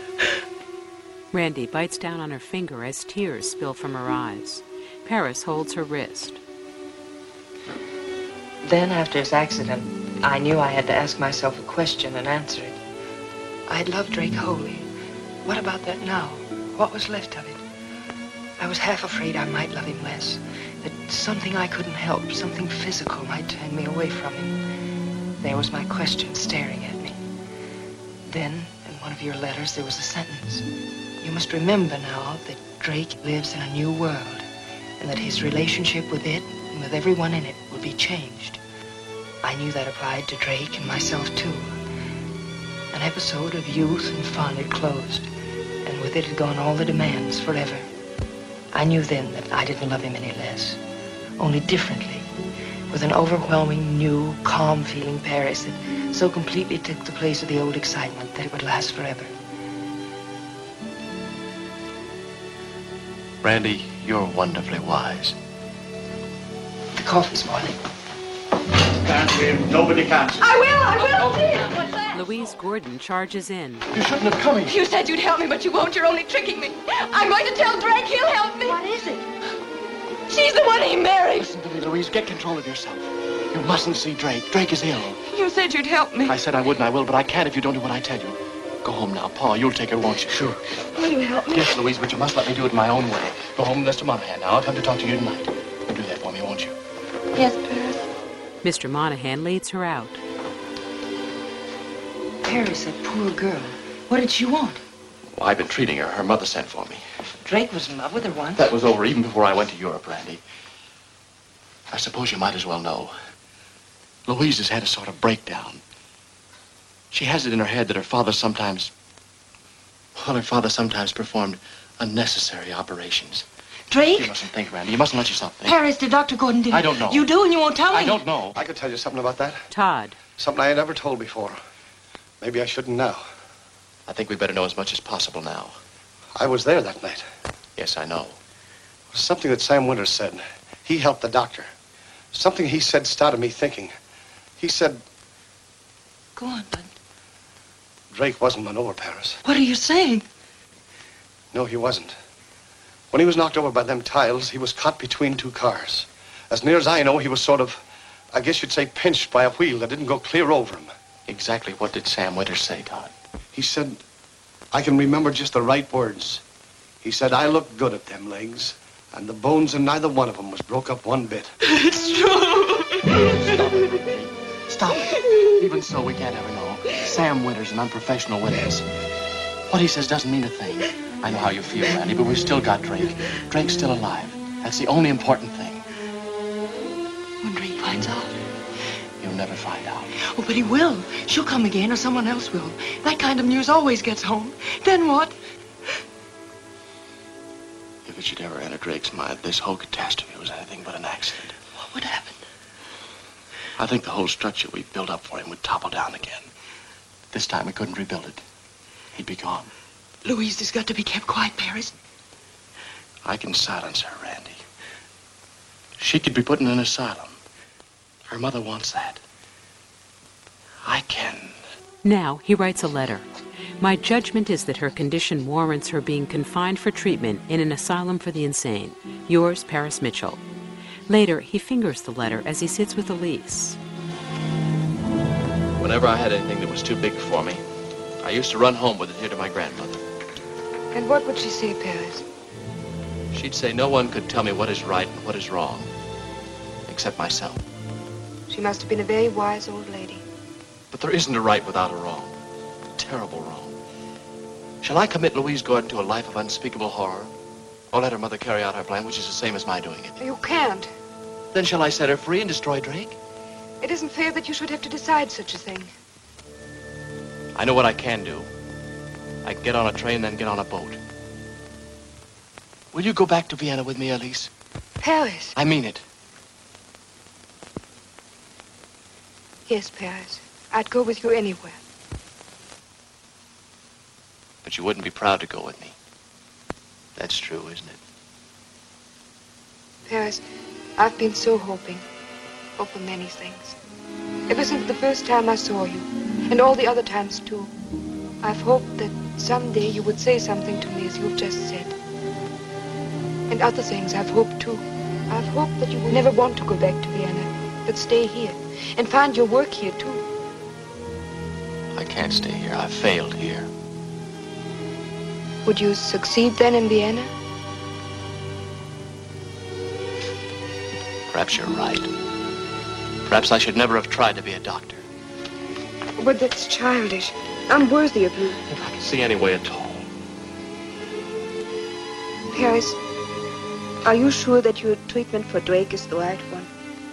Randy bites down on her finger as tears spill from her eyes. Paris holds her wrist. Then, after his accident, I knew I had to ask myself a question and answer it. I'd loved Drake wholly. What about that now? What was left of it? I was half afraid I might love him less, that something I couldn't help, something physical, might turn me away from him. There was my question staring at me. Then, in one of your letters, there was a sentence. You must remember now that Drake lives in a new world, and that his relationship with it and with everyone in it will be changed. I knew that applied to Drake and myself, too. An episode of youth and fun had closed, and with it had gone all the demands forever. I knew then that I didn't love him any less, only differently, with an overwhelming, new, calm feeling Paris that so completely took the place of the old excitement that it would last forever. Randy, you're wonderfully wise. The coffee's boiling. Can't see him. Nobody can see him. I will, I will see him. What's that? Louise Gordon charges in. You shouldn't have come here. You said you'd help me, but you won't. You're only tricking me. I'm going to tell Drake he'll help me. What is it? She's the one he married. Listen to me, Louise. Get control of yourself. You mustn't see Drake. Drake is ill. You said you'd help me. I said I would and I will, but I can't if you don't do what I tell you. Go home now. Paul, you'll take her, won't you? Sure. Will you help me? Yes, Louise, but you must let me do it my own way. Go home, Mister Monahan. Now, I'll come to talk to you tonight. You'll do that for me, won't you? Yes, Paris. Mister Monahan leads her out. Paris, that poor girl. What did she want? Well, I've been treating her. Her mother sent for me. Drake was in love with her once. That was over even before I went to Europe, Randy. I suppose you might as well know. Louise has had a sort of breakdown. She has it in her head that her father sometimes... Well, her father sometimes performed unnecessary operations. Drake? You mustn't think, Randy. You mustn't let yourself think. Paris, did Doctor Gordon do I don't know. You do and you won't tell me? I don't know. I could tell you something about that. Todd. Something I ain't ever told before. Maybe I shouldn't now. I think we'd better know as much as possible now. I was there that night. Yes, I know. It was something that Sam Winters said. He helped the doctor. Something he said started me thinking. He said... Go on, bud. Drake wasn't run over, Paris. What are you saying? No, he wasn't. When he was knocked over by them tiles, he was caught between two cars. As near as I know, he was sort of I guess you'd say pinched by a wheel that didn't go clear over him. Exactly what did Sam Winters say, Todd? He said, I can remember just the right words. He said, I looked good at them legs, and the bones in neither one of them was broke up one bit. It's true. Stop it. Stop it. Even so, we can't ever know. Sam Winters, an unprofessional witness. What he says doesn't mean a thing. I know how you feel, Randy, but we've still got Drake. Drake's still alive. That's the only important thing. When Drake finds out. You'll never find out. Oh, but he will. She'll come again, or someone else will. That kind of news always gets home. Then what? If it should ever enter Drake's mind, this whole catastrophe was anything but an accident. What would happen? I think the whole structure we built up for him would topple down again. This time we couldn't rebuild it. He'd be gone. Louise has got to be kept quiet, Paris. I can silence her, Randy. She could be put in an asylum. Her mother wants that. I can. Now he writes a letter. My judgment is that her condition warrants her being confined for treatment in an asylum for the insane. Yours, Paris Mitchell. Later, he fingers the letter as he sits with Elise. Whenever I had anything that was too big for me, I used to run home with it here to my grandmother. And what would she say, Paris? She'd say no one could tell me what is right and what is wrong, except myself. She must have been a very wise old lady. But there isn't a right without a wrong. A terrible wrong. Shall I commit Louise Gordon to a life of unspeakable horror? Or let her mother carry out her plan, which is the same as my doing it? You can't. Then shall I set her free and destroy Drake? It isn't fair that you should have to decide such a thing. I know what I can do. I can get on a train and then get on a boat. Will you go back to Vienna with me, Elise? Paris. I mean it. Yes, Paris. I'd go with you anywhere. But you wouldn't be proud to go with me. That's true, isn't it? Paris, I've been so hoping. Hope for many things. Ever since the first time I saw you, and all the other times too, I've hoped that someday you would say something to me as you've just said. And other things I've hoped too. I've hoped that you will never want to go back to Vienna, but stay here, and find your work here too. I can't stay here. I've failed here. Would you succeed then in Vienna? Perhaps you're right. Perhaps I should never have tried to be a doctor. But that's childish. I'm worthy of you. If I can see any way at all. Paris, are you sure that your treatment for Drake is the right one?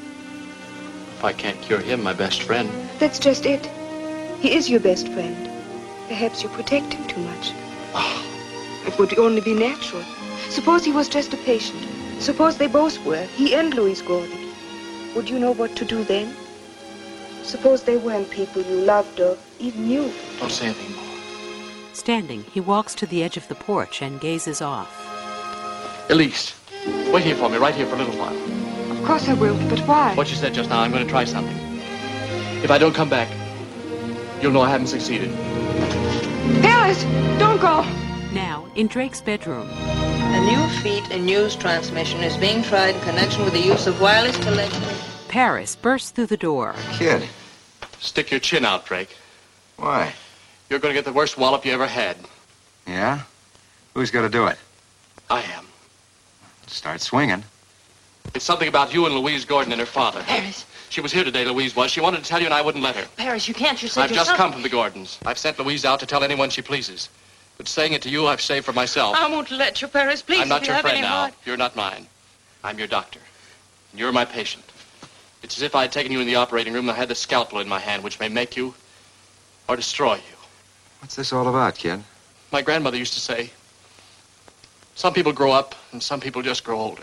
If I can't cure him, my best friend. That's just it. He is your best friend. Perhaps you protect him too much. Oh. It would only be natural. Suppose he was just a patient. Suppose they both were, he and Louise Gordon. Would you know what to do then? Suppose they weren't people you loved or even knew. Don't say anything more. Standing, he walks to the edge of the porch and gazes off. Elise, wait here for me, right here for a little while. Of course I will, but why? What you said just now, I'm going to try something. If I don't come back, you'll know I haven't succeeded. Paris, don't go! Now, in Drake's bedroom. A new feat in news transmission is being tried in connection with the use of wireless telephony. Paris bursts through the door. Kid. Stick your chin out, Drake. Why? You're going to get the worst wallop you ever had. Yeah? Who's going to do it? I am. Start swinging. It's something about you and Louise Gordon and her father. Paris. She was here today, Louise was. She wanted to tell you and I wouldn't let her. Paris, you can't. You said I've yourself. just come from the Gordons. I've sent Louise out to tell anyone she pleases. But saying it to you, I've saved for myself. I won't let you, Paris. Please, I'm not if your you have friend any now. heart. You're not mine. I'm your doctor. And you're my patient. It's as if I had taken you in the operating room and I had the scalpel in my hand, which may make you or destroy you. What's this all about, kid? My grandmother used to say, some people grow up and some people just grow older.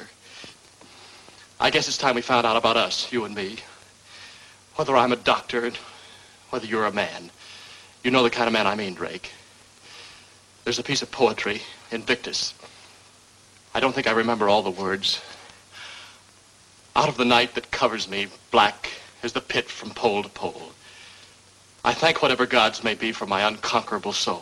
I guess it's time we found out about us, you and me. Whether I'm a doctor and whether you're a man. You know the kind of man I mean, Drake. There's a piece of poetry, Invictus. I don't think I remember all the words. Out of the night that covers me, black as the pit from pole to pole, I thank whatever gods may be for my unconquerable soul.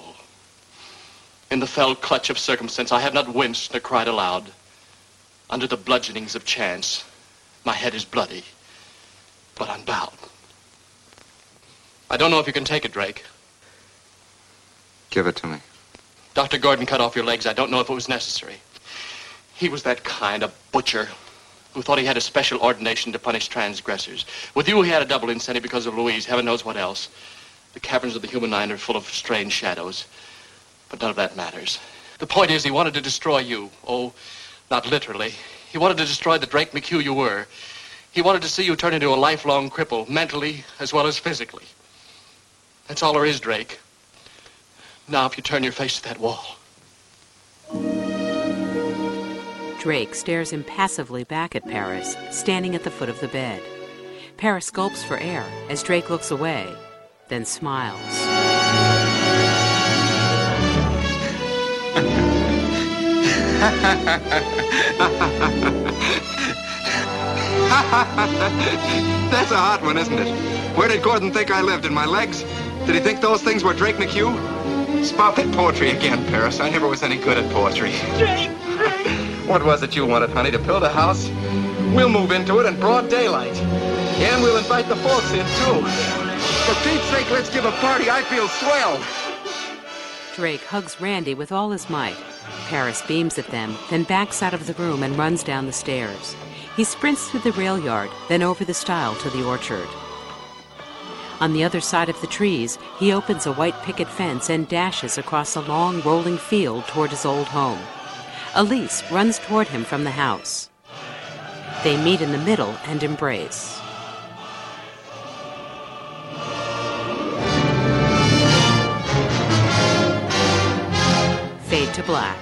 In the fell clutch of circumstance, I have not winced nor cried aloud. Under the bludgeonings of chance, my head is bloody. but I'm bound. I don't know if you can take it, Drake. Give it to me. Doctor Gordon cut off your legs. I don't know if it was necessary. He was that kind of butcher who thought he had a special ordination to punish transgressors. With you, he had a double incentive because of Louise, heaven knows what else. The caverns of the human mind are full of strange shadows. But none of that matters. The point is, he wanted to destroy you. Oh, not literally. He wanted to destroy the Drake McHugh you were. He wanted to see you turn into a lifelong cripple, mentally as well as physically. That's all there is, Drake. Now, if you turn your face to that wall. Drake stares impassively back at Paris, standing at the foot of the bed. Paris gulps for air as Drake looks away, then smiles. That's a hot one, isn't it? Where did Gordon think I lived? In my legs? Did he think those things were Drake McHugh? Spout that poetry again, Paris. I never was any good at poetry. Drake! What was it you wanted, honey? To build a house? We'll move into it in broad daylight. And we'll invite the folks in, too. For Pete's sake, let's give a party. I feel swell. Drake hugs Randy with all his might. Paris beams at them, then backs out of the room and runs down the stairs. He sprints through the rail yard, then over the stile to the orchard. On the other side of the trees, he opens a white picket fence and dashes across a long, rolling field toward his old home. Elise runs toward him from the house. They meet in the middle and embrace. Fade to black.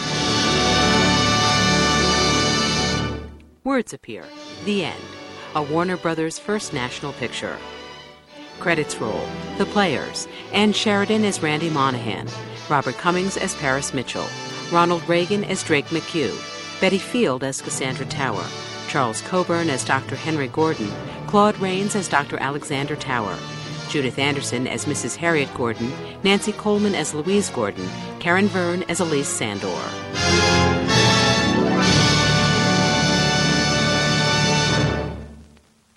Words appear. The end. A Warner Brothers first national picture. Credits roll. The players. Ann Sheridan as Randy Monahan. Robert Cummings as Paris Mitchell. Ronald Reagan as Drake McHugh. Betty Field as Cassandra Tower. Charles Coburn as Doctor Henry Gordon. Claude Rains as Doctor Alexander Tower. Judith Anderson as Missus Harriet Gordon. Nancy Coleman as Louise Gordon. Karen Verne as Elise Sandor.